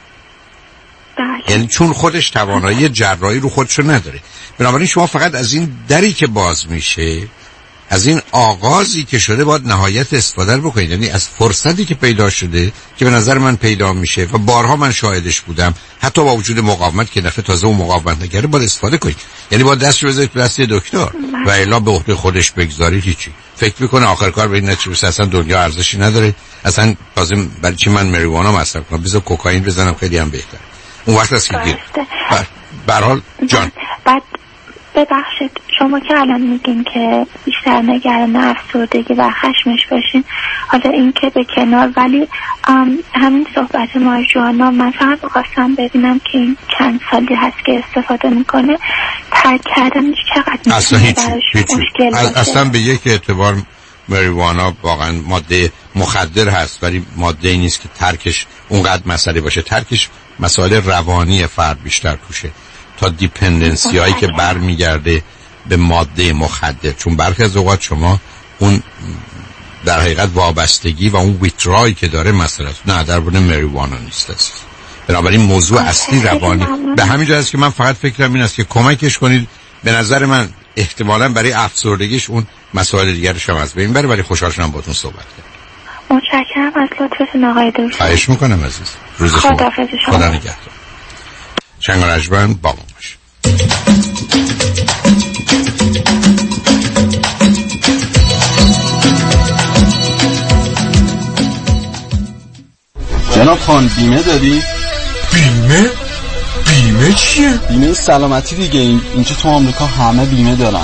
یعنی چون خودش توانایی جراحی رو خودشو نداره. بنابراین شما فقط از این دری که باز میشه، از این آغازی که شده باید نهایت استفاده بکنید، یعنی از فرصتی که پیدا شده که به نظر من پیدا میشه و بارها من شاهدش بودم حتی با وجود مقاومت که دفعه تازه اون مقاومت نکرده باید استفاده کنید. یعنی باید دست رو بذارید تو دست دکتر و الا به عهده خودش بگذارید هیچی. فکر میکنه آخر کار به این نتیجه برسه اصلا دنیا ارزشی نداره، اصلا لازم برای چی من مریوانا مصرف کنم، بذار کوکائین بزنم خیلی هم بهتره. اون وقت است که گیر به هر حال جان بعد ببخشید شما که الان میگین که بیشتر نگران افسردگی و خشمش باشین، حالا این که به کنار، ولی همین صحبت مارجوانا من فقط بخواستم ببینم که این چند سالی هست که استفاده میکنه ترک کردنش چقدر میتونه براش مشکل باشه. اصلا به یک اعتبار مریوانا واقعا ماده مخدر هست ولی ماده ای نیست که ترکش اونقدر مسئله باشه. ترکش مسائل روانی فرد بیشتر توشه تا دیپندنسی هایی که برمیگرده به ماده مخدر، چون برخی از اوقات شما اون در حقیقت وابستگی و اون ویترایی که داره مسئله است، نه در بونه مریوانا نیست است. بنابراین موضوع اصلی روانی به همین جهت است که من فقط فکرم این است که کمکش کنید. به نظر من احتمالاً برای افسردگیش اون مسائل دیگرش هم از بین بره، ولی خوشحال شدم باهاتون صحبت کردم. متشکرم از لطفتون آقای دکتر. خواهش میکنم عزیز. روز شما خدا نگهدار. شنگان اجبن با ما باش. جناب خان بیمه داری؟ بیمه؟ بیمه چیه؟ بیمه سلامتی دیگه. این اینجا تو آمریکا همه بیمه دارن.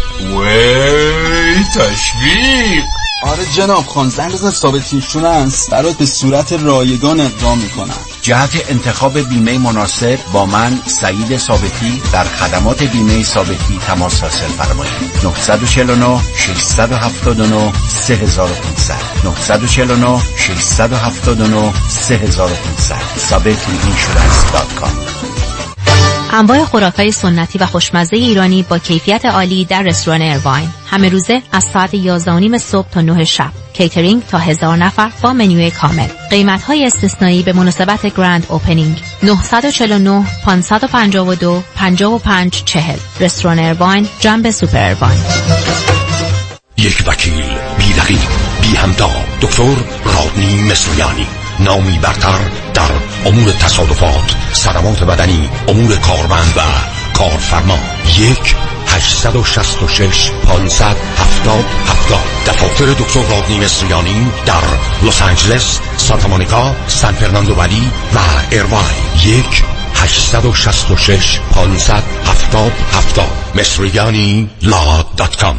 وی تشویق. آره جناب خان، زنگ بزن ثابت اینشورنس برات به صورت رایگان اقدام میکنن. جهت انتخاب بیمه مناسب با من سعید ثابتی در خدمات بیمه ثابتی تماس حاصل فرمایید. نه چهار نه شش هفت نه سه پانصد نه چهار نه شش هفت نه سه پانصد ثابتی اینشورنس دات کام. انواع خوراک‌های سنتی و خوشمزه ایرانی با کیفیت عالی در رستوران ایرواین. همه روزه از ساعت یازده و نیم صبح تا نه شب. کیترینگ تا هزار نفر با منوی کامل. قیمت‌های استثنایی به مناسبت گرند اوپنینگ. نه چهار نه پنج پنج دو پنج پنج چهل. رستوران ایرواین، جنب سوپر ایرواین. یک وکیل بی رقیب بی همتا، دکتر رادنی مصریانی، نامی برتر در امور تصادفات، صدمات بدنی، امور کارمند و کارفرما. یک هشتصد و شصت و شش پانصد هفتاد هفتاد. دفاتر دکتر رادنی مصریانی در لس آنجلس، سانتا مونیکا، سان فرناندو ولی و ایرواین. یک هشتصد و شصت و شش پانصد هفتاد هفتاد. مصریانی لا دات کام.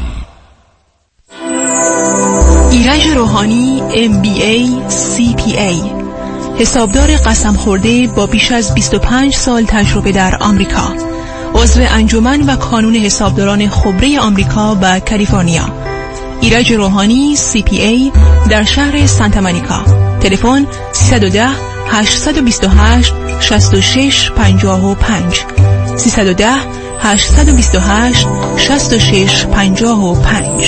ایرج روحانی ام بی ای سی پی ای، حسابدار قسم خورده با بیش از بیست و پنج سال تجربه در آمریکا، عضو انجمن و کانون حسابداران خبره آمریکا و کالیفرنیا. ایرج روحانی سی پی ای در شهر سانتا مونیکا. تلفن سیصد و ده هشت دو هشت شصت و شش پنجاه و پنج سیصد و ده هشت دو هشت شصت و شش پنجاه و پنج.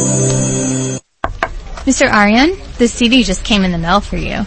Mister Aryan, the C D just came in the mail for you.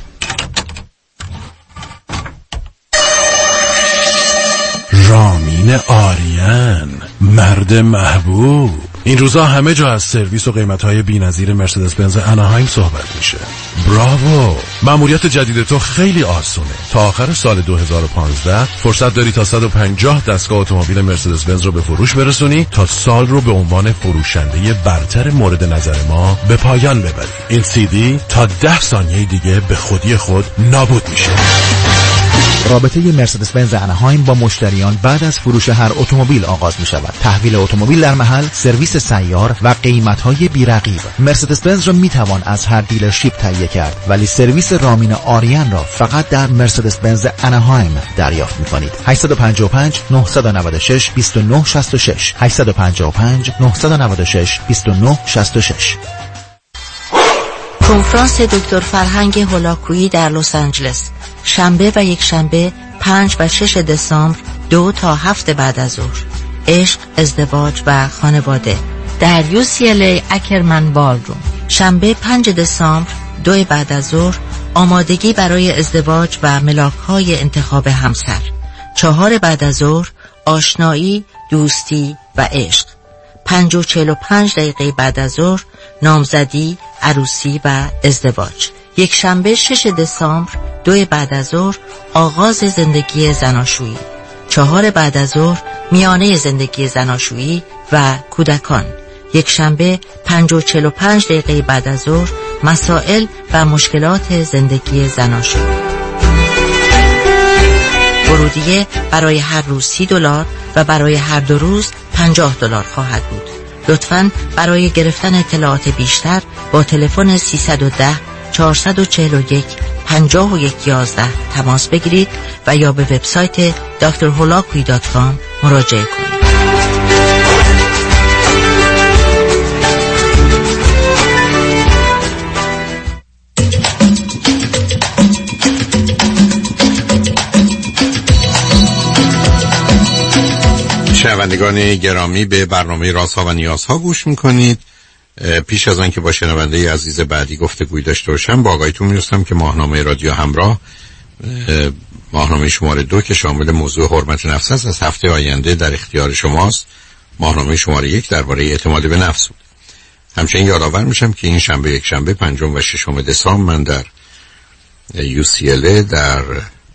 رامین آریان، مرد محبوب. این روزا همه جا از سرویس و قیمت‌های بی‌نظیر مرسدس بنز اناهایم صحبت میشه. براوو! مأموریت جدید تو خیلی آسونه. تا آخر سال دو هزار و پانزده فرصت داری تا صد و پنجاه دستگاه اتومبیل مرسدس بنز رو به فروش برسونی تا سال رو به عنوان فروشنده برتر مورد نظر ما به پایان ببری. این سی دی تا ده ثانیه دیگه به خودی خود نابود میشه. رابطه مرسدس بنز اناهایم با مشتریان بعد از فروش هر اتومبیل آغاز می شود. تحویل اتومبیل در محل، سرویس سیار و قیمت‌های بی‌رقیب. مرسدس بنز را می توان از هر دیلرشیپ تهیه کرد، ولی سرویس رامین آریان را فقط در مرسدس بنز اناهایم دریافت می کنید. هشت پنج پنج نه نه شش دو نه شش شش هشت پنج پنج نه نه شش دو نه شش شش. کنفرانس دکتر فرهنگ هولاکویی در لس آنجلس، شنبه و یک شنبه پنج و شش دسامبر دو تا هفت بعد از ظهر. عشق، ازدواج و خانواده در یو سی ال ای اکرمن بالروم. شنبه پنج دسامبر دو بعد از ظهر، آمادگی برای ازدواج و ملاک‌های انتخاب همسر. چهار بعد از ظهر، آشنایی، دوستی و عشق. پنج و چهل و پنج دقیقه بعد از ظهر، نامزدی، عروسی و ازدواج. یک شنبه شش دسامبر دو بعد از ظهر، آغاز زندگی زناشویی. چهار بعد از ظهر، میانه زندگی زناشویی و کودکان. یک شنبه پنج و چهل و پنج دقیقه بعد از ظهر، مسائل و مشکلات زندگی زناشویی. ورودیه برای هر روز سی دلار و برای هر دو روز پنجاه دلار خواهد بود. لطفاً برای گرفتن اطلاعات بیشتر با تلفن سیصد و ده چهارصد و چهل و یک پنجاه و یک یازده تماس بگیرید و یا به وبسایت دکتر هولاکویی دات کام مراجعه کنید. شنوندگان گرامی، به برنامه رازها و نیازها گوش میکنید. پیش از آن که با شنونده عزیز بعدی گفتگوی داشته باشم، با آگاهیتون میرسم که ماهنامه رادیو همراه، ماهنامه شماره دو که شامل موضوع حرمت نفس است، از هفته آینده در اختیار شماست. ماهنامه شماره یک درباره اعتماد به نفس بود. همچنین یادآور میشم که این شنبه یک شنبه پنجم و ششم دسامبر من در یو سی ال ای در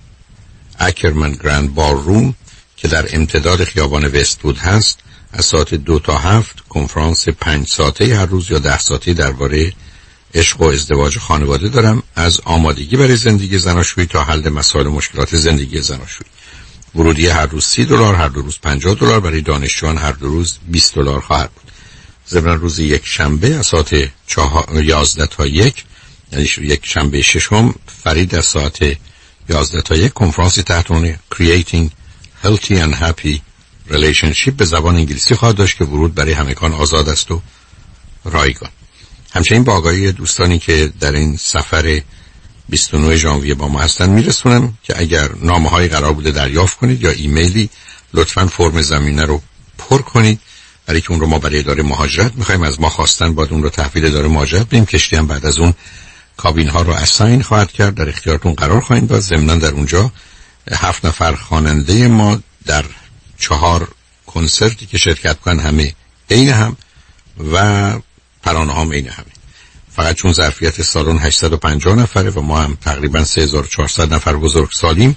اکرمن گرند بالروم که در امتداد خیابان وست‌وود هست، از ساعت دو تا هفت کنفرانس پنج ساعته هر روز یا ده ساعته درباره عشق و ازدواج و خانواده دارم، از آمادگی برای زندگی زناشویی تا حل مسائل و مشکلات زندگی زناشویی. ورودی هر روز سی دلار، هر دو روز پنجاه دلار، برای دانشجویان هر دو روز بیست دلار خواهد بود. ضمن روز یک شنبه از ساعت یازده تا یک، یعنی یک شنبه ششم، فرید از ساعت یازده تا یک کنفرانس تحت عنوان Creating Healthy and Happy Relationship به زبان انگلیسی خواهد داشت که ورود برای همگان آزاد است و رایگان. همچنین با آگاهی دوستانی که در این سفر بیست و نه ژانویه با ما هستن میرسونم که اگر نامه‌های قرار بوده دریافت کنید یا ایمیلی، لطفاً فرم زمینه رو پر کنید، برای که اون رو ما برای اداره مهاجرت می‌خوایم. از ما خواستن باید اون رو تحویل اداره مهاجرت بدیم. کشتی هم بعد از اون کابین ها رو اساین خواهد کرد، در اختیارتون قرار خواهیم داد. ضمناً در اونجا هفت نفر خواننده ما در چهار کنسرتی که شرکت کنن همه عین هم و ترانه ها عین همه. فقط چون ظرفیت سالن هشتصد و پنجاه نفره و ما هم تقریبا سه هزار و چهارصد نفر بزرگسالیم،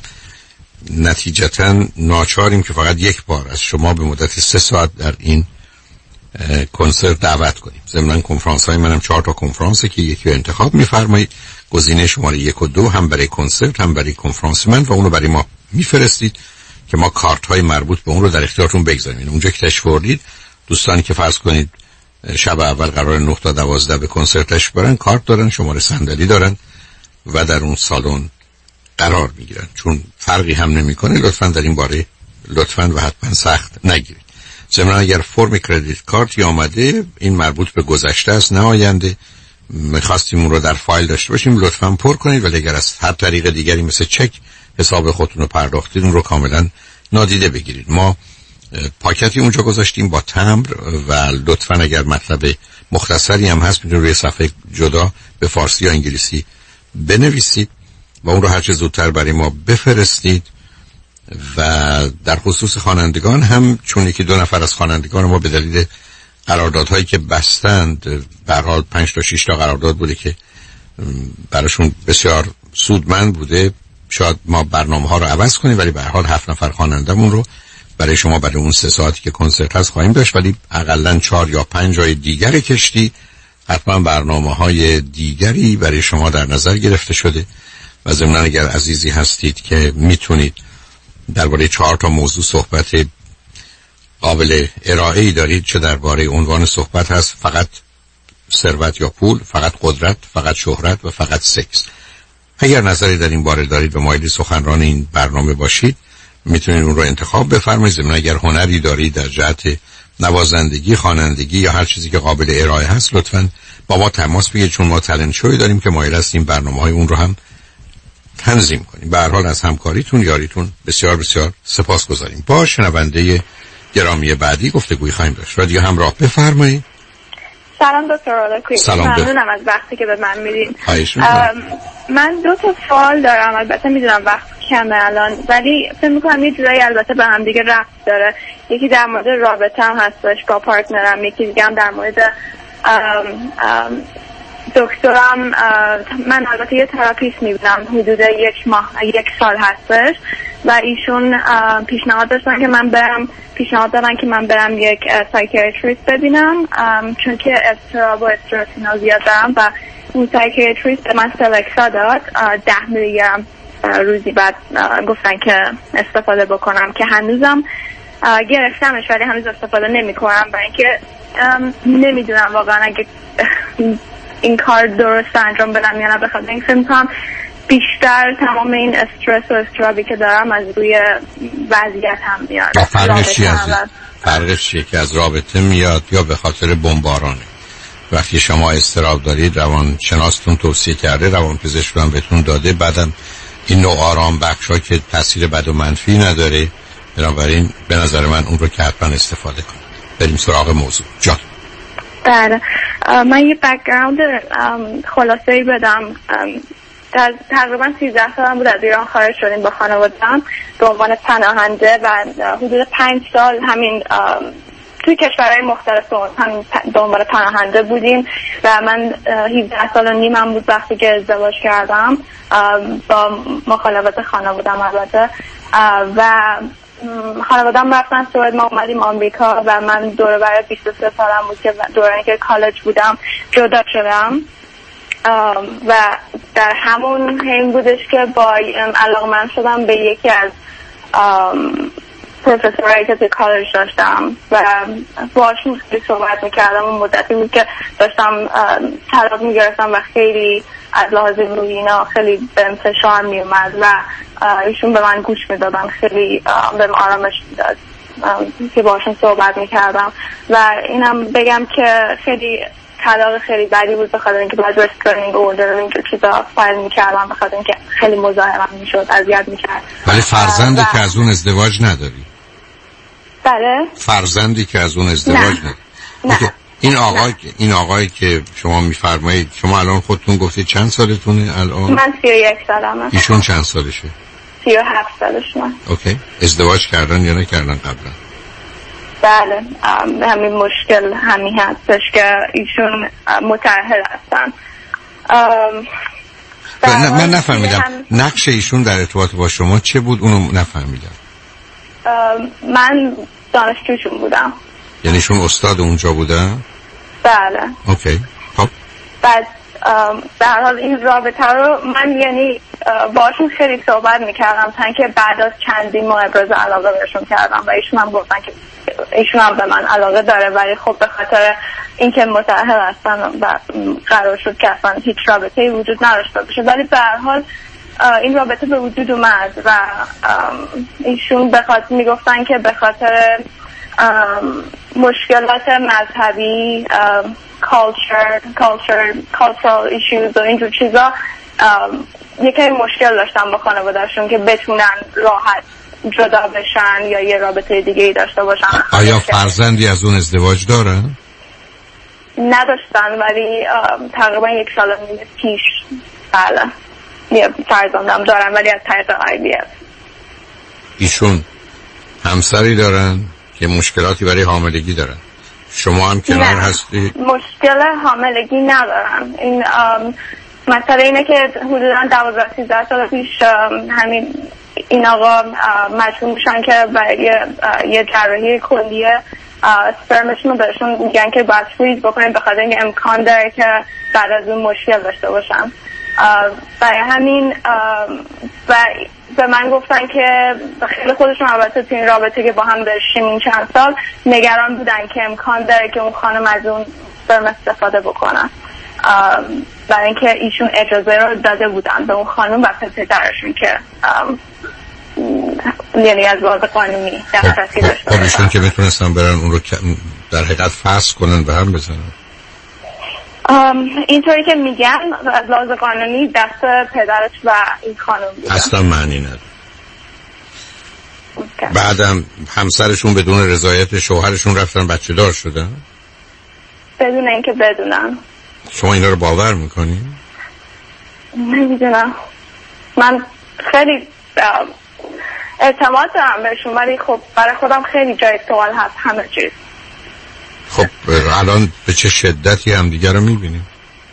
نتیجتا ناچاریم که فقط یک بار از شما به مدت سه ساعت در این کنسرت دعوت کنیم. ضمن کنفرانس های منم چهار تا کنفرانسه که یکی رو انتخاب می‌فرمایید، گزینه شماره یک و دو، هم برای کنسرت هم برای کنفرانس من، و اونو برای ما میفرستید که ما کارت های مربوط به اون رو در اختیارتون بگذاریم. اونجا که تشریف آوردید، دوستانی که فرض کنید شب اول قرار نه تا دوازده به کنسرتش برن، کارت دارن، شماره صندلی دارن و در اون سالن قرار میگیرن. چون فرقی هم نمیکنه، لطفاً در این باره لطفاً و حتما سخت نگیرید. ضمن اگر فرم کردیت کارتی آمده، این مربوط به گذشته است نه آینده، میخواستیم اون رو در فایل داشته باشیم لطفاً پر کنید، ولی اگر از هر طریق دیگری مثل چک حساب خودتون رو پرداختید اون رو کاملا نادیده بگیرید. ما پاکتی اونجا گذاشتیم با تمبر و لطفاً اگر مطلب مختصری هم هست میتونید روی صفحه جدا به فارسی یا انگلیسی بنویسید و اون رو هر چه زودتر برای ما بفرستید. و در خصوص خوانندگان هم چون یکی دو نفر از خوانندگان ما به دلیل قراردادهایی که بستند، به هر حال پنج تا شش تا قرارداد بوده که براشون بسیار سودمند بوده، شاید ما برنامه ها رو عوض کنیم، ولی به هر حال هفت نفر خوانندمون رو برای شما برای اون سه ساعتی که کنسرت هست خواهیم داشت، ولی حداقل چهار یا پنج جای دیگر کشتی حتما برنامه های دیگری برای شما در نظر گرفته شده. و ضمن اگر عزیزی هستید که میتونید درباره چهار تا موضوع صحبت قابل ارائه‌ای دارید، چه درباره عنوان صحبت هست فقط ثروت یا پول، فقط قدرت، فقط شهرت و فقط سکس، اگر نظری در این باره دارید و مایل سخنران این برنامه باشید میتونید اون رو انتخاب بفرمایید. ضمن اگر هنری دارید در جهت نوازندگی، خوانندگی یا هر چیزی که قابل ارائه هست لطفاً با ما تماس بگیرید، چون ما تالنت شوی داریم که مایل هستیم برنامه‌های اون رو هم تنظیم کنیم. به هر حال از همکاریتون، یاریتون بسیار بسیار سپاسگزاریم. با شنونده گرامی بعدی گفتگوی خواهیم داشت. رادیو همراه، بفرمایید. سلام دکتر آلاکوی. سلام. ممنونم از وقتی که به من میدین. خواهش می‌کنم. من دو تا سوال دارم، البته میدونم وقت کمه الان، ولی فکر می‌کنم یه جورایی البته به هم دیگه ربط داره. یکی در مورد رابطه‌ام هستش با پارتنرم، یکی دیگه هم در مورد ام ام دکترم. من البته یه تراپیست میبینم حدود یک ماه یک سال هستش و ایشون پیشنهاد داشتن که من برم پیشنهاد دادن که من برم یک سایکیاتریست ببینم، چون که اضطراب و استرس اینا زیاد دارم و اون سایکیاتریست به من سلکسا داد ده میلی گرم روزی، بعد گفتن که استفاده بکنم که هنوزم گرفتمش ولی هنوز استفاده نمی کنم، برای اینکه نمیدونم واقعا اگه این کار درست انجام بدم یا نه. بخاطر این فکر می‌کنم بیشتر تمام این استرس و استرابی که دارم از روی وضعیت هم میاد. فرقش چیه؟ فرقش چیه که از رابطه میاد یا به خاطر بمبارانه؟ وقتی شما استراب دارید روان شناستون توصیه کرده، روان پزشکتون بهتون داده، بعدم این نوع آرام بخشا که تاثیر بد و منفی نداره، بنابراین به نظر من اون رو که حتما استفاده کنید. بریم سراغ موضوع. جان. بله، من یه بک‌گراند خلاصه‌ای بدم. در تقریبا سیزده سالم بود از ایران خارج شدیم با خانواده‌ام به عنوان پناهنده و حدود پنج سال همین توی کشورهای مختلف همین به عنوان پناهنده بودیم و من هفده سال و نیمم بود وقتی که ازدواج کردم با مخالفت خانواده‌ام البته، و خانواده‌ام رفتن سوئد، ما اومدیم آمریکا و من دوره برای بیست و سه سالم بود که دورانی که کالج بودم جدا شدم و در همون حین بودش که با علاقه‌مند شدم به یکی از پروفسورایی که توی کالج داشتم و باشون خیلی صحبت میکردم. اون مدتی بود که داشتم طلاق میگرفتم و خیلی از لحاظ روحی اینا خیلی به انتشار میومد و ایشون به من گوش میدادن، خیلی بهم آرامش میداد که باشون صحبت میکردم. و اینم بگم که خیلی طلاق خیلی بدی بود، بخاطر اینکه بعد رسکرینگ اوردر و اینجور چیزا فایل میکردم، بخاطر اینکه خیلی مزاحمم میشد، اذیت میکرد. ولی فرزندی که از اون ازدواج نداری؟ بله. فرزندی که از اون ازدواج نداری؟ نه. این آقای این آقایی که شما میفرمایید، شما الان خودتون گفتید چند سالتونه الان؟ من سی و یک سالمه. ایشون چند سالشه؟ سی و هفت سالشونه. اوکی. ازدواج کردن یا نکردن قبلا؟ بله، همین مشکل همین هستش که ایشون متأهل هستن. من نفهمیدم نقش ایشون در ارتباط با شما چه بود؟ اونو نفهمیدم. من دانشجوشون بودم. یعنی ایشون استاد اونجا بودن؟ بله. اوکی. خب بعد به هر حال این رابطه رو من یعنی باشون خیلی صحبت میکردم تا اینکه بعد از چندین ماه ابراز علاقه بهشون کردم و ایشون هم گفتن که ایشون هم به من علاقه داره، ولی خب به خاطر اینکه متأهل هستن و قرار شد که اصلا هیچ رابطه‌ای وجود نداشته باشه، ولی به هر حال این رابطه به وجود اومد و ایشون به خاطر میگفتن که به خاطر مشکلات مذهبی، culture culture cultural issues و اینجور چیزا یکی مشکل داشتن با خانواده‌شون که بتونن راحت جدا بشن یا یه رابطه دیگه ای داشته باشن. آیا فرزندی از اون ازدواج دارن؟ نداشتن ولی تقریبا یک سال پیش بله یه فرزندم دارن ولی از طریق آی وی اف. ایشون همسری دارن که مشکلاتی برای حاملگی دارن، شما هم کنار هستی؟ مشکل حاملگی ندارن. این مسئله اینه که حدودا دوازده سیزده سال پیش همین این آقا مجبور میشن که برای یه جراحی کلیه سپرمشون رو بهشون میگن که باید فریز بکنن به خاطر این امکان داره که بعد از اون مشکل داشته باشن. برای همین و به من گفتن که خیلی خودشون البته تو این رابطه که با هم داشتیم این چند سال نگران بودن که امکان داره که اون خانم از اون سپرم استفاده بکنن، برای اینکه ایشون اجازه رو داده بودن به اون خانم و پدرشون که یعنی از لحاظ قانونی دسترسی داشته باشن. ایشون که میتونستن برن اون رو در حقیقت فسخ کنن و هم بزنن. اینطوری که میگن از لحاظ قانونی دست پدرش و این خانم بودن. اصلا معنی نداره. بعدم همسرشون بدون رضایت شوهرشون رفتن بچه دار شدن؟ بدون اینکه بدونن. شما اینا رو باور میکنی؟ نمیدونم، من خیلی اعتماد دارم بهشون ولی خب برای خودم خیلی جای سوال هست همه چیز. خب الان به چه شدتی همدیگر رو میبینیم؟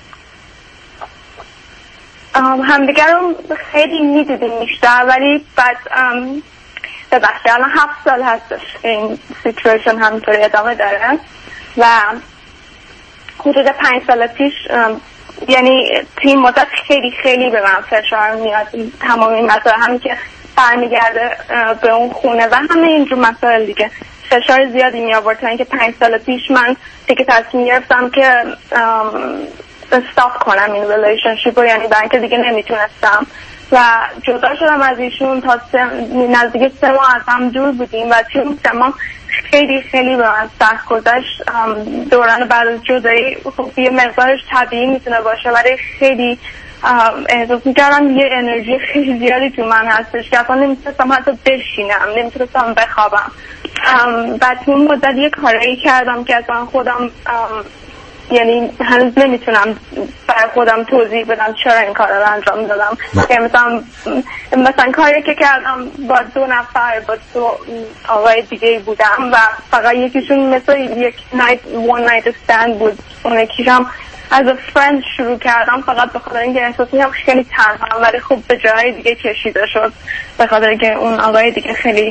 همدیگر رو خیلی میدیدیم بیشتر ولی بعد ببخشید الان هفت سال هستش این سیچویشن همینطوری ادامه داره و حدود پنج سال پیش یعنی تیم مدت خیلی خیلی به من فشار میاد، تمام این مسائل همین که برمیگرده به اون خونه و همه اینجور مسائل دیگه فشار زیادی می آورد تا اینکه پنج سال پیش من دیگه تصمیم گرفتم که استاپ کنم این ریلیشنشیپ رو، یعنی برای اینکه دیگه نمیتونستم و جدا شدم از ایشون. تا نزدیک سه ماه از هم دور بودیم و توی اون سه ماه خیلی خیلی به من سخت گذشت. دوران بعد از جدایی خب یه مقدارش طبیعی میتونه باشه ولی خیلی احساس میکردم یه انرژی خیلی زیادی تو من هستش که اصلا نمیتونستم حتی بشینم، نمیتونستم بخوابم. بعد تو اون مدت یه کارایی کردم که اصلا خودم یعنی هنوز نمیتونم برای خودم توضیح بدم چرا این کار رو انجام دادم. مثلا مثلا کاری که کردم با دو نفر با دو آقای دیگه بودم و فقط یکیشون مثل یک نایت وان نایت استند بود، اون یکیشم از فرند شروع کردم فقط به خاطر اینکه احساس می‌کردم خیلی تنها، ولی خب به جای دیگه کشیده شد به خاطر اینکه اون آقای دیگه خیلی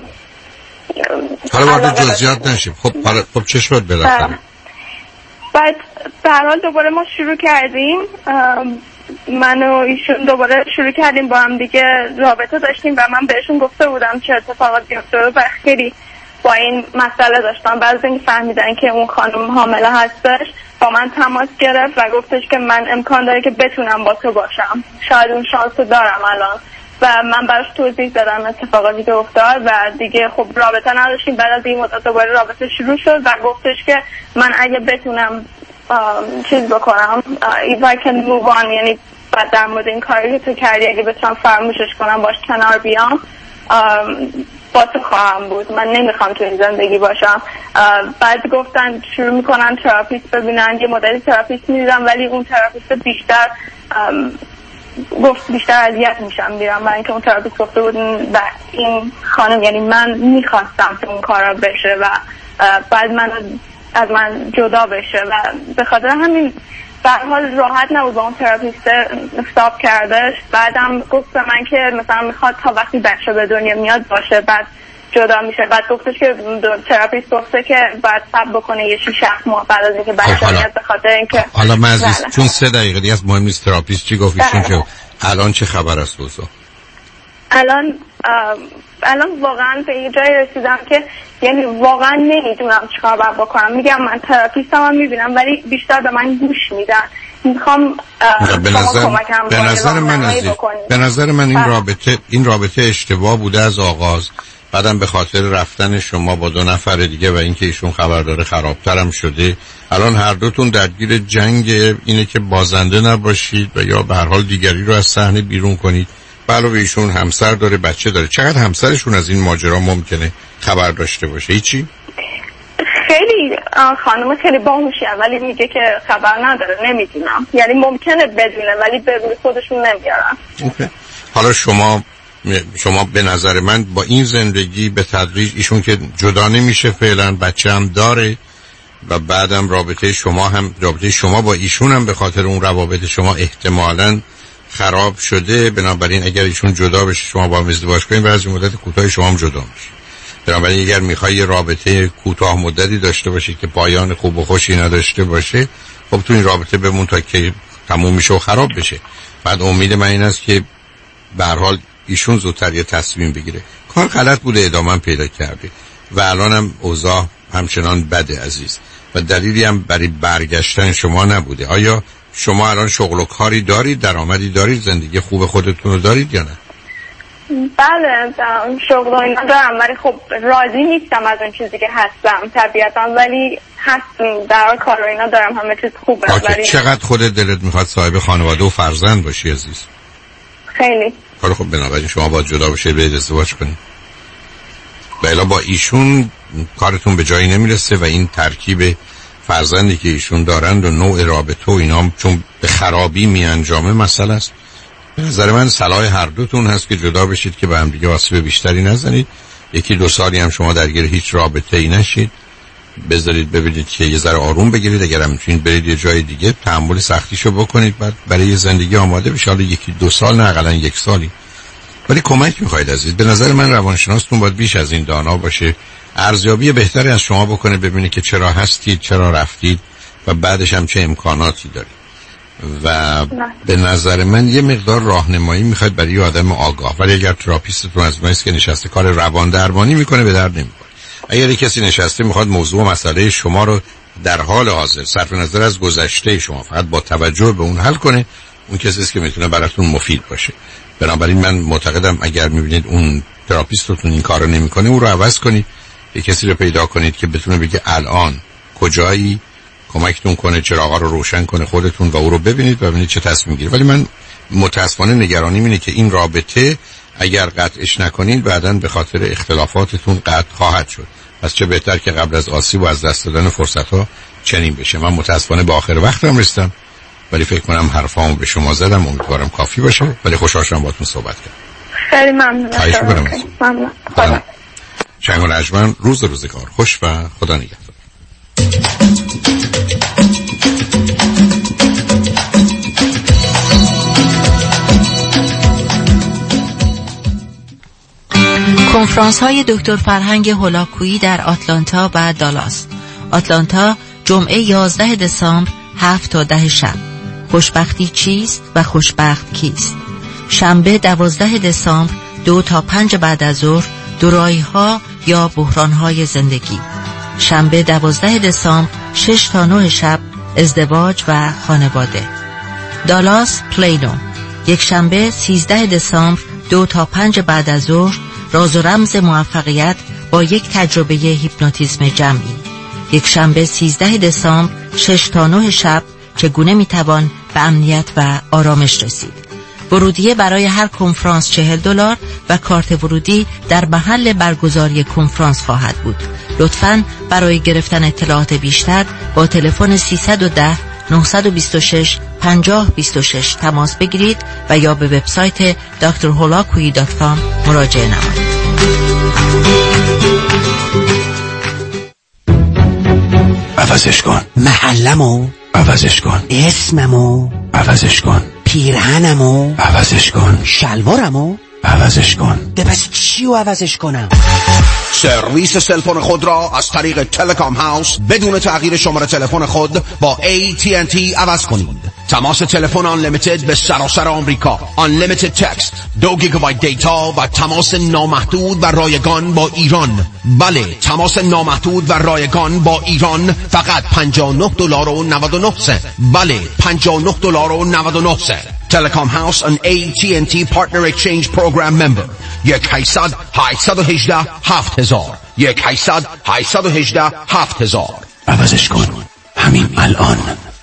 حالا وارد جزئیات نشیم. خب خب چه شد بالاخره؟ بعد به هر حال دوباره ما شروع کردیم، من و ایشون دوباره شروع کردیم با هم دیگه رابطه داشتیم و من بهشون گفته بودم چه اتفاقاتی افتاده و خیلی با این مسئله داشتم. بعد از اینکه فهمیدن که اون خانم حامله هستش با من تماس گرفت و گفتش که من امکان داره که بتونم با تو باشم، شاید اون شانس رو دارم الان و من براش توضیح دادم اتفاقاتی که افتاد و دیگه خب رابطه نداشتیم. بعد از این مدت دوباره رابطه شروع شد و گفتش که من اگه بتونم چیز بکنم if I can move on، یعنی بعد در مورد این کاری که تو کردی اگه بتونم فراموشش کنم باش کنار بیام با تو خواهم بود، من نمیخوام تو این زندگی باشم. بعد گفتن شروع میکنن تراپیست ببینن، یه مدتی تراپیست میدیدم ولی اون تراپیست بیشتر گفت بیشتر اذیت میشم بیرم برای اینکه اون تراپیست گفته بود و این خانم یعنی من میخواستم که اون کارا بشه و بعد من از من جدا بشه و به خاطر همین به هر حال راحت نبود با اون تراپیست استاپ کردش. بعدم گفت به من که مثلا میخواد تا وقتی بچه به دنیا میاد باشه بعد جدا میشه. بعد گفتش که تراپیست گفته که باید صبر بکنه یه شش ماه بعد از اینکه بچه میاد به خاطر اینکه حالا من از چون سه دقیقه دیگه از مهم نیست تراپیست چی گفت ایشون که الان چه خبر است اوضاع؟ الان الان واقعا به یه جایی رسیدم که یعنی واقعا نمیدونم چیکار باید بکنم. میگم من تراپیستم هم میبینم ولی بیشتر به من گوش میدن. میخوام به نظر به نظر من عزیز به نظر من این رابطه این رابطه اشتباه بوده از آغاز بعدم به خاطر رفتن شما با دو نفر دیگه و اینکه ایشون خبر داره خرابترم شده، الان هر دوتون درگیر جنگ اینه که بازنده نباشید و یا به هر حال دیگری رو از صحنه بیرون کنید. علاوه ایشون همسر داره، بچه داره. چقدر همسرشون از این ماجرا ممکنه خبر داشته باشه؟ هیچی؟ خیلی خانم خیلی باهوشی، ولی میگه که خبر نداره، نمیدونم. یعنی ممکنه بدونه ولی به روی خودشون نمیارن. اوکی. حالا شما شما به نظر من با این زندگی به تدریج، ایشون که جدا نمیشه فعلا، بچه هم داره و بعدم رابطه شما هم رابطه شما با ایشون هم به خاطر اون روابط شما احتمالاً خراب شده. بنابراین اگر ایشون جدا بشه شما با هم ازدواج کنید، بعد از مدت کوتاه شما هم جدا میشه. بنابراین اگر میخوای یه رابطه کوتاه مدتی داشته باشی که پایان خوب و خوشی نداشته باشه، خب تو این رابطه بمون تا که تموم میشه و خراب بشه. بعد امید من این است که به هر حال ایشون زودتر یه تصمیم بگیره. کار غلط بوده، ادامه پیدا کرده و الانم اوضاع همچنان بده عزیز و دلیلی هم برای برگشتن شما نبوده. آیا شما الان شغل و کاری دارید، درآمدی دارید، زندگی خوب خودتون رو دارید یا نه؟ بله شغل و اینا دارم، ولی خب راضی نیستم از اون چیزی که هستم طبیعتا، ولی هستم در کار و اینا دارم، همه چیز خوبه. ولی چقدر خودت دلت میخواد صاحب خانواده و فرزند باشی عزیز؟ خیلی. حالا خب بنابراین شما باید جدا بشید، برید ازدواج کنید. بلا با ایشون کارتون به جایی نمیرسه و این ترکیب فرزندی که ایشون دارند و نوع رابطه و اینا چون به خرابی می انجامه مسئله است. به نظر من صلاح هر دوتون هست که جدا بشید که به هم دیگه آسیب بیشتری نزنید. یکی دو سالی هم شما درگیر هیچ رابطه ای نشید، بذارید ببینید که یه ذره آروم بگیرید. اگر هم میتونید برید یه جای دیگه تحمل سختیشو بکنید، بعد برای زندگی آماده بشید. حالا یکی دو سال نه، حداقل یک سالی، ولی کمک میخواید عزیز. به نظر من روانشناستون باید بیش از این دانا باشه، ارزیابی بهتری از شما بکنه، ببینه که چرا هستید، چرا رفتید و بعدش هم چه امکاناتی دارید. و به نظر من یه مقدار راهنمایی میخواید برای یه آدم آگاه. ولی اگر تراپیستتون از ماست که نشسته کار روان درمانی میکنه، به درد نمیخوره. اگر کسی نشسته میخواد موضوع و مسئله شما رو در حال حاضر صرف نظر از گذشته شما فقط با توجه به اون حل کنه، اون کسی است که میتونه براتون مفید باشه. بنابراین من معتقدم اگر میبینید اون تراپیستتون این کارو نمیکنه، اون رو عوض کنید، یه کسی رو پیدا کنید که بتونه بگه الان کجایی، کمکتون کنه، چراغا رو روشن کنه خودتون و او رو ببینید و ببینید چه تصمیم گیره. ولی من متاسفانه نگرانیم اینه که این رابطه اگر قطعش نکنید بعداً به خاطر اختلافاتتون قطع خواهد شد. پس چه بهتر که قبل از آسیب و از دست دادن فرصت‌ها چنین بشه. من متاسفانه به آخر وقتم رسیدم، ولی فکر کنم حرفامو به شما زدم، امیدوارم کافی باشه. ولی خوشحال شدم باهاتون صحبت کردم. خیلی ممنون. ممنون. خدا. چنگ و نجمن، روز روزگار خوش و خدا نگهدار. کنفرانس های دکتر فرهنگ هولاکویی در آتلانتا و دالاس. آتلانتا جمعه یازده دسامبر هفت تا ده شب. خوشبختی چیست و خوشبخت کیست؟ شنبه دوازده دسامبر دو تا پنج بعد از ظهر، دورایی ها یا بحران های زندگی. شنبه دوازده دسامبر شش تا نه شب، ازدواج و خانواده. دالاس پلینو. یک شنبه سیزده دسامبر دو تا پنج بعد از ظهر، راز و رمز موفقیت با یک تجربه هیپنوتیزم جمعی. یک شنبه سیزده دسامبر شش تا نه شب، چگونه میتوان به امنیت و آرامش رسید. ورودیه برای هر کنفرانس چهل دلار و کارت ورودی در محل برگزاری کنفرانس خواهد بود. لطفاً برای گرفتن اطلاعات بیشتر با تلفن سیصد و ده نهصد و بیست و شش پنجاه بیست و شش تماس بگیرید و یا به وبسایت دکتر هولاکویی دات کام مراجعه نمایید. عوضش کن. محلمو عوضش کن. اسممو عوضش کن. پیرهنمو عوضش کن. شلوارمو عوضش کن. ده پس چیو عوضش کنم؟ سرویس تلفن خود را از طریق تلکام هاوس بدون تغییر شماره تلفن خود با ای تی ان تی عوض کنید. تماس تلفن آنلیمیتد به سراسر آمریکا، آنلیمیتد تکست، دو گیگابایت دیتا و تماس نامحدود و رایگان با ایران. بله، تماس نامحدود و رایگان با ایران فقط پنجاه و نه دلار و نود و نه سنت. بله، پنجاه و نه دلار و نود و نه سنت. Telecom House and A T and T Partner Exchange Program member. یک هشتصد هشتصد و هجده هفت هزار یک هشتصد هشتصد و هجده هفت هزار. عوضش کن همین الان.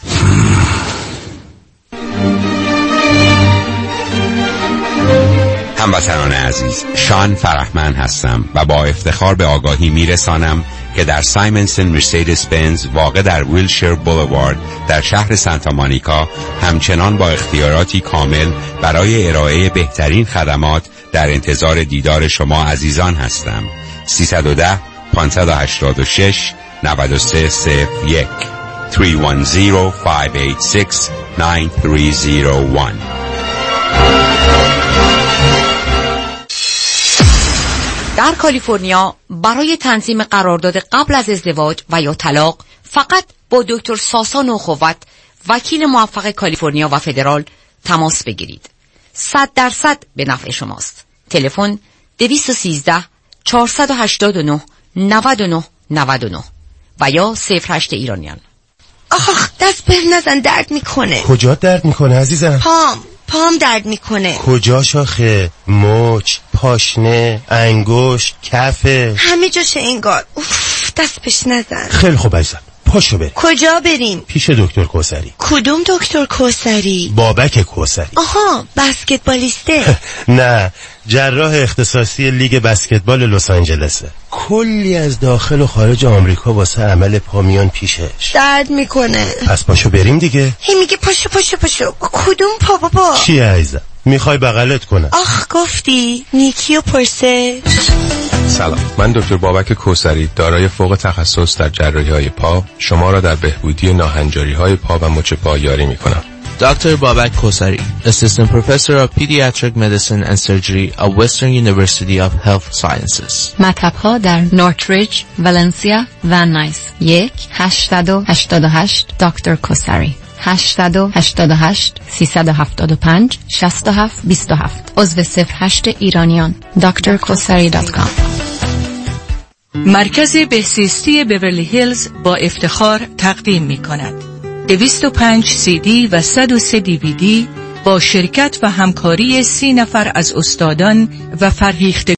هموطنان عزیز، شان فرحمند هستم و با افتخار به آگاهی میرسانم که در سایمنسن مرسدس بنز واقع در ویلشیر بولوارد در شهر سانتا مونیکا همچنان با اختیاراتی کامل برای ارائه بهترین خدمات در انتظار دیدار شما عزیزان هستم. سیصد و ده پانصد و هشتاد و شش نود و سه صفر یک سه یک صفر پنج هشت شش نه سه صفر یک. در کالیفرنیا برای تنظیم قرارداد قبل از ازدواج و یا طلاق فقط با دکتر ساسان اخوت، وکیل موفق کالیفرنیا و فدرال تماس بگیرید. صد درصد به نفع شماست. تلفن دویست و سیزده چهارصد و هشتاد و نه نود و نه نود و نه و یا صفر هشت ایرانیان. آخ دست به نزن، درد میکنه. کجا درد میکنه عزیزم؟ پام پام درد میکنه. کجا شاخه؟ مچ، پاشنه، انگشت، کفه، همه جاشه انگار. اوف دست بهش نزن. خیلی خوب عزیزم، پاشو بریم. کجا بریم؟ پیش دکتر کوثری. کدوم دکتر کوثری؟ بابک کوثری. آها بسکتبالیسته. نه، جراح اختصاصی لیگ بسکتبال لس آنجلسه. کلی از داخل و خارج آمریکا واسه عمل پا میان پیشش. درد میکنه. پس پاشو بریم دیگه. هی میگه پاشو پاشو پاشو. کدوم پا بابا؟ چی عزیزم؟ میخوای بغلت کنم؟ آخ گفتی نیکی و پرسه. سلام، من دکتر بابک کوثری دارای فوق تخصص در جراحی های پا شما را در بهبودی ناهنجاری های پا و مچ پا یاری میکنم. Doctor Babak Kosari, Assistant Professor of Pediatric Medicine and Surgery at Western University of Health Sciences. مطب‌ها در نورتریج، ولنسیا و نایس. یک هشتصد و هشتاد و هشت دکتر کوثری. هشتصد و هشتاد و هشت سیصد و هفتاد و پنج شصت و هفت بیست و هفت. عضو صفر هشت ایرانیان. دکتر کوثری دات کام. مرکز بهزیستی بیورلی هیلز با افتخار تقدیم می کند دویست و پنج سی دی و صد و سه دی وی دی با شرکت و همکاری سی نفر از استادان و فرهیخته